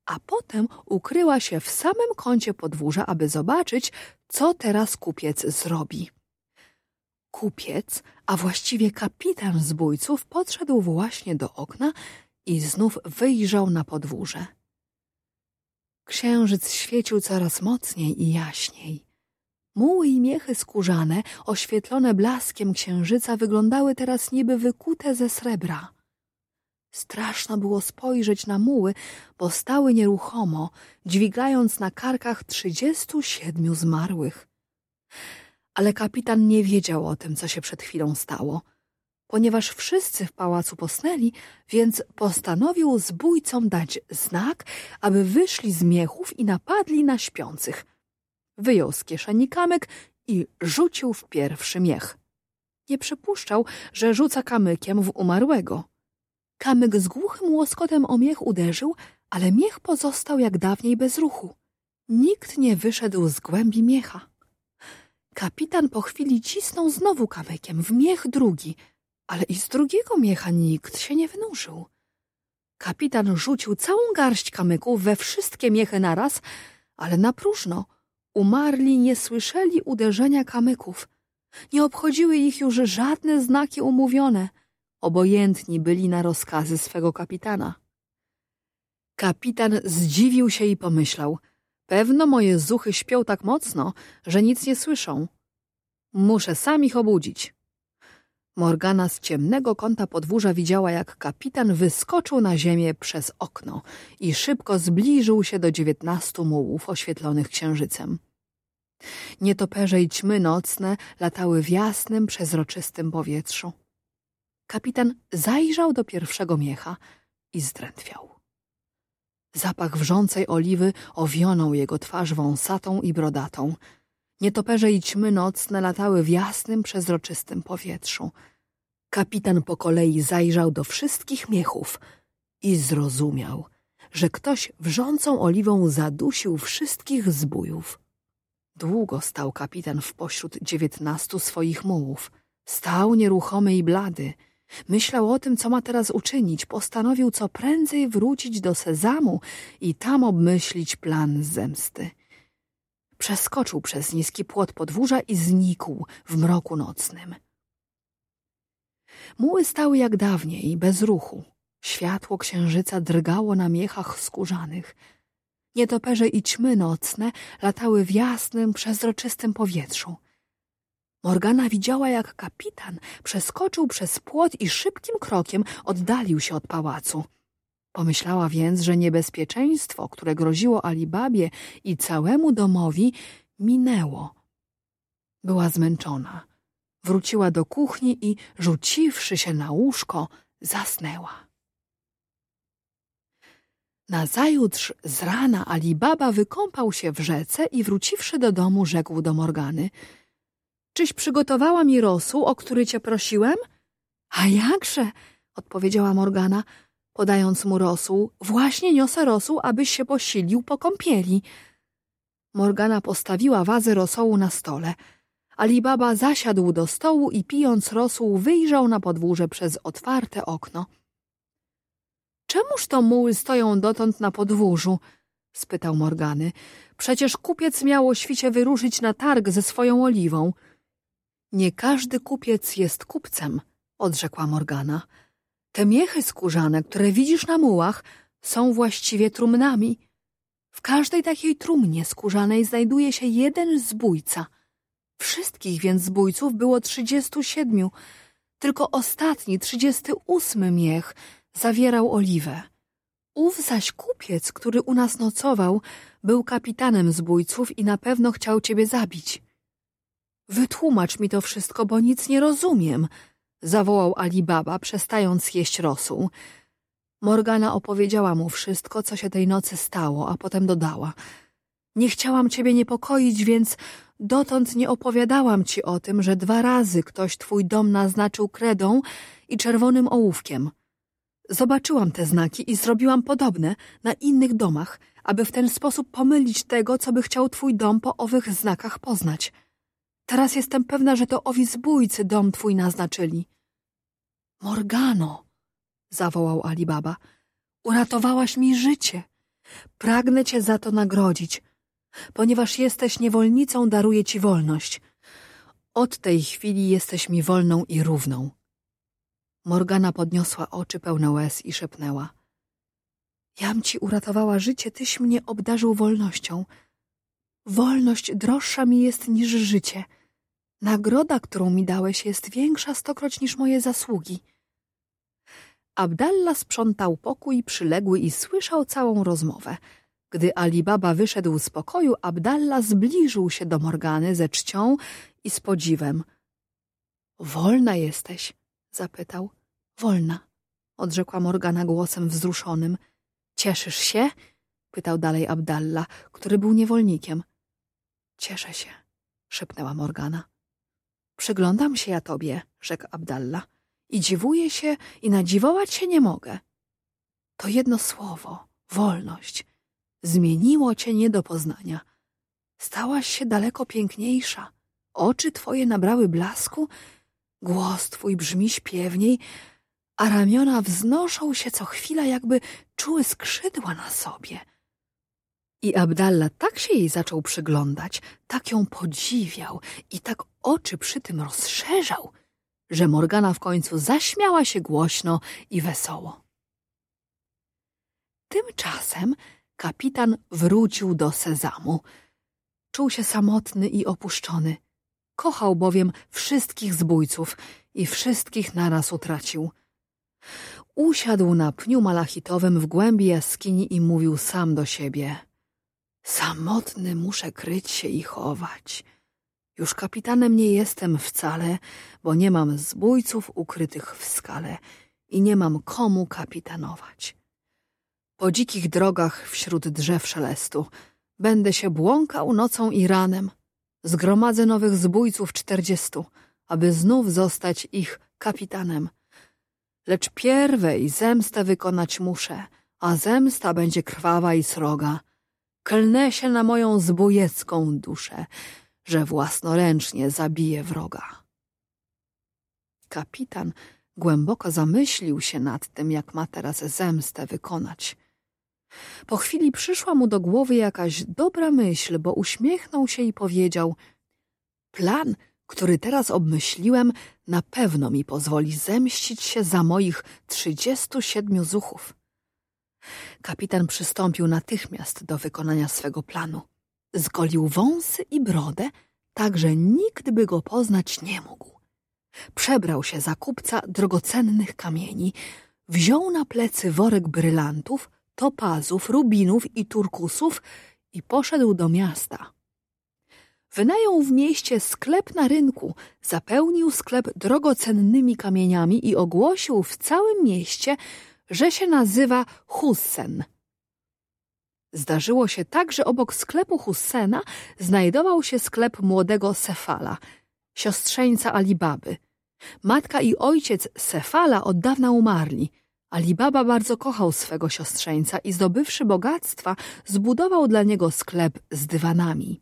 a potem ukryła się w samym kącie podwórza, aby zobaczyć, co teraz kupiec zrobi. Kupiec, a właściwie kapitan zbójców, podszedł właśnie do okna i znów wyjrzał na podwórze. Księżyc świecił coraz mocniej i jaśniej. Muły i miechy skórzane, oświetlone blaskiem księżyca, wyglądały teraz niby wykute ze srebra. Straszno było spojrzeć na muły, bo stały nieruchomo, dźwigając na karkach 37 zmarłych. Ale kapitan nie wiedział o tym, co się przed chwilą stało. Ponieważ wszyscy w pałacu posnęli, więc postanowił zbójcom dać znak, aby wyszli z miechów i napadli na śpiących. Wyjął z kieszeni kamyk i rzucił w pierwszy miech. Nie przypuszczał, że rzuca kamykiem w umarłego. Kamyk z głuchym łoskotem o miech uderzył, ale miech pozostał jak dawniej bez ruchu. Nikt nie wyszedł z głębi miecha. Kapitan po chwili cisnął znowu kamykiem w miech drugi, ale i z drugiego miecha nikt się nie wynurzył. Kapitan rzucił całą garść kamyków we wszystkie miechy naraz, ale na próżno. Umarli nie słyszeli uderzenia kamyków. Nie obchodziły ich już żadne znaki umówione. Obojętni byli na rozkazy swego kapitana. Kapitan zdziwił się i pomyślał: pewno moje zuchy śpią tak mocno, że nic nie słyszą. Muszę sam ich obudzić. Morgana z ciemnego kąta podwórza widziała, jak kapitan wyskoczył na ziemię przez okno i szybko zbliżył się do 19 mułów oświetlonych księżycem. Nietoperze i ćmy nocne latały w jasnym, przezroczystym powietrzu. Kapitan zajrzał do pierwszego miecha i zdrętwiał. Zapach wrzącej oliwy owionął jego twarz wąsatą i brodatą. Nietoperze i ćmy nocne latały w jasnym, przezroczystym powietrzu. Kapitan po kolei zajrzał do wszystkich miechów i zrozumiał, że ktoś wrzącą oliwą zadusił wszystkich zbójów. Długo stał kapitan w pośród 19 swoich mułów. Stał nieruchomy i blady. Myślał o tym, co ma teraz uczynić. Postanowił co prędzej wrócić do Sezamu i tam obmyślić plan zemsty. Przeskoczył przez niski płot podwórza i znikł w mroku nocnym. Muły stały jak dawniej, bez ruchu. Światło księżyca drgało na miechach skórzanych. Nietoperze i ćmy nocne latały w jasnym, przezroczystym powietrzu. Morgana widziała, jak kapitan przeskoczył przez płot i szybkim krokiem oddalił się od pałacu. Pomyślała więc, że niebezpieczeństwo, które groziło Alibabie i całemu domowi, minęło. Była zmęczona. Wróciła do kuchni i, rzuciwszy się na łóżko, zasnęła. Nazajutrz z rana Alibaba wykąpał się w rzece i wróciwszy do domu, rzekł do Morgany: czyś przygotowała mi rosół, o który cię prosiłem? A jakże, odpowiedziała Morgana, podając mu rosół. Właśnie niosę rosół, abyś się posilił po kąpieli. Morgana postawiła wazę rosołu na stole. Alibaba zasiadł do stołu i pijąc rosół wyjrzał na podwórze przez otwarte okno. Czemuż to muły stoją dotąd na podwórzu? Spytał Morgany. Przecież kupiec miał o świcie wyruszyć na targ ze swoją oliwą. Nie każdy kupiec jest kupcem, odrzekła Morgana. Te miechy skórzane, które widzisz na mułach, są właściwie trumnami. W każdej takiej trumnie skórzanej znajduje się jeden zbójca. Wszystkich więc zbójców było 37, tylko ostatni, 38 miech zawierał oliwę. Ów zaś kupiec, który u nas nocował, był kapitanem zbójców i na pewno chciał ciebie zabić. Wytłumacz mi to wszystko, bo nic nie rozumiem, zawołał Alibaba, przestając jeść rosół. Morgana opowiedziała mu wszystko, co się tej nocy stało, a potem dodała: nie chciałam ciebie niepokoić, więc dotąd nie opowiadałam ci o tym, że 2 razy ktoś twój dom naznaczył kredą i czerwonym ołówkiem. Zobaczyłam te znaki i zrobiłam podobne na innych domach, aby w ten sposób pomylić tego, co by chciał twój dom po owych znakach poznać. Teraz jestem pewna, że to owi zbójcy dom twój naznaczyli. Morgano, zawołał Alibaba, uratowałaś mi życie. Pragnę cię za to nagrodzić. Ponieważ jesteś niewolnicą, daruję ci wolność. Od tej chwili jesteś mi wolną i równą. Morgana podniosła oczy pełne łez i szepnęła. Jam ci uratowała życie, tyś mnie obdarzył wolnością. Wolność droższa mi jest niż życie. Nagroda, którą mi dałeś, jest większa 100-kroć niż moje zasługi. Abdallah sprzątał pokój przyległy i słyszał całą rozmowę. Gdy Ali Baba wyszedł z pokoju, Abdallah zbliżył się do Morgany ze czcią i z podziwem. Wolna jesteś? Zapytał. Wolna, odrzekła Morgana głosem wzruszonym. Cieszysz się? Pytał dalej Abdallah, który był niewolnikiem. Cieszę się, szepnęła Morgana. Przyglądam się ja tobie, rzekł Abdallah, i dziwuję się i nadziwować się nie mogę. To jedno słowo, wolność, zmieniło cię nie do poznania. Stałaś się daleko piękniejsza, oczy twoje nabrały blasku, głos twój brzmi śpiewniej, a ramiona wznoszą się co chwila, jakby czuły skrzydła na sobie. I Abdallah tak się jej zaczął przyglądać, tak ją podziwiał i tak oczy przy tym rozszerzał, że Morgana w końcu zaśmiała się głośno i wesoło. Tymczasem kapitan wrócił do Sezamu. Czuł się samotny i opuszczony. Kochał bowiem wszystkich zbójców i wszystkich naraz utracił. Usiadł na pniu malachitowym w głębi jaskini i mówił sam do siebie. Samotny muszę kryć się i chować. Już kapitanem nie jestem wcale, bo nie mam zbójców ukrytych w skale i nie mam komu kapitanować. Po dzikich drogach wśród drzew szelestu będę się błąkał nocą i ranem. Zgromadzę nowych zbójców 40, aby znów zostać ich kapitanem. Lecz pierwej zemstę wykonać muszę, a zemsta będzie krwawa i sroga. Klnę się na moją zbójecką duszę, że własnoręcznie zabiję wroga. Kapitan głęboko zamyślił się nad tym, jak ma teraz zemstę wykonać. Po chwili przyszła mu do głowy jakaś dobra myśl, bo uśmiechnął się i powiedział: plan, który teraz obmyśliłem, na pewno mi pozwoli zemścić się za moich 37 zuchów. Kapitan przystąpił natychmiast do wykonania swego planu. Zgolił wąsy i brodę, tak że nikt by go poznać nie mógł. Przebrał się za kupca drogocennych kamieni, wziął na plecy worek brylantów, topazów, rubinów i turkusów i poszedł do miasta. Wynajął w mieście sklep na rynku, zapełnił sklep drogocennymi kamieniami i ogłosił w całym mieście, że się nazywa Hussen. Zdarzyło się tak, że obok sklepu Hussena znajdował się sklep młodego Sefala, siostrzeńca Ali Baby. Matka i ojciec Sefala od dawna umarli. Ali Baba bardzo kochał swego siostrzeńca i zdobywszy bogactwa, zbudował dla niego sklep z dywanami.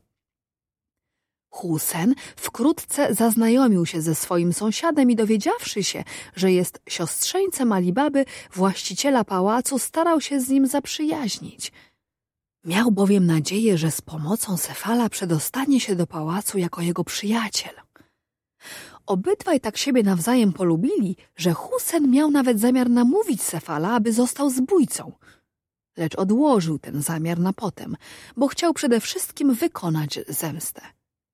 Husen wkrótce zaznajomił się ze swoim sąsiadem i dowiedziawszy się, że jest siostrzeńcem Ali Baby, właściciela pałacu, starał się z nim zaprzyjaźnić. Miał bowiem nadzieję, że z pomocą Sefala przedostanie się do pałacu jako jego przyjaciel. Obydwaj tak siebie nawzajem polubili, że Husen miał nawet zamiar namówić Sefala, aby został zbójcą. Lecz odłożył ten zamiar na potem, bo chciał przede wszystkim wykonać zemstę.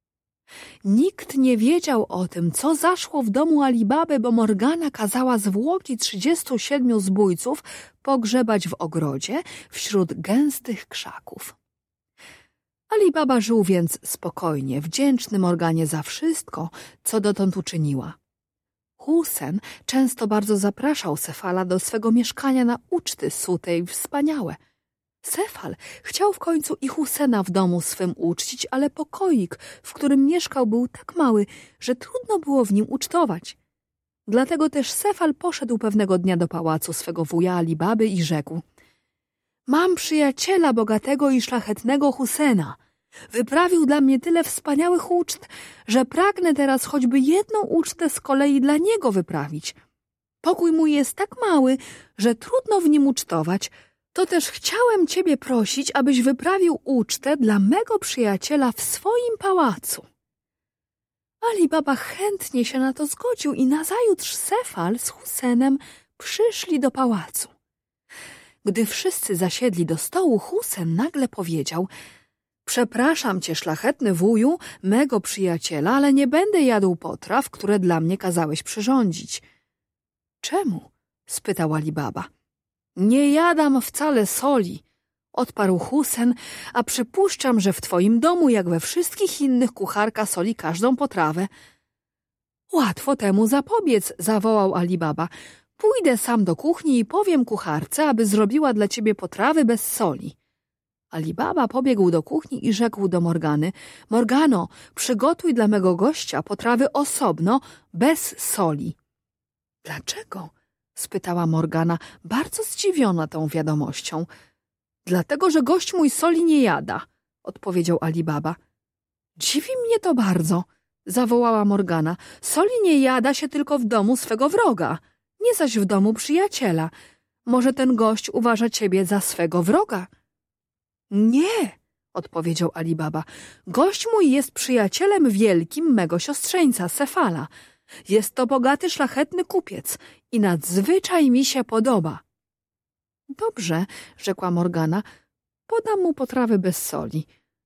Nikt nie wiedział o tym, co zaszło w domu Ali Baby, bo Morgana kazała zwłoki 37 zbójców pogrzebać w ogrodzie wśród gęstych krzaków. Ali Baba żył więc spokojnie, wdzięczny Morganie za wszystko, co dotąd uczyniła. Husen często bardzo zapraszał Sefala do swego mieszkania na uczty sute i wspaniałe. Sefal chciał w końcu i Husena w domu swym uczcić, ale pokoik, w którym mieszkał, był tak mały, że trudno było w nim ucztować. Dlatego też Sefal poszedł pewnego dnia do pałacu swego wuja Ali Baby i rzekł: mam przyjaciela bogatego i szlachetnego Husena. Wyprawił dla mnie tyle wspaniałych uczt, że pragnę teraz choćby jedną ucztę z kolei dla niego wyprawić. Pokój mój jest tak mały, że trudno w nim ucztować. To też chciałem ciebie prosić, abyś wyprawił ucztę dla mego przyjaciela w swoim pałacu. Ali Baba chętnie się na to zgodził i nazajutrz Cefal z Husenem przyszli do pałacu. Gdy wszyscy zasiedli do stołu, Husen nagle powiedział: przepraszam cię, szlachetny wuju, mego przyjaciela, ale nie będę jadł potraw, które dla mnie kazałeś przyrządzić. Czemu? Spytał Ali Baba. Nie jadam wcale soli, odparł Husen, a przypuszczam, że w twoim domu, jak we wszystkich innych, kucharka soli każdą potrawę. Łatwo temu zapobiec, zawołał Ali Baba. Pójdę sam do kuchni i powiem kucharce, aby zrobiła dla ciebie potrawy bez soli. Ali Baba pobiegł do kuchni i rzekł do Morgany: Morgano, przygotuj dla mego gościa potrawy osobno, bez soli. Dlaczego? Spytała Morgana, bardzo zdziwiona tą wiadomością. Dlatego, że gość mój soli nie jada, odpowiedział Ali Baba. Dziwi mnie to bardzo, zawołała Morgana. Soli nie jada się tylko w domu swego wroga, nie zaś w domu przyjaciela. Może ten gość uważa ciebie za swego wroga? Nie, odpowiedział Ali Baba. Gość mój jest przyjacielem wielkim mego siostrzeńca Cefala. Jest to bogaty, szlachetny kupiec i nadzwyczaj mi się podoba. Dobrze, rzekła Morgana, podam mu potrawy bez soli.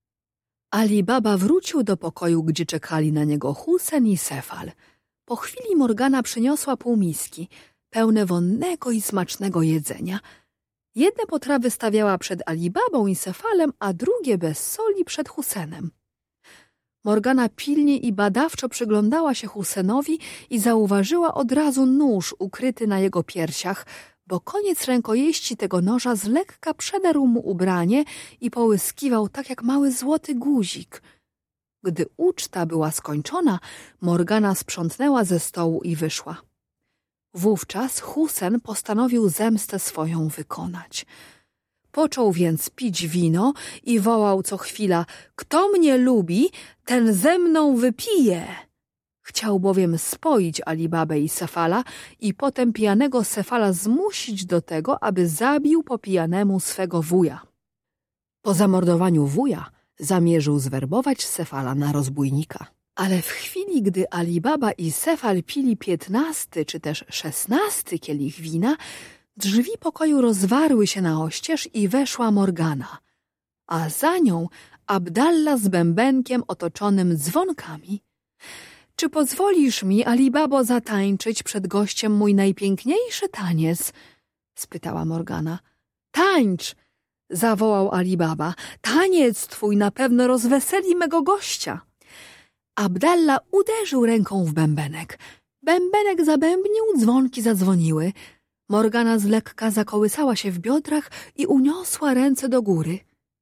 Ali Baba wrócił do pokoju, gdzie czekali na niego Husen i Cefal. Po chwili Morgana przyniosła półmiski, pełne wonnego i smacznego jedzenia. Jedne potrawy stawiała przed Ali Babą i Cefalem, a drugie bez soli przed Husenem. Morgana pilnie i badawczo przyglądała się Husenowi i zauważyła od razu nóż ukryty na jego piersiach, bo koniec rękojeści tego noża z lekka przedarł mu ubranie i połyskiwał tak jak mały złoty guzik. Gdy uczta była skończona, Morgana sprzątnęła ze stołu i wyszła. Wówczas Husen postanowił zemstę swoją wykonać. Począł więc pić wino i wołał co chwila: kto mnie lubi, ten ze mną wypije. Chciał bowiem spoić Ali Babę i Cefala i potem pijanego Cefala zmusić do tego, aby zabił po pijanemu swego wuja. Po zamordowaniu wuja zamierzył zwerbować Cefala na rozbójnika. Ale w chwili, gdy Ali Baba i Cefal pili 15 czy też 16 kielich wina, drzwi pokoju rozwarły się na oścież i weszła Morgana, a za nią Abdallah z bębenkiem otoczonym dzwonkami. Czy pozwolisz mi, Ali Babo, zatańczyć przed gościem mój najpiękniejszy taniec? Spytała Morgana. Tańcz! Zawołał Ali Baba. Taniec twój na pewno rozweseli mego gościa. Abdallah uderzył ręką w bębenek. Bębenek zabębnił, dzwonki zadzwoniły. Morgana z lekka zakołysała się w biodrach i uniosła ręce do góry.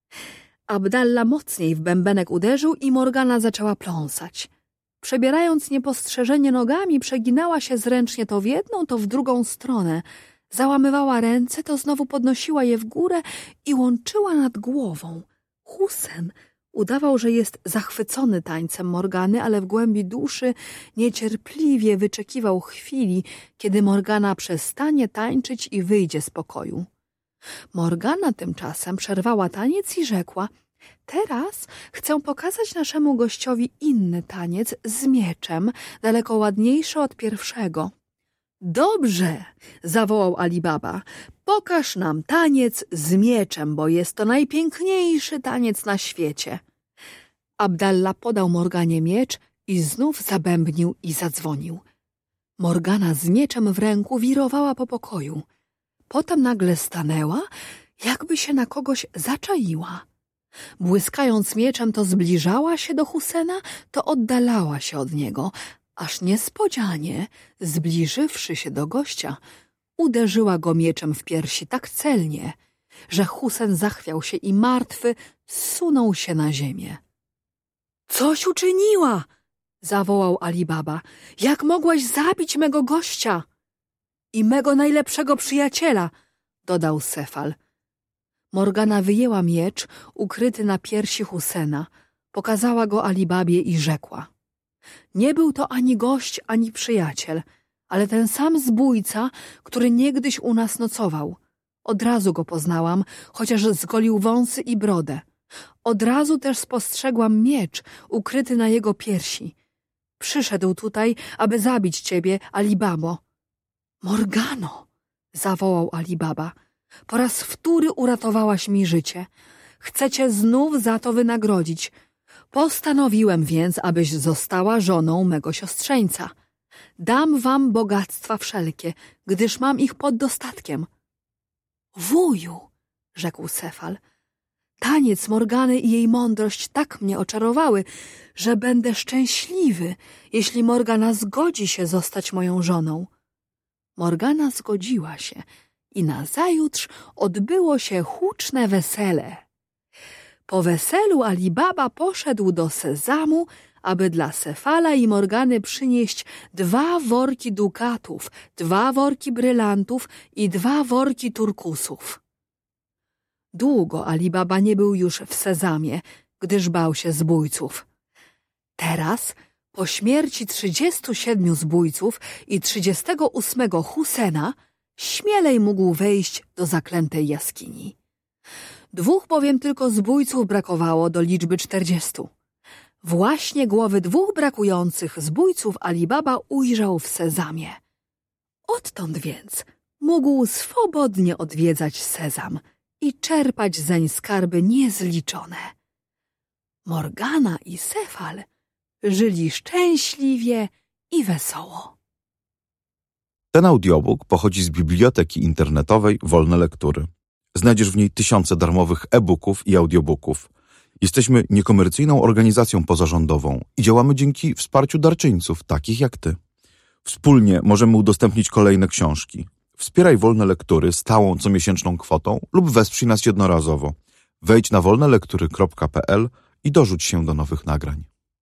Abdallah mocniej w bębenek uderzył i Morgana zaczęła pląsać. Przebierając niepostrzeżenie nogami, przeginała się zręcznie to w jedną, to w drugą stronę. Załamywała ręce, to znowu podnosiła je w górę i łączyła nad głową. Husen udawał, że jest zachwycony tańcem Morgany, ale w głębi duszy niecierpliwie wyczekiwał chwili, kiedy Morgana przestanie tańczyć i wyjdzie z pokoju. Morgana tymczasem przerwała taniec i rzekła: teraz chcę pokazać naszemu gościowi inny taniec z mieczem, daleko ładniejszy od pierwszego. Dobrze, zawołał Ali Baba, pokaż nam taniec z mieczem, bo jest to najpiękniejszy taniec na świecie. Abdallah podał Morganie miecz i znów zabębnił i zadzwonił. Morgana z mieczem w ręku wirowała po pokoju. Potem nagle stanęła, jakby się na kogoś zaczaiła. Błyskając mieczem, to zbliżała się do Husena, to oddalała się od niego, aż niespodzianie, zbliżywszy się do gościa, uderzyła go mieczem w piersi tak celnie, że Husen zachwiał się i martwy zsunął się na ziemię. Coś uczyniła! Zawołał Ali Baba. Jak mogłaś zabić mego gościa? I mego najlepszego przyjaciela, dodał Cefal. Morgana wyjęła miecz ukryty na piersi Husena, pokazała go Ali Babie i rzekła: nie był to ani gość, ani przyjaciel, ale ten sam zbójca, który niegdyś u nas nocował. Od razu go poznałam, chociaż zgolił wąsy i brodę. Od razu też spostrzegłam miecz ukryty na jego piersi. Przyszedł tutaj, aby zabić ciebie, Ali Babo. Morgano, zawołał Ali Baba, po raz wtóry uratowałaś mi życie. Chcę cię znów za to wynagrodzić. Postanowiłem więc, abyś została żoną mego siostrzeńca. Dam wam bogactwa wszelkie, gdyż mam ich pod dostatkiem. Wuju, rzekł Cefal, taniec Morgany i jej mądrość tak mnie oczarowały, że będę szczęśliwy, jeśli Morgana zgodzi się zostać moją żoną. Morgana zgodziła się i nazajutrz odbyło się huczne wesele. Po weselu Ali Baba poszedł do Sezamu, aby dla Cefala i Morgany przynieść 2 worki dukatów, 2 worki brylantów i 2 worki turkusów. Długo Ali Baba nie był już w Sezamie, gdyż bał się zbójców. Teraz, po śmierci 37 zbójców i 38 Husena, śmielej mógł wejść do zaklętej jaskini. 2 bowiem tylko zbójców brakowało do liczby 40. Właśnie głowy 2 brakujących zbójców Ali Baba ujrzał w Sezamie. Odtąd więc mógł swobodnie odwiedzać Sezam i czerpać zeń skarby niezliczone. Morgana i Cefal żyli szczęśliwie i wesoło. Ten audiobook pochodzi z biblioteki internetowej Wolne Lektury. Znajdziesz w niej tysiące darmowych e-booków i audiobooków. Jesteśmy niekomercyjną organizacją pozarządową i działamy dzięki wsparciu darczyńców, takich jak ty. Wspólnie możemy udostępnić kolejne książki. Wspieraj Wolne Lektury stałą comiesięczną kwotą lub wesprzyj nas jednorazowo. Wejdź na wolnelektury.pl i dorzuć się do nowych nagrań.